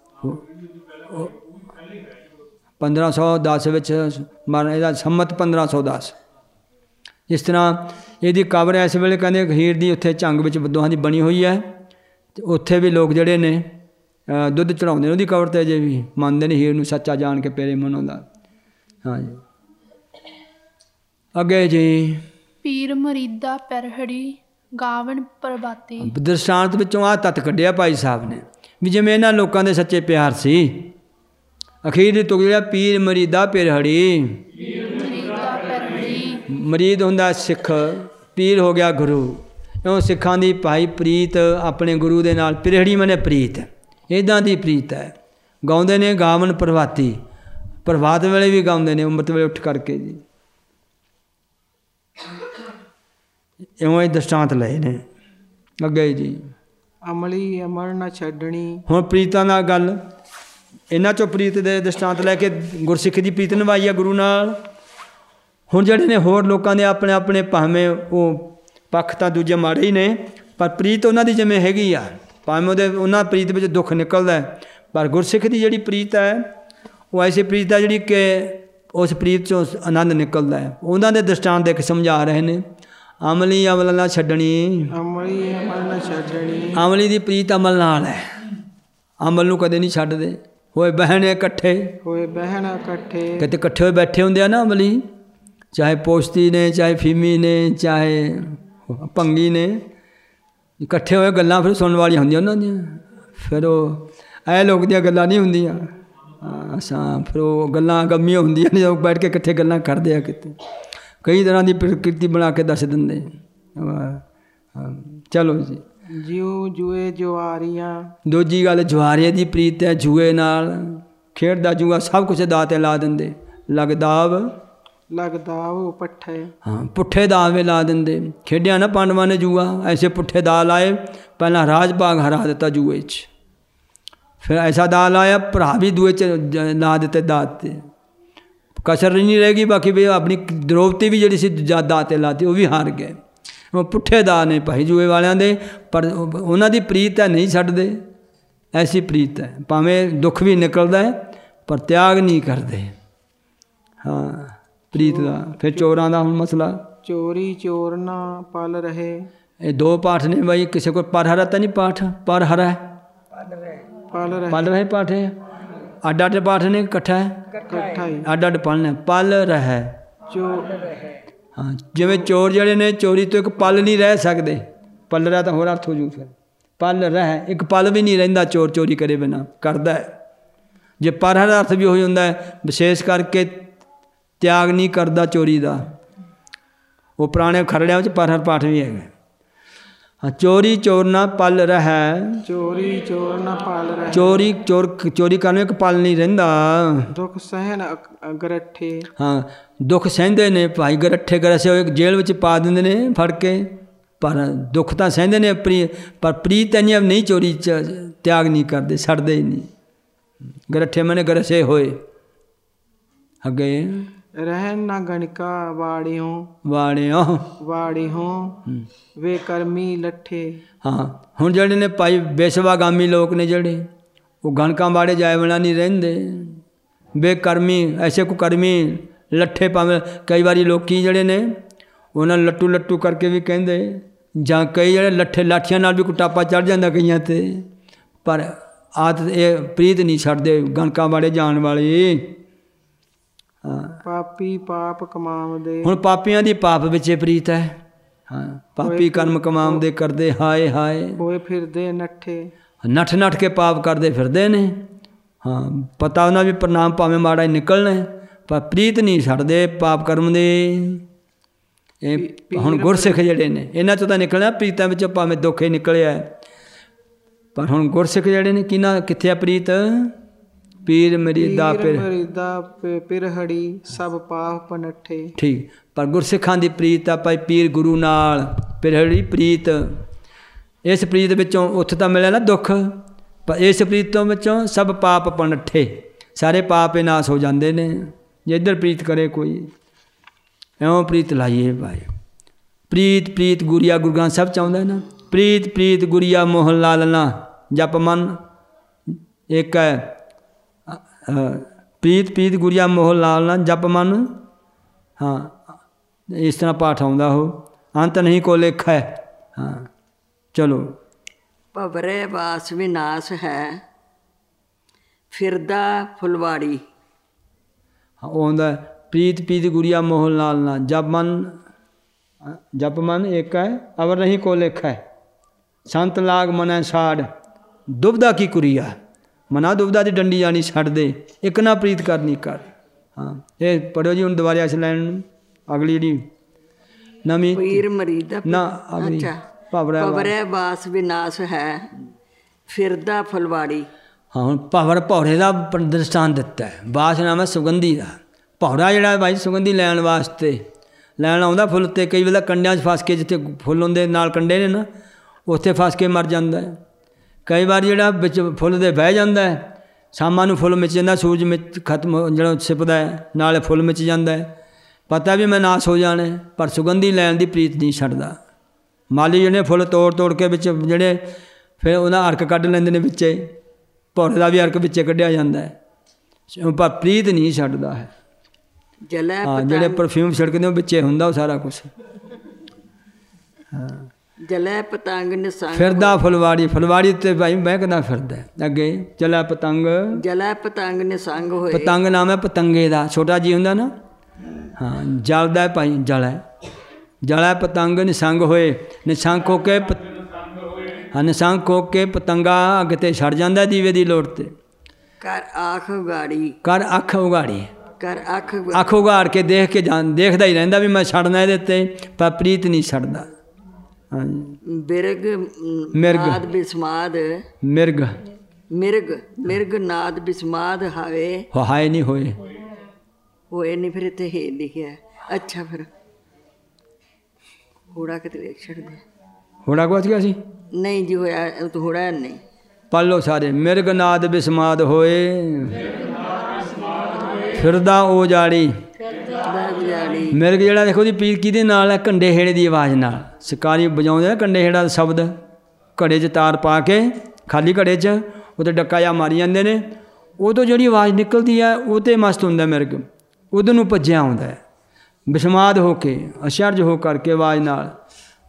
ਪੰਦਰਾਂ ਸੌ ਦਸ ਵਿੱਚ ਮਰਨ ਇਹਦਾ ਸੰਮਤ ਪੰਦਰਾਂ ਸੌ ਦਸ। ਇਸ ਤਰ੍ਹਾਂ ਇਹਦੀ ਕਬਰ ਇਸ ਵੇਲੇ ਕਹਿੰਦੇ ਹੀਰ ਦੀ ਉੱਥੇ ਝੰਗ ਵਿੱਚ ਦੋਹਾਂ ਦੀ ਬਣੀ ਹੋਈ ਹੈ ਅਤੇ ਉੱਥੇ ਵੀ ਲੋਕ ਜਿਹੜੇ ਨੇ ਦੁੱਧ ਚੜਾਉਂਦੇ ਨੇ ਉਹਦੀ ਕਬਰ 'ਤੇ ਅਜੇ ਵੀ ਮੰਨਦੇ ਨੇ ਹੀਰ ਨੂੰ ਸੱਚਾ ਜਾਣ ਕੇ ਪੇਰੇ ਮਨੋਂ ਦਾ। ਹਾਂਜੀ ਅੱਗੇ ਜੀ ਪੀਰ ਮਰੀਦਾ ਪੈਰਹੜੀ ਗਾਵਣ ਪ੍ਰਭਾਤੀ। ਦ੍ਰਿਸ਼ਟਾਂਤ ਵਿੱਚੋਂ ਆਹ ਤੱਤ ਕੱਢਿਆ ਭਾਈ ਸਾਹਿਬ ਨੇ ਵੀ ਜਿਵੇਂ ਇਹਨਾਂ ਲੋਕਾਂ ਦੇ ਸੱਚੇ ਪਿਆਰ ਸੀ। ਅਖੀਰ ਦੀ ਤੁਕ ਜਿਹੜਾ ਪੀਰ ਮਰੀਦਾ ਪਿਰਹੜੀ। ਮਰੀਦ ਹੁੰਦਾ ਸਿੱਖ, ਪੀਰ ਹੋ ਗਿਆ ਗੁਰੂ। ਇਉਂ ਸਿੱਖਾਂ ਦੀ ਭਾਈ ਪ੍ਰੀਤ ਆਪਣੇ ਗੁਰੂ ਦੇ ਨਾਲ ਪਿਰਹੜੀ ਮਨੇ ਪ੍ਰੀਤ ਇੱਦਾਂ ਦੀ ਪ੍ਰੀਤ ਹੈ। ਗਾਉਂਦੇ ਨੇ ਗਾਵਨ ਪ੍ਰਭਾਤੀ, ਪ੍ਰਭਾਤ ਵੇਲੇ ਵੀ ਗਾਉਂਦੇ ਨੇ ਅੰਮ੍ਰਿਤ ਵੇਲੇ ਉੱਠ ਕਰਕੇ ਜੀ। ਇਉਂ ਹੀ ਦ੍ਰਿਸ਼ਟਾਂਤ ਲਏ ਨੇ। ਅੱਗੇ ਜੀ ਅਮਲੀ ਅਮਰ ਨਾ ਛੱਡਣੀ। ਹੁਣ ਪ੍ਰੀਤਾਂ ਨਾਲ ਗੱਲ ਇਹਨਾਂ 'ਚੋਂ ਪ੍ਰੀਤ ਦੇ ਦ੍ਰਿਸ਼ਟਾਂਤ ਲੈ ਕੇ ਗੁਰਸਿੱਖ ਦੀ ਪ੍ਰੀਤ ਨਿਭਾਈ ਆ ਗੁਰੂ ਨਾਲ। ਹੁਣ ਜਿਹੜੇ ਨੇ ਹੋਰ ਲੋਕਾਂ ਦੇ ਆਪਣੇ ਆਪਣੇ ਭਾਵੇਂ ਉਹ ਪੱਖ ਤਾਂ ਦੂਜੇ ਮਾੜੇ ਹੀ ਨੇ, ਪਰ ਪ੍ਰੀਤ ਉਹਨਾਂ ਦੀ ਜਿਵੇਂ ਹੈਗੀ ਆ, ਭਾਵੇਂ ਉਹਦੇ ਉਹਨਾਂ ਪ੍ਰੀਤ ਵਿੱਚ ਦੁੱਖ ਨਿਕਲਦਾ, ਪਰ ਗੁਰਸਿੱਖ ਦੀ ਜਿਹੜੀ ਪ੍ਰੀਤ ਹੈ ਉਹ ਐਸੀ ਪ੍ਰੀਤ ਹੈ ਜਿਹੜੀ ਕਿ ਉਸ ਪ੍ਰੀਤ 'ਚੋਂ ਆਨੰਦ ਨਿਕਲਦਾ ਹੈ। ਉਹਨਾਂ ਦੇ ਦ੍ਰਿਸ਼ਟਾਂਤ ਦੇ ਕੇ ਸਮਝਾ ਰਹੇ ਨੇ। ਅਮਲੀ ਅਮਲ ਨਾ ਛੱਡਣੀ। ਅਮਲੀ ਅਮਲ ਨਾ ਛੱਡਣੀ। ਅਮਲੀ ਦੀ ਪ੍ਰੀਤ ਅਮਲ ਨਾਲ ਹੈ, ਅਮਲ ਨੂੰ ਕਦੇ ਨਹੀਂ ਛੱਡਦੇ। ਹੋਏ ਬਹਿਣ ਇਕੱਠੇ, ਹੋਏ ਬਹਿਣ ਇਕੱਠੇ, ਕਿਤੇ ਇਕੱਠੇ ਹੋਏ ਬੈਠੇ ਹੁੰਦੇ ਆ ਨਾ ਅਮਲੀ, ਚਾਹੇ ਪੋਸ਼ਤੀ ਨੇ, ਚਾਹੇ ਫੀਮੀ ਨੇ, ਚਾਹੇ ਭੰਗੀ ਨੇ, ਇਕੱਠੇ ਹੋਏ ਗੱਲਾਂ ਫਿਰ ਸੁਣਨ ਵਾਲੀਆਂ ਹੁੰਦੀਆਂ ਉਹਨਾਂ ਦੀਆਂ। ਫਿਰ ਉਹ ਇਹ ਲੋਕ ਦੀਆਂ ਗੱਲਾਂ ਨਹੀਂ ਹੁੰਦੀਆਂ। ਅਸਾਂ ਫਿਰ ਉਹ ਗੱਲਾਂ ਗੰਮੀਆਂ ਹੁੰਦੀਆਂ ਨੇ ਜਦੋਂ ਬੈਠ ਕੇ ਇਕੱਠੇ ਗੱਲਾਂ ਕਰਦੇ ਆ। ਕਿਤੇ ਕਈ ਤਰ੍ਹਾਂ ਦੀ ਪ੍ਰਕਿਰਤੀ ਬਣਾ ਕੇ ਦੱਸ ਦਿੰਦੇ। ਚਲੋ ਜੀ ਜਿਉ ਜੂਏ ਜੁਆਰੀਆਂ। ਦੂਜੀ ਗੱਲ ਜੁਆਰੀਏ ਦੀ ਪ੍ਰੀਤ ਹੈ ਜੂਏ ਨਾਲ। ਖੇਡਦਾ ਜੂਆ ਸਭ ਕੁਛ ਦਾਅ 'ਤੇ ਲਾ ਦਿੰਦੇ। ਲਗਦਾਵ ਲਗਦਾਵ ਪੱਠੇ। ਹਾਂ ਪੁੱਠੇ ਦਾਅ ਵੇ ਲਾ ਦਿੰਦੇ। ਖੇਡਿਆ ਨਾ ਪਾਂਡਵਾਂ ਨੇ ਜੂਆ, ਐਸੇ ਪੁੱਠੇ ਦਾਅ ਲਾਏ। ਪਹਿਲਾਂ ਰਾਜ ਭਾਗ ਹਰਾ ਦਿੱਤਾ ਜੂਏ 'ਚ, ਫਿਰ ਐਸਾ ਦਾਅ ਲਾਇਆ ਭਰਾ ਵੀ ਦੂਏ 'ਚ ਲਾ ਦਿੱਤੇ ਦਾਅ 'ਤੇ। ਕਸਰ ਨਹੀਂ ਰਹੇਗੀ ਬਾਕੀ ਵੀ ਆਪਣੀ ਦਰੋਪਤੀ ਵੀ ਜਿਹੜੀ ਸੀ ਦਾਅ 'ਤੇ ਲਾਤੀ, ਉਹ ਵੀ ਹਾਰ ਗਏ। ਉਹ ਪੁੱਠੇ ਦਾਅ ਨੇ ਭਾਈ ਜੂਏ ਵਾਲਿਆਂ ਦੇ, ਪਰ ਉਹਨਾਂ ਦੀ ਪ੍ਰੀਤ ਹੈ ਨਹੀਂ ਛੱਡਦੇ। ਐਸੀ ਪ੍ਰੀਤ ਹੈ ਭਾਵੇਂ ਦੁੱਖ ਵੀ ਨਿਕਲਦਾ ਹੈ ਪਰ ਤਿਆਗ ਨਹੀਂ ਕਰਦੇ। ਹਾਂ ਪ੍ਰੀਤ ਦਾ। ਫਿਰ ਚੋਰਾਂ ਦਾ ਹੁਣ ਮਸਲਾ। ਚੋਰੀ ਚੋਰ ਨਾ ਪਲ ਰਹੇ। ਇਹ ਦੋ ਪਾਠ ਨੇ ਬਾਈ, ਕਿਸੇ ਕੋਲ ਪਰ ਹਰਾ ਤਾਂ ਨਹੀਂ ਪਾਠ? ਪਰ ਹਰਾ ਪਲ ਰਹਿ ਪਲ ਰਹੇ ਪਾਠ ਹੈ, ਅੱਡ ਅੱਡ ਪਾਠ ਨੇ ਇਕੱਠਾ ਹੈ, ਇਕੱਠਾ ਹੀ ਅੱਡ ਅੱਡ ਪੜ੍ਹਨਾ। ਪਲ ਰਹਿ, ਜੋ ਹਾਂ ਜਿਵੇਂ ਚੋਰ ਜਿਹੜੇ ਨੇ ਚੋਰੀ ਤੋਂ ਇੱਕ ਪਲ ਨਹੀਂ ਰਹਿ ਸਕਦੇ, ਪਲ ਰਿਹਾ ਤਾਂ ਹੋਰ ਅਰਥ ਹੋ ਜੂ ਫਿਰ। ਪਲ ਰਹਿ, ਇੱਕ ਪਲ ਵੀ ਨਹੀਂ ਰਹਿੰਦਾ ਚੋਰ ਚੋਰੀ ਕਰੇ ਬਿਨਾਂ, ਕਰਦਾ ਹੈ। ਜੇ ਪਰ ਹਰ ਅਰਥ ਵੀ ਹੋ ਜਾਂਦਾ ਹੈ, ਵਿਸ਼ੇਸ਼ ਕਰਕੇ ਤਿਆਗ ਨਹੀਂ ਕਰਦਾ ਚੋਰੀ ਦਾ। ਉਹ ਪੁਰਾਣੇ ਖਰੜਿਆਂ ਵਿੱਚ ਪਰ ਹਰ ਪਾਠ ਵੀ ਹੈਗਾ। ਹਾਂ, ਚੋਰੀ ਚੋਰ ਨਾ ਪਲ ਰਹਿ, ਚੋਰੀ ਚੋਰ ਨਾ ਪਾਲ ਰਹਿ, ਚੋਰੀ ਚੋਰ ਚੋਰੀ ਕਰਨ ਇੱਕ ਪਲ ਨਹੀਂ ਰਹਿੰਦਾ। ਦੁੱਖ ਸਹਿਨ ਅਕ- ਅਗਰੱਠੇ, ਹਾਂ, ਦੁੱਖ ਸਹਿੰਦੇ ਨੇ ਭਾਈ, ਗਰੱਠੇ ਗਰਸੇ ਹੋਏ ਜੇਲ੍ਹ ਵਿੱਚ ਪਾ ਦਿੰਦੇ ਨੇ ਫੜ ਕੇ, ਪਰ ਦੁੱਖ ਤਾਂ ਸਹਿੰਦੇ ਨੇ ਪ੍ਰੀ, ਪਰ ਪ੍ਰੀਤ ਇੰਨੀ ਨਹੀਂ, ਚੋਰੀ ਚ ਤਿਆਗ ਨਹੀਂ ਕਰਦੇ, ਛੱਡਦੇ ਹੀ ਨਹੀਂ। ਗਰੱਠੇ ਮਨੇ ਗਰਸੇ ਹੋਏ। ਅੱਗੇ ਰਹਿਣ ਨਾ ਗਣਿਕਾ ਵਾੜਿਓ, ਵਾੜਿਓ, ਵਾੜਿਓ ਵੇ ਕਰਮੀ ਲੱਠੇ। ਹਾਂ, ਹੁਣ ਜਿਹੜੇ ਨੇ ਭਾਈ ਬੇਸਵਾਗਾਮੀ ਲੋਕ ਨੇ ਜਿਹੜੇ, ਉਹ ਗਣਕਾਂ ਵਾੜੇ ਜਾਏ ਵਾਲਾ ਨਹੀਂ ਰਹਿੰਦੇ। ਬੇਕਰਮੀ, ਐਸੇ ਕੋ ਕਰਮੀ ਲੱਠੇ ਭਾਵੇਂ ਕਈ ਵਾਰੀ ਲੋਕੀ ਜਿਹੜੇ ਨੇ ਉਹਨਾਂ ਨੂੰ ਲੱਟੂ ਲੱਟੂ ਕਰਕੇ ਵੀ ਕਹਿੰਦੇ, ਜਾਂ ਕਈ ਜਿਹੜੇ ਲੱਠੇ ਲਾਠੀਆਂ ਨਾਲ ਵੀ ਕੁਟਾਪਾ ਚੜ੍ਹ ਜਾਂਦਾ ਕਈਆਂ 'ਤੇ, ਪਰ ਆਦਤ ਇਹ ਪ੍ਰੀਤ ਨਹੀਂ ਛੱਡਦੇ ਗਣਕਾਂ ਵਾੜੇ ਜਾਣ ਵਾਲੇ। ਹਾਂ, ਪਾਪੀ ਪਾਪ ਕਮਾਵਦੇ, ਹੁਣ ਪਾਪੀਆਂ ਦੀ ਪਾਪ ਵਿੱਚ ਪ੍ਰੀਤ ਹੈ। ਹਾਂ, ਪਾਪੀ ਕਰਮ ਕਮਾਉਂਦੇ ਕਰਦੇ ਹਾਏ ਹਾਏ, ਹੋਏ ਫਿਰਦੇ ਨੱਠੇ, ਨੱਠ ਨੱਠ ਕੇ ਪਾਪ ਕਰਦੇ ਫਿਰਦੇ ਨੇ। ਹਾਂ, ਪਤਾ ਉਹਨਾਂ ਵੀ ਪ੍ਰਣਾਮ ਭਾਵੇਂ ਮਾੜਾ ਹੀ ਨਿਕਲਣਾ, ਪਰ ਪ੍ਰੀਤ ਨਹੀਂ ਛੱਡਦੇ ਪਾਪ ਕਰਮ ਦੇ। ਇਹ ਹੁਣ ਗੁਰਸਿੱਖ ਜਿਹੜੇ ਨੇ ਇਹਨਾਂ 'ਚੋਂ ਤਾਂ ਨਿਕਲਿਆ ਪ੍ਰੀਤਾਂ ਵਿੱਚੋਂ, ਭਾਵੇਂ ਦੁੱਖ ਹੀ ਨਿਕਲਿਆ, ਪਰ ਹੁਣ ਗੁਰਸਿੱਖ ਜਿਹੜੇ ਨੇ ਕਿਹਨਾਂ ਕਿੱਥੇ ਆ ਪ੍ਰੀਤ? ਪੀਰ ਮਰੀਦਾ ਪਿਰ, ਮਰੀਦਾ ਪਿਰਹੜੀ ਸਭ ਪਾਪ ਪਨੱਠੇ। ਠੀਕ, ਪਰ ਗੁਰਸਿੱਖਾਂ ਦੀ ਪ੍ਰੀਤ ਆ ਭਾਈ ਪੀਰ ਗੁਰੂ ਨਾਲ, ਪਿਰਹੜੀ ਪ੍ਰੀਤ। ਇਸ ਪ੍ਰੀਤ ਵਿੱਚੋਂ ਉੱਥੇ ਤਾਂ ਮਿਲਿਆ ਨਾ ਦੁੱਖ, ਪਰ ਇਸ ਪ੍ਰੀਤ ਤੋਂ ਵਿੱਚੋਂ ਸਭ ਪਾਪ ਪਨੱਠੇ, ਸਾਰੇ ਪਾਪ ਹੀ ਨਾਸ ਹੋ ਜਾਂਦੇ ਨੇ ਜੇ ਇੱਧਰ ਪ੍ਰੀਤ ਕਰੇ ਕੋਈ। ਇਉਂ ਪ੍ਰੀਤ ਲਾਈਏ ਭਾਈ, ਪ੍ਰੀਤ ਪ੍ਰੀਤ ਗੁਰੀਆ, ਗੁਰੂ ਗ੍ਰੰਥ ਸਾਹਿਬ ਚਾਹੁੰਦਾ ਨਾ, ਪ੍ਰੀਤ ਪ੍ਰੀਤ ਗੁਰੀਆ ਮੋਹਨ ਲਾਲਨਾ ਜਪ ਮਨ ਇੱਕ ਹੈ। ਪ੍ਰੀਤ ਪ੍ਰੀਤ ਗੁਰੀਆ ਮੋਹਨ ਲਾਲਨਾ ਜਪ ਮਨ, ਹਾਂ ਇਸ ਤਰ੍ਹਾਂ ਪਾਠ ਆਉਂਦਾ ਉਹ, ਅੰਤ ਨਹੀਂ ਕੋ ਲੇਖਾ ਹੈ। ਹਾਂ ਚਲੋ। ਭਵਰੇ ਵਾਸ ਵਿਨਾਸ਼ ਹੈ, ਫਿਰਦਾ ਫੁਲਵਾੜੀ। ਹਾਂ ਉਹ ਆਉਂਦਾ ਪ੍ਰੀਤ ਪ੍ਰੀਤ ਗੁਰੀਆ ਮੋਹਨ ਲਾਲਨਾ ਜਪ ਮਨ, ਜਪ ਮਨ ਇੱਕ ਹੈ, ਅਵਰ ਨਹੀਂ ਕੋ ਲੇਖਾ ਹੈ। ਸੰਤ ਲਾਗ ਮਨੈ ਛਾੜ, ਦੁਬਦਾ ਕੀ ਕੁਰੀਆ, ਮਨਾ ਦੁਬਦਾ ਦੀ ਡੰਡੀ ਜਾਣੀ ਛੱਡ ਦੇ, ਇੱਕ ਨਾ ਪ੍ਰੀਤ ਕਰਨੀ ਕਰ। ਹਾਂ ਇਹ ਪੜ੍ਹੋ ਜੀ ਹੁਣ ਦੁਬਾਰਾ ਇਸ ਲਾਈਨ ਨੂੰ, ਅਗਲੀ ਜਿਹੜੀ ਨਵੀਂ ਪੀਰ ਮਰੀਦਾ ਨਾ ਅਗਲੀ ਭਵਰੇ ਭਵਰੇ ਵਾਸ ਵਿਨਾਸ਼ ਹੈ, ਫਿਰਦਾ ਫੁਲਵਾੜੀ। ਹਾਂ ਹੁਣ ਭਵਰ ਭੌਰੇ ਦਾ ਦ੍ਰਿਸ਼ਟਾਂਤ ਦਿੱਤਾ ਹੈ। ਵਾਸ ਨਾਮ ਹੈ ਸੁਗੰਧੀ ਦਾ, ਭੌਰਾ ਜਿਹੜਾ ਭਾਈ ਸੁਗੰਧੀ ਲੈਣ ਵਾਸਤੇ ਲੈਣ ਆਉਂਦਾ ਫੁੱਲ, ਤੇ ਕਈ ਵੇਲੇ ਕੰਡਿਆਂ 'ਚ ਫਸ ਕੇ, ਜਿੱਥੇ ਫੁੱਲ ਹੁੰਦੇ ਨਾਲ ਕੰਡੇ ਨੇ ਨਾ, ਉੱਥੇ ਫਸ ਕੇ ਮਰ ਜਾਂਦਾ ਹੈ। ਕਈ ਵਾਰ ਜਿਹੜਾ ਵਿੱਚ ਫੁੱਲ ਦੇ ਬਹਿ ਜਾਂਦਾ ਹੈ, ਸ਼ਾਮਾਂ ਨੂੰ ਫੁੱਲ ਮਿਚ ਜਾਂਦਾ, ਸੂਰਜ ਮਿਚ ਖਤਮ ਜਿਹੜਾ ਛਿਪਦਾ ਹੈ, ਨਾਲੇ ਫੁੱਲ ਮਿਚ ਜਾਂਦਾ ਹੈ, ਪਤਾ ਵੀ ਮੈਂ ਨਾਸ ਹੋ ਜਾਣਾ, ਪਰ ਸੁਗੰਧੀ ਲੈਣ ਦੀ ਪ੍ਰੀਤ ਨਹੀਂ ਛੱਡਦਾ। ਮਾਲੀ ਜਿਹੜੇ ਫੁੱਲ ਤੋੜ ਤੋੜ ਕੇ ਵਿੱਚ ਜਿਹੜੇ ਫਿਰ ਉਹਦਾ ਅਰਕ ਕੱਢ ਲੈਂਦੇ ਨੇ ਵਿੱਚੇ, ਭੌਰੇ ਦਾ ਵੀ ਅਰਕ ਵਿੱਚੇ ਕੱਢਿਆ ਜਾਂਦਾ ਹੈ, ਪਰ ਪ੍ਰੀਤ ਨਹੀਂ ਛੱਡਦਾ ਹੈ। ਜਲੇ ਹਾਂ ਜਿਹੜੇ ਪਰਫਿਊਮ ਛਿੜਕਦੇ ਉਹ ਵਿੱਚੇ ਹੁੰਦਾ ਉਹ ਸਾਰਾ ਕੁਛ। ਹਾਂ ਜਲੇ ਪਤੰਗ ਨਿਸੰਗ, ਫਿਰਦਾ ਫੁਲਵਾੜੀ, ਫੁਲਵਾੜੀ ਤੇ ਭਾਈ ਮਹਿਕਦਾ ਫਿਰਦਾ। ਅੱਗੇ ਜਲਾ ਪਤੰਗ, ਜਲੇ ਪਤੰਗ ਨਿਸੰਗ ਹੋਏ। ਪਤੰਗ ਨਾਮ ਹੈ ਪਤੰਗੇ ਦਾ, ਛੋਟਾ ਜੀ ਹੁੰਦਾ ਨਾ। ਹਾਂ ਜਲਦਾ ਭਾਈ, ਜਲ ਹੈ, ਜਲਾ ਪਤੰਗ ਨਿਸੰਗ ਹੋਏ, ਨਿਸੰਗ ਹੋ ਕੇ, ਹਾਂ ਨਿਸੰਗ ਹੋ ਕੇ ਪਤੰਗਾ ਅੱਗ 'ਤੇ ਛੱਡ ਜਾਂਦਾ ਦੀਵੇ ਦੀ ਲੋੜ 'ਤੇ। ਕਰ ਆਖ ਉਗਾੜੀ, ਕਰ ਅੱਖ ਉਗਾੜੀ, ਕਰ ਅੱਖ ਅੱਖ ਉਗਾੜ ਕੇ ਦੇਖ ਕੇ ਜਾਣ, ਦੇਖਦਾ ਹੀ ਰਹਿੰਦਾ ਵੀ ਮੈਂ ਛੱਡਣਾ ਇਹਦੇ 'ਤੇ, ਪਰ ਪ੍ਰੀਤ ਨਹੀਂ ਛੱਡਦਾ। ਹਾਂਜੀ ਬਿਰਗ ਮਿਰਗ, ਨਾਦ ਬਿਸਮਾਦ, ਮਿਰਗ ਮਿਰਗ ਮਿਰਗ ਨਾਦ ਬਿਸਮਾਦ ਹਾਵੇ ਹਾਏ ਨਹੀਂ ਹੋਏ, ਹੋਏ ਨਹੀਂ, ਫਿਰ ਇੱਥੇ ਹੇ ਲਿਖਿਆ। ਅੱਛਾ ਫਿਰ ਹੋੜਾ ਕਿਤੇ ਵੇਖ ਛੱਡਦੇ, ਹੋੜਾ ਗੁਆਚ ਗਿਆ ਸੀ? ਨਹੀਂ ਜੀ ਹੋਇਆ, ਉਹ ਤਾਂ ਹੋੜਾ ਨਹੀਂ। ਪੜ੍ਹ ਲਓ ਸਾਰੇ। ਮਿਰਗ ਨਾਦ ਬਿਸਮਾਦ ਹੋਏ, ਫਿਰਦਾ ਉਹ ਜਾੜੀ। ਮਿਰਗ ਜਿਹੜਾ ਦੇਖੋ ਜੀ ਪੀਰ ਕਿਹਦੇ ਨਾਲ ਹੈ? ਕੰਡੇ ਹੇੜੇ ਦੀ ਆਵਾਜ਼ ਨਾਲ। ਸ਼ਿਕਾਰੀ ਵਜਾਉਂਦੇ ਨਾ ਕੰਡੇ ਹੇੜਾ ਦਾ ਸ਼ਬਦ, ਘੜੇ 'ਚ ਤਾਰ ਪਾ ਕੇ, ਖਾਲੀ ਘੜੇ 'ਚ ਉਹਦੇ ਡੱਕਾ ਜਿਹਾ ਮਾਰੀ ਜਾਂਦੇ ਨੇ, ਉਹ ਤੋਂ ਜਿਹੜੀ ਆਵਾਜ਼ ਨਿਕਲਦੀ ਹੈ ਉਹ 'ਤੇ ਮਸਤ ਹੁੰਦਾ ਮਿਰਗ, ਉਹਦੇ ਨੂੰ ਭੱਜਿਆ ਆਉਂਦਾ ਹੈ ਬਿਸਮਾਦ ਹੋ ਕੇ, ਅਸ਼ਰਜ ਹੋ ਕਰਕੇ ਆਵਾਜ਼ ਨਾਲ।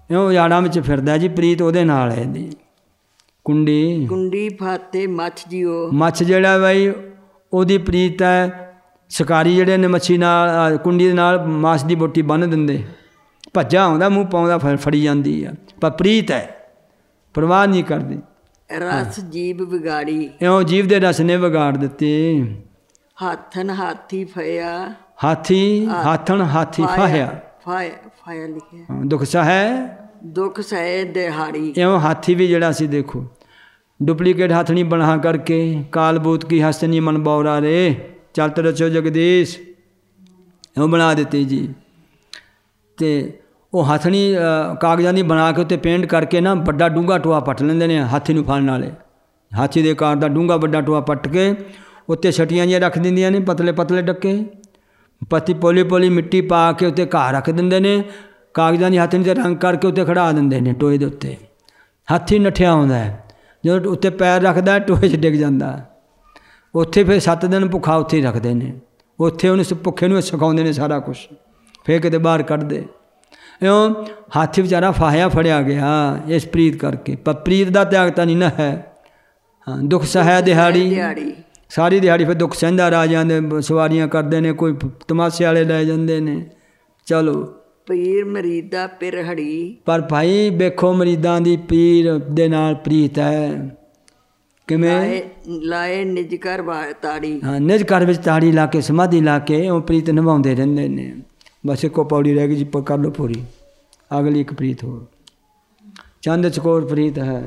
ਇਉਂ ਉਜਾੜਾਂ ਵਿੱਚ ਫਿਰਦਾ ਜੀ, ਪ੍ਰੀਤ ਉਹਦੇ ਨਾਲ ਹੈ ਇਹਦੀ। ਕੁੰਡੀ ਕੁੰਡੀ ਫਾਤੇ ਮੱਛ ਜਿਓ, ਮੱਛ ਜਿਹੜਾ ਬਾਈ ਉਹਦੀ ਪ੍ਰੀਤ ਹੈ। ਸ਼ਿਕਾਰੀ ਜਿਹੜੇ ਨੇ ਮੱਛੀ ਨਾਲ ਕੁੰਡੀ ਦੇ ਨਾਲ ਮਾਸ ਦੀ ਬੋਟੀ ਬੰਨ੍ਹ ਦਿੰਦੇ, ਭੱਜਾ ਆਉਂਦਾ ਮੂੰਹ ਪਾਉਂਦਾ ਫ ਫੜੀ ਜਾਂਦੀ ਆ, ਪਰ ਪ੍ਰੀਤ ਹੈ, ਪਰਵਾਹ ਨਹੀਂ ਕਰਦੀ। ਰਸ ਜੀਭ ਵਿਗਾੜੀ, ਇਉਂ ਜੀਵ ਦੇ ਰਸ ਨੇ ਵਿਗਾੜ ਦਿੱਤੇ। ਹਾਥਨ ਹਾਥੀ ਫਇਆ, ਹਾਥੀ ਹਾਥਣ ਹਾਥੀ ਫਾਹਿਆ, ਫਾਇਆ ਫਾਇਆ ਲਿਖਿਆ, ਦੁੱਖ ਸਹੈ ਦੁੱਖ ਸਹਿ ਦਿਹਾੜੀ। ਇਉਂ ਹਾਥੀ ਵੀ ਜਿਹੜਾ ਸੀ ਦੇਖੋ, ਡੁਪਲੀਕੇਟ ਹੱਥਣੀ ਬਣਾ ਕਰਕੇ ਕਾਲਬੂਤ ਕੀ ਹਸਤਨੀ ਮਨ ਬੌਰਾ ਰੇ ਚਲਤ ਰਚੋ ਜਗਦੀਸ਼, ਇਉਂ ਬਣਾ ਦਿੱਤੀ ਜੀ। ਅਤੇ ਉਹ ਹੱਥਣੀ ਕਾਗਜ਼ਾਂ ਦੀ ਬਣਾ ਕੇ ਉੱਤੇ ਪੇਂਟ ਕਰਕੇ ਨਾ ਵੱਡਾ ਡੂੰਘਾ ਟੋਆ ਪੱਟ ਲੈਂਦੇ ਨੇ ਹਾਥੀ ਨੂੰ ਫੜਨ ਵਾਲੇ। ਹਾਥੀ ਦੇ ਕਾਰ ਦਾ ਡੂੰਘਾ ਵੱਡਾ ਟੋਆ ਪੱਟ ਕੇ ਉੱਤੇ ਛਟੀਆਂ ਜਿਹੀਆਂ ਰੱਖ ਦਿੰਦੀਆਂ ਨੇ, ਪਤਲੇ ਪਤਲੇ ਡੱਕੇ, ਪਤੀ ਪੋਲੀ ਪੋਲੀ ਮਿੱਟੀ ਪਾ ਕੇ ਉੱਤੇ ਘਾਹ ਰੱਖ ਦਿੰਦੇ ਨੇ, ਕਾਗਜ਼ਾਂ ਦੀ ਹੱਥਣੀ 'ਤੇ ਰੰਗ ਕਰਕੇ ਉੱਤੇ ਖੜਾ ਦਿੰਦੇ ਨੇ ਟੋਏ ਦੇ ਉੱਤੇ। ਹਾਥੀ ਨੱਠਿਆ ਆਉਂਦਾ ਹੈ, ਜਦੋਂ ਉੱਤੇ ਪੈਰ ਰੱਖਦਾ ਟੋਏ 'ਚ ਡਿੱਗ ਜਾਂਦਾ। ਉੱਥੇ ਫਿਰ ਸੱਤ ਦਿਨ ਭੁੱਖਾ ਉੱਥੇ ਹੀ ਰੱਖਦੇ ਨੇ, ਉੱਥੇ ਉਹਨੂੰ ਭੁੱਖੇ ਨੂੰ ਸਿਖਾਉਂਦੇ ਨੇ ਸਾਰਾ ਕੁਛ, ਫਿਰ ਕਿਤੇ ਬਾਹਰ ਕੱਢਦੇ। ਇਉਂ ਹਾਥੀ ਵਿਚਾਰਾ ਫਾਹਿਆ ਫੜਿਆ ਗਿਆ ਇਸ ਪ੍ਰੀਤ ਕਰਕੇ, ਪਰ ਪ੍ਰੀਤ ਦਾ ਤਿਆਗ ਤਾਂ ਨਹੀਂ ਨਾ ਹੈ। ਹਾਂ, ਦੁੱਖ ਸਹਿ ਦਿਹਾੜੀ, ਸਾਰੀ ਦਿਹਾੜੀ ਫਿਰ ਦੁੱਖ ਸਹਿੰਦਾ ਰਾਜਿਆਂ ਦੇ ਸਵਾਰੀਆਂ ਕਰਦੇ ਨੇ, ਕੋਈ ਤਮਾਸ਼ੇ ਵਾਲੇ ਲੈ ਜਾਂਦੇ ਨੇ। ਚਲੋ ਪੀਰ ਮਰੀਦਾ ਪਿਰ ਹੜੀ, ਪਰ ਭਾਈ ਵੇਖੋ ਮਰੀਦਾਂ ਦੀ ਪੀਰ ਦੇ ਨਾਲ ਪ੍ਰੀਤ ਹੈ ਕਿਵੇਂ ਲਾਏ ਨਿਜ ਘਰ ਤਾੜੀ। ਹਾਂ, ਨਿਜ ਘਰ ਵਿੱਚ ਤਾੜੀ ਲਾ ਕੇ ਸਮਾਧੀ ਲਾ ਕੇ ਉਹ ਪ੍ਰੀਤ ਨਿਭਾਉਂਦੇ ਰਹਿੰਦੇ ਨੇ। ਬਸ ਇੱਕੋ ਪੌੜੀ ਰਹਿ ਗਈ ਜੀ, ਕਰ ਲਓ ਪੂਰੀ, ਅਗਲੀ ਇੱਕ ਪ੍ਰੀਤ ਹੋਰ। ਚੰਦ ਚਕੋਰ ਪ੍ਰੀਤ ਹੈ,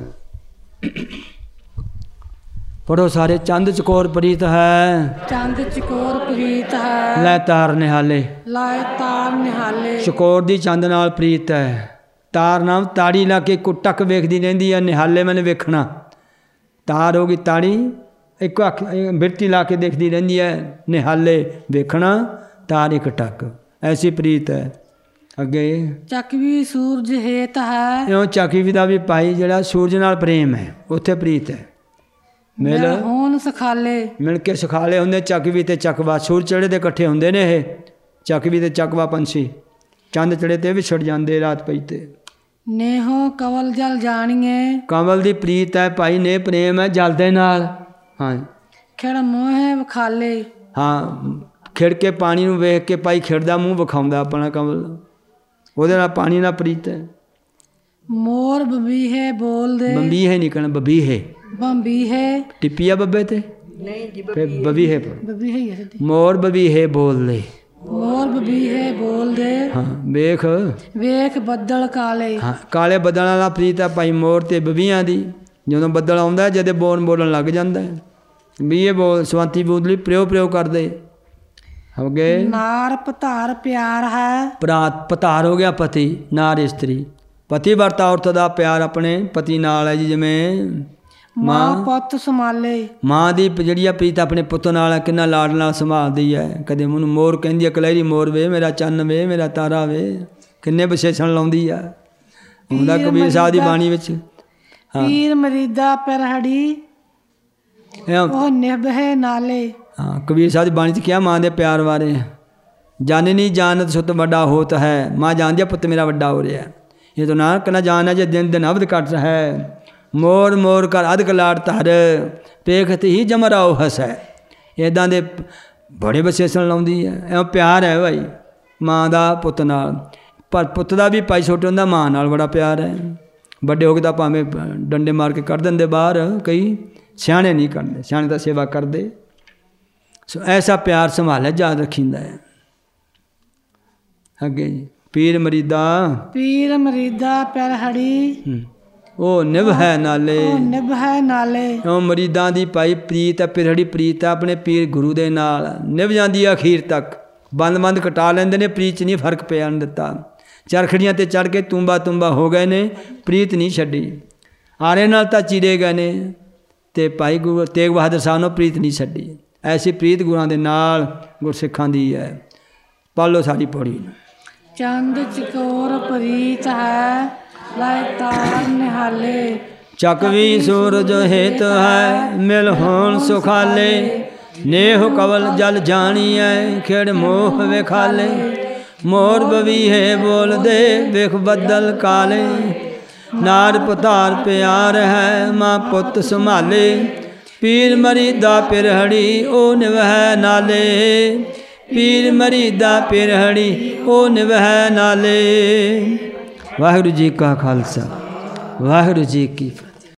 ਪੜੋ ਸਾਰੇ। ਚੰਦ ਚਕੋਰ ਪ੍ਰੀਤ ਹੈ, ਚੰਦ ਚਕੋਰ ਪ੍ਰੀਤ ਹੈ, ਲੈ ਤਾਰ ਨਿਹਾਲੇ, ਲਾਏ ਤਾਰ ਨਿਹਾਲੇ। ਚਕੋਰ ਦੀ ਚੰਦ ਨਾਲ ਪ੍ਰੀਤ ਹੈ, ਤਾਰ ਨਾਮ ਤਾੜੀ ਲਾ ਕੇ ਇੱਕੋ ਟੱਕ ਵੇਖਦੀ ਰਹਿੰਦੀ ਹੈ। ਨਿਹਾਲੇ ਮੈਨੇ ਵੇਖਣਾ, ਤਾਰ ਹੋ ਗਈ ਤਾੜੀ, ਇੱਕੋ ਅੱਖ ਬਿਰਤੀ ਲਾ ਕੇ ਦੇਖਦੀ ਰਹਿੰਦੀ ਹੈ। ਨਿਹਾਲੇ ਵੇਖਣਾ, ਤਾਰ ਇੱਕ ਟੱਕ, ਐਸੀ ਪ੍ਰੀਤ ਹੈ। ਅੱਗੇ ਚੱਕਵੀ ਸੂਰਜ ਹੇਤ ਹੈ, ਇਉਂ ਚੱਕਵੀ ਦਾ ਵੀ ਭਾਈ ਜਿਹੜਾ ਸੂਰਜ ਨਾਲ ਪ੍ਰੇਮ ਹੈ, ਉੱਥੇ ਪ੍ਰੀਤ ਹੈ। ਮਿਲ ਹੋਣ ਸਖਾਲੇ, ਮਿਲ ਕੇ ਸਖਾਲੇ ਹੁੰਦੇ ਚੱਕਵੀ ਤੇ ਚੱਕਵਾ, ਸੂਰਜ ਚੜੇ ਦੇ ਇਕੱਠੇ ਹੁੰਦੇ ਨੇ ਇਹ, ਚੱਕਵੀ ਤੇ ਚੱਕਵਾ ਪੰਛੀ। ਚੰਦ ਚੜੇ ਤੇ ਵੀ ਛੜ ਜਾਂਦੇ ਰਾਤ ਪਈ ਤੇ। ਨੇਹੋ ਕਵਲ ਜਲ ਜਾਣੀਏ, ਕੰਵਲ ਦੀ ਪ੍ਰੀਤ ਹੈ ਭਾਈ, ਨੇ ਪ੍ਰੇਮ ਹੈ ਜਲ ਦੇ ਨਾਲ। ਹਾਂ, ਖਿੜ ਮੋਹੇ ਵਿਖਾਲੇ, ਹਾਂ ਖਿੜ ਕੇ ਪਾਣੀ ਨੂੰ ਵੇਖ ਕੇ ਭਾਈ ਖਿੜਦਾ ਮੂੰਹ ਵਿਖਾਉਂਦਾ ਆਪਣਾ ਕੰਵਲ, ਉਹਦੇ ਨਾਲ ਪਾਣੀ ਨਾਲ ਪ੍ਰੀਤ ਹੈ। ਮੋਰ ਬਬੀਹੇ ਬੋਲਦੇ, ਬੰਬੀਹੇ ਨਹੀਂ ਕਹਿਣਾ, ਬਬੀਹੇ, ਬੰਬੀਹੇ ਟਿੱਪੀਆ ਬੱਬੇ ਤੇ ਨਹੀਂ ਜੀ, ਫਿਰ ਬਬੀਹੇ, ਬਬੀਹੇ ਹੀ ਹੈ। ਮੋਰ ਬਬੀਹੇ ਬੋਲਦੇ, ਮੋਰ ਬਬੀਹੇ ਬੋਲਦੇ, ਹਾਂ ਵੇਖ ਵੇਖ ਬੱਦਲ ਕਾਲੇ। ਹਾਂ, ਕਾਲੇ ਬੱਦਲਾਂ ਵਾਲਾ ਪ੍ਰੀਤ ਹੈ ਭਾਈ ਮੋਰ ਤੇ ਬਬੀਆਂ ਦੀ। ਜਦੋਂ ਬੱਦਲ ਆਉਂਦਾ ਜਦੇ ਬੋਲ ਬੋਲਣ ਲੱਗ ਜਾਂਦਾ ਹੈ, ਬੀਏ ਬੋਲ ਸਵੰਤੀ ਬੋਦਲੀ ਪ੍ਰਿਓ ਪ੍ਰਿਓ ਕਰਦੇ। ਅੱਗੇ ਨਾਰ ਪਧਾਰ ਪਿਆਰ ਹੈ, ਪ੍ਰਾਤ ਪਧਾਰ ਹੋ ਗਿਆ ਪਤੀ, ਨਾਰ ਇਸਤਰੀ। ਪਤੀ ਵਰਤਾ ਔਰਤ ਦਾ ਪਿਆਰ ਆਪਣੇ ਪਤੀ ਨਾਲ ਹੈ ਜੀ। ਜਿਵੇਂ ਮਾਂ ਪੁੱਤ ਸੰਭਾਲੇ, ਮਾਂ ਦੀ ਜਿਹੜੀ ਆ ਪ੍ਰੀਤ ਆਪਣੇ ਪੁੱਤ ਨਾਲ ਕਿੰਨਾ ਲਾਡ ਨਾਲ ਸੰਭਾਲਦੀ ਹੈ। ਕਦੇ ਉਹਨੂੰ ਮੋਰ ਕਹਿੰਦੀ ਹੈ, ਕਲਹਿਰੀ ਮੋਰ ਵੇ, ਮੇਰਾ ਚੰਨ ਵੇ, ਮੇਰਾ ਤਾਰਾ ਵੇ, ਕਿੰਨੇ ਵਿਸ਼ੇਸ਼ਣ ਲਾਉਂਦੀ ਆ। ਹੁੰਦਾ ਕਬੀਰ ਸਾਹਿਬ ਦੀ ਬਾਣੀ ਵਿੱਚ। ਪੀਰ ਮਰੀਦਾ ਪਿਰਹੜੀ, ਉਹ ਨਿਭੇ ਨਾਲੇ। ਹਾਂ, ਕਬੀਰ ਸਾਹਿਬ ਦੀ ਬਾਣੀ 'ਚ ਕਿਹਾ ਮਾਂ ਦੇ ਪਿਆਰ ਬਾਰੇ, ਜਾਨਨੀ ਜਾਨਤ ਸੁਤ ਵੱਡਾ ਹੋਤ ਹੈ, ਮਾਂ ਜਾਣਦੀ ਆ ਪੁੱਤ ਮੇਰਾ ਵੱਡਾ ਹੋ ਰਿਹਾ। ਇਹ ਤਾਂ ਨਾਨਕ ਨਾ ਜਾਣ ਹੈ ਜੇ ਦਿਨ ਦਿਨ ਅਵਧ ਘਟ ਹੈ, ਮੋਰ ਮੋਰ ਕਰ ਅਧਿਕ ਲਾੜ ਧਰ, ਪੇਖਤ ਹੀ ਜਮਰਾਓ ਹਸੈ। ਇੱਦਾਂ ਦੇ ਬੜੇ ਵਿਸ਼ੇਸ਼ਣ ਲਾਉਂਦੀ ਹੈ। ਐਂ ਪਿਆਰ ਹੈ ਭਾਈ ਮਾਂ ਦਾ ਪੁੱਤ ਨਾਲ, ਪਰ ਪੁੱਤ ਦਾ ਵੀ ਭਾਈ ਛੋਟੇ ਹੁੰਦਾ ਮਾਂ ਨਾਲ ਬੜਾ ਪਿਆਰ ਹੈ। ਵੱਡੇ ਹੋ ਕੇ ਤਾਂ ਭਾਵੇਂ ਡੰਡੇ ਮਾਰ ਕੇ ਕੱਢ ਦਿੰਦੇ ਬਾਹਰ, ਕਈ ਸਿਆਣੇ ਨਹੀਂ ਕਰਦੇ, ਸਿਆਣੇ ਤਾਂ ਸੇਵਾ ਕਰਦੇ। ਸੋ ਐਸਾ ਪਿਆਰ ਸੰਭਾਲਿਆ ਯਾਦ ਰੱਖੀਦਾ ਹੈ। ਅੱਗੇ ਜੀ ਪੀਰ ਮਰੀਦਾ, ਪੀਰ ਮਰੀਦਾ ਪਿਰਹੜੀ, ਉਹ ਨਿਭ ਹੈ ਨਾਲੇ, ਉਹ ਨਿਭ ਹੈ ਨਾਲੇ। ਉਹ ਮਰੀਦਾਂ ਦੀ ਭਾਈ ਪ੍ਰੀਤ ਹੈ, ਪਿਰਹੜੀ ਪ੍ਰੀਤ ਹੈ ਆਪਣੇ ਪੀਰ ਗੁਰੂ ਦੇ ਨਾਲ, ਨਿਭ ਜਾਂਦੀ ਹੈ ਅਖੀਰ ਤੱਕ। ਬੰਦ ਬੰਦ ਕਟਾ ਲੈਂਦੇ ਨੇ, ਪ੍ਰੀਤ 'ਚ ਨਹੀਂ ਫਰਕ ਪਿਆ ਦਿੱਤਾ। ਚਰਖੜੀਆਂ 'ਤੇ ਚੜ੍ਹ ਕੇ ਤੁੰਬਾ ਤੁੰਬਾ ਹੋ ਗਏ ਨੇ, ਪ੍ਰੀਤ ਨਹੀਂ ਛੱਡੀ। ਆਰੇ ਨਾਲ ਤਾਂ ਚੀਰੇ ਗਏ ਨੇ, ਅਤੇ ਭਾਈ ਗੁਰੂ ਤੇਗ ਬਹਾਦਰ ਸਾਹਿਬ ਨੂੰ ਪ੍ਰੀਤ ਨਹੀਂ ਛੱਡੀ। ਐਸੀ ਪ੍ਰੀਤ ਗੁਰਾਂ ਦੇ ਨਾਲ ਗੁਰਸਿੱਖਾਂ ਦੀ ਹੈ। ਪੜ੍ਹ ਲਓ ਸਾਰੀ ਪੌੜੀ ਨੂੰ। ਚੰਦ ਚਕੋਰ ਪ੍ਰੀਤ ਹੈ, ਲਾਇ ਤਾਰ ਨਿਹਾਲੇ। ਚੱਕਵੀ ਸੂਰਜ ਹਿਤ ਹੈ, ਮਿਲ ਹੋਣ ਸੁਖਾਲੇ। ਨੇਹ ਕਵਲ ਜਲ ਜਾਣੀਐ, ਖੇੜ ਮੋਹ ਵਿਖਾਲੇ। मोर बवीहे बोल दे विख बदल काले, नार पुतार प्यार है माँ पुत संभाले, पीर मरीदा पिरहड़ी ओ निवह नाले, पीर मरीदा पिरहड़ी ओ निवह नाले। वाहिगुरू जी का खालसा वाहिगुरू जी की फतेह।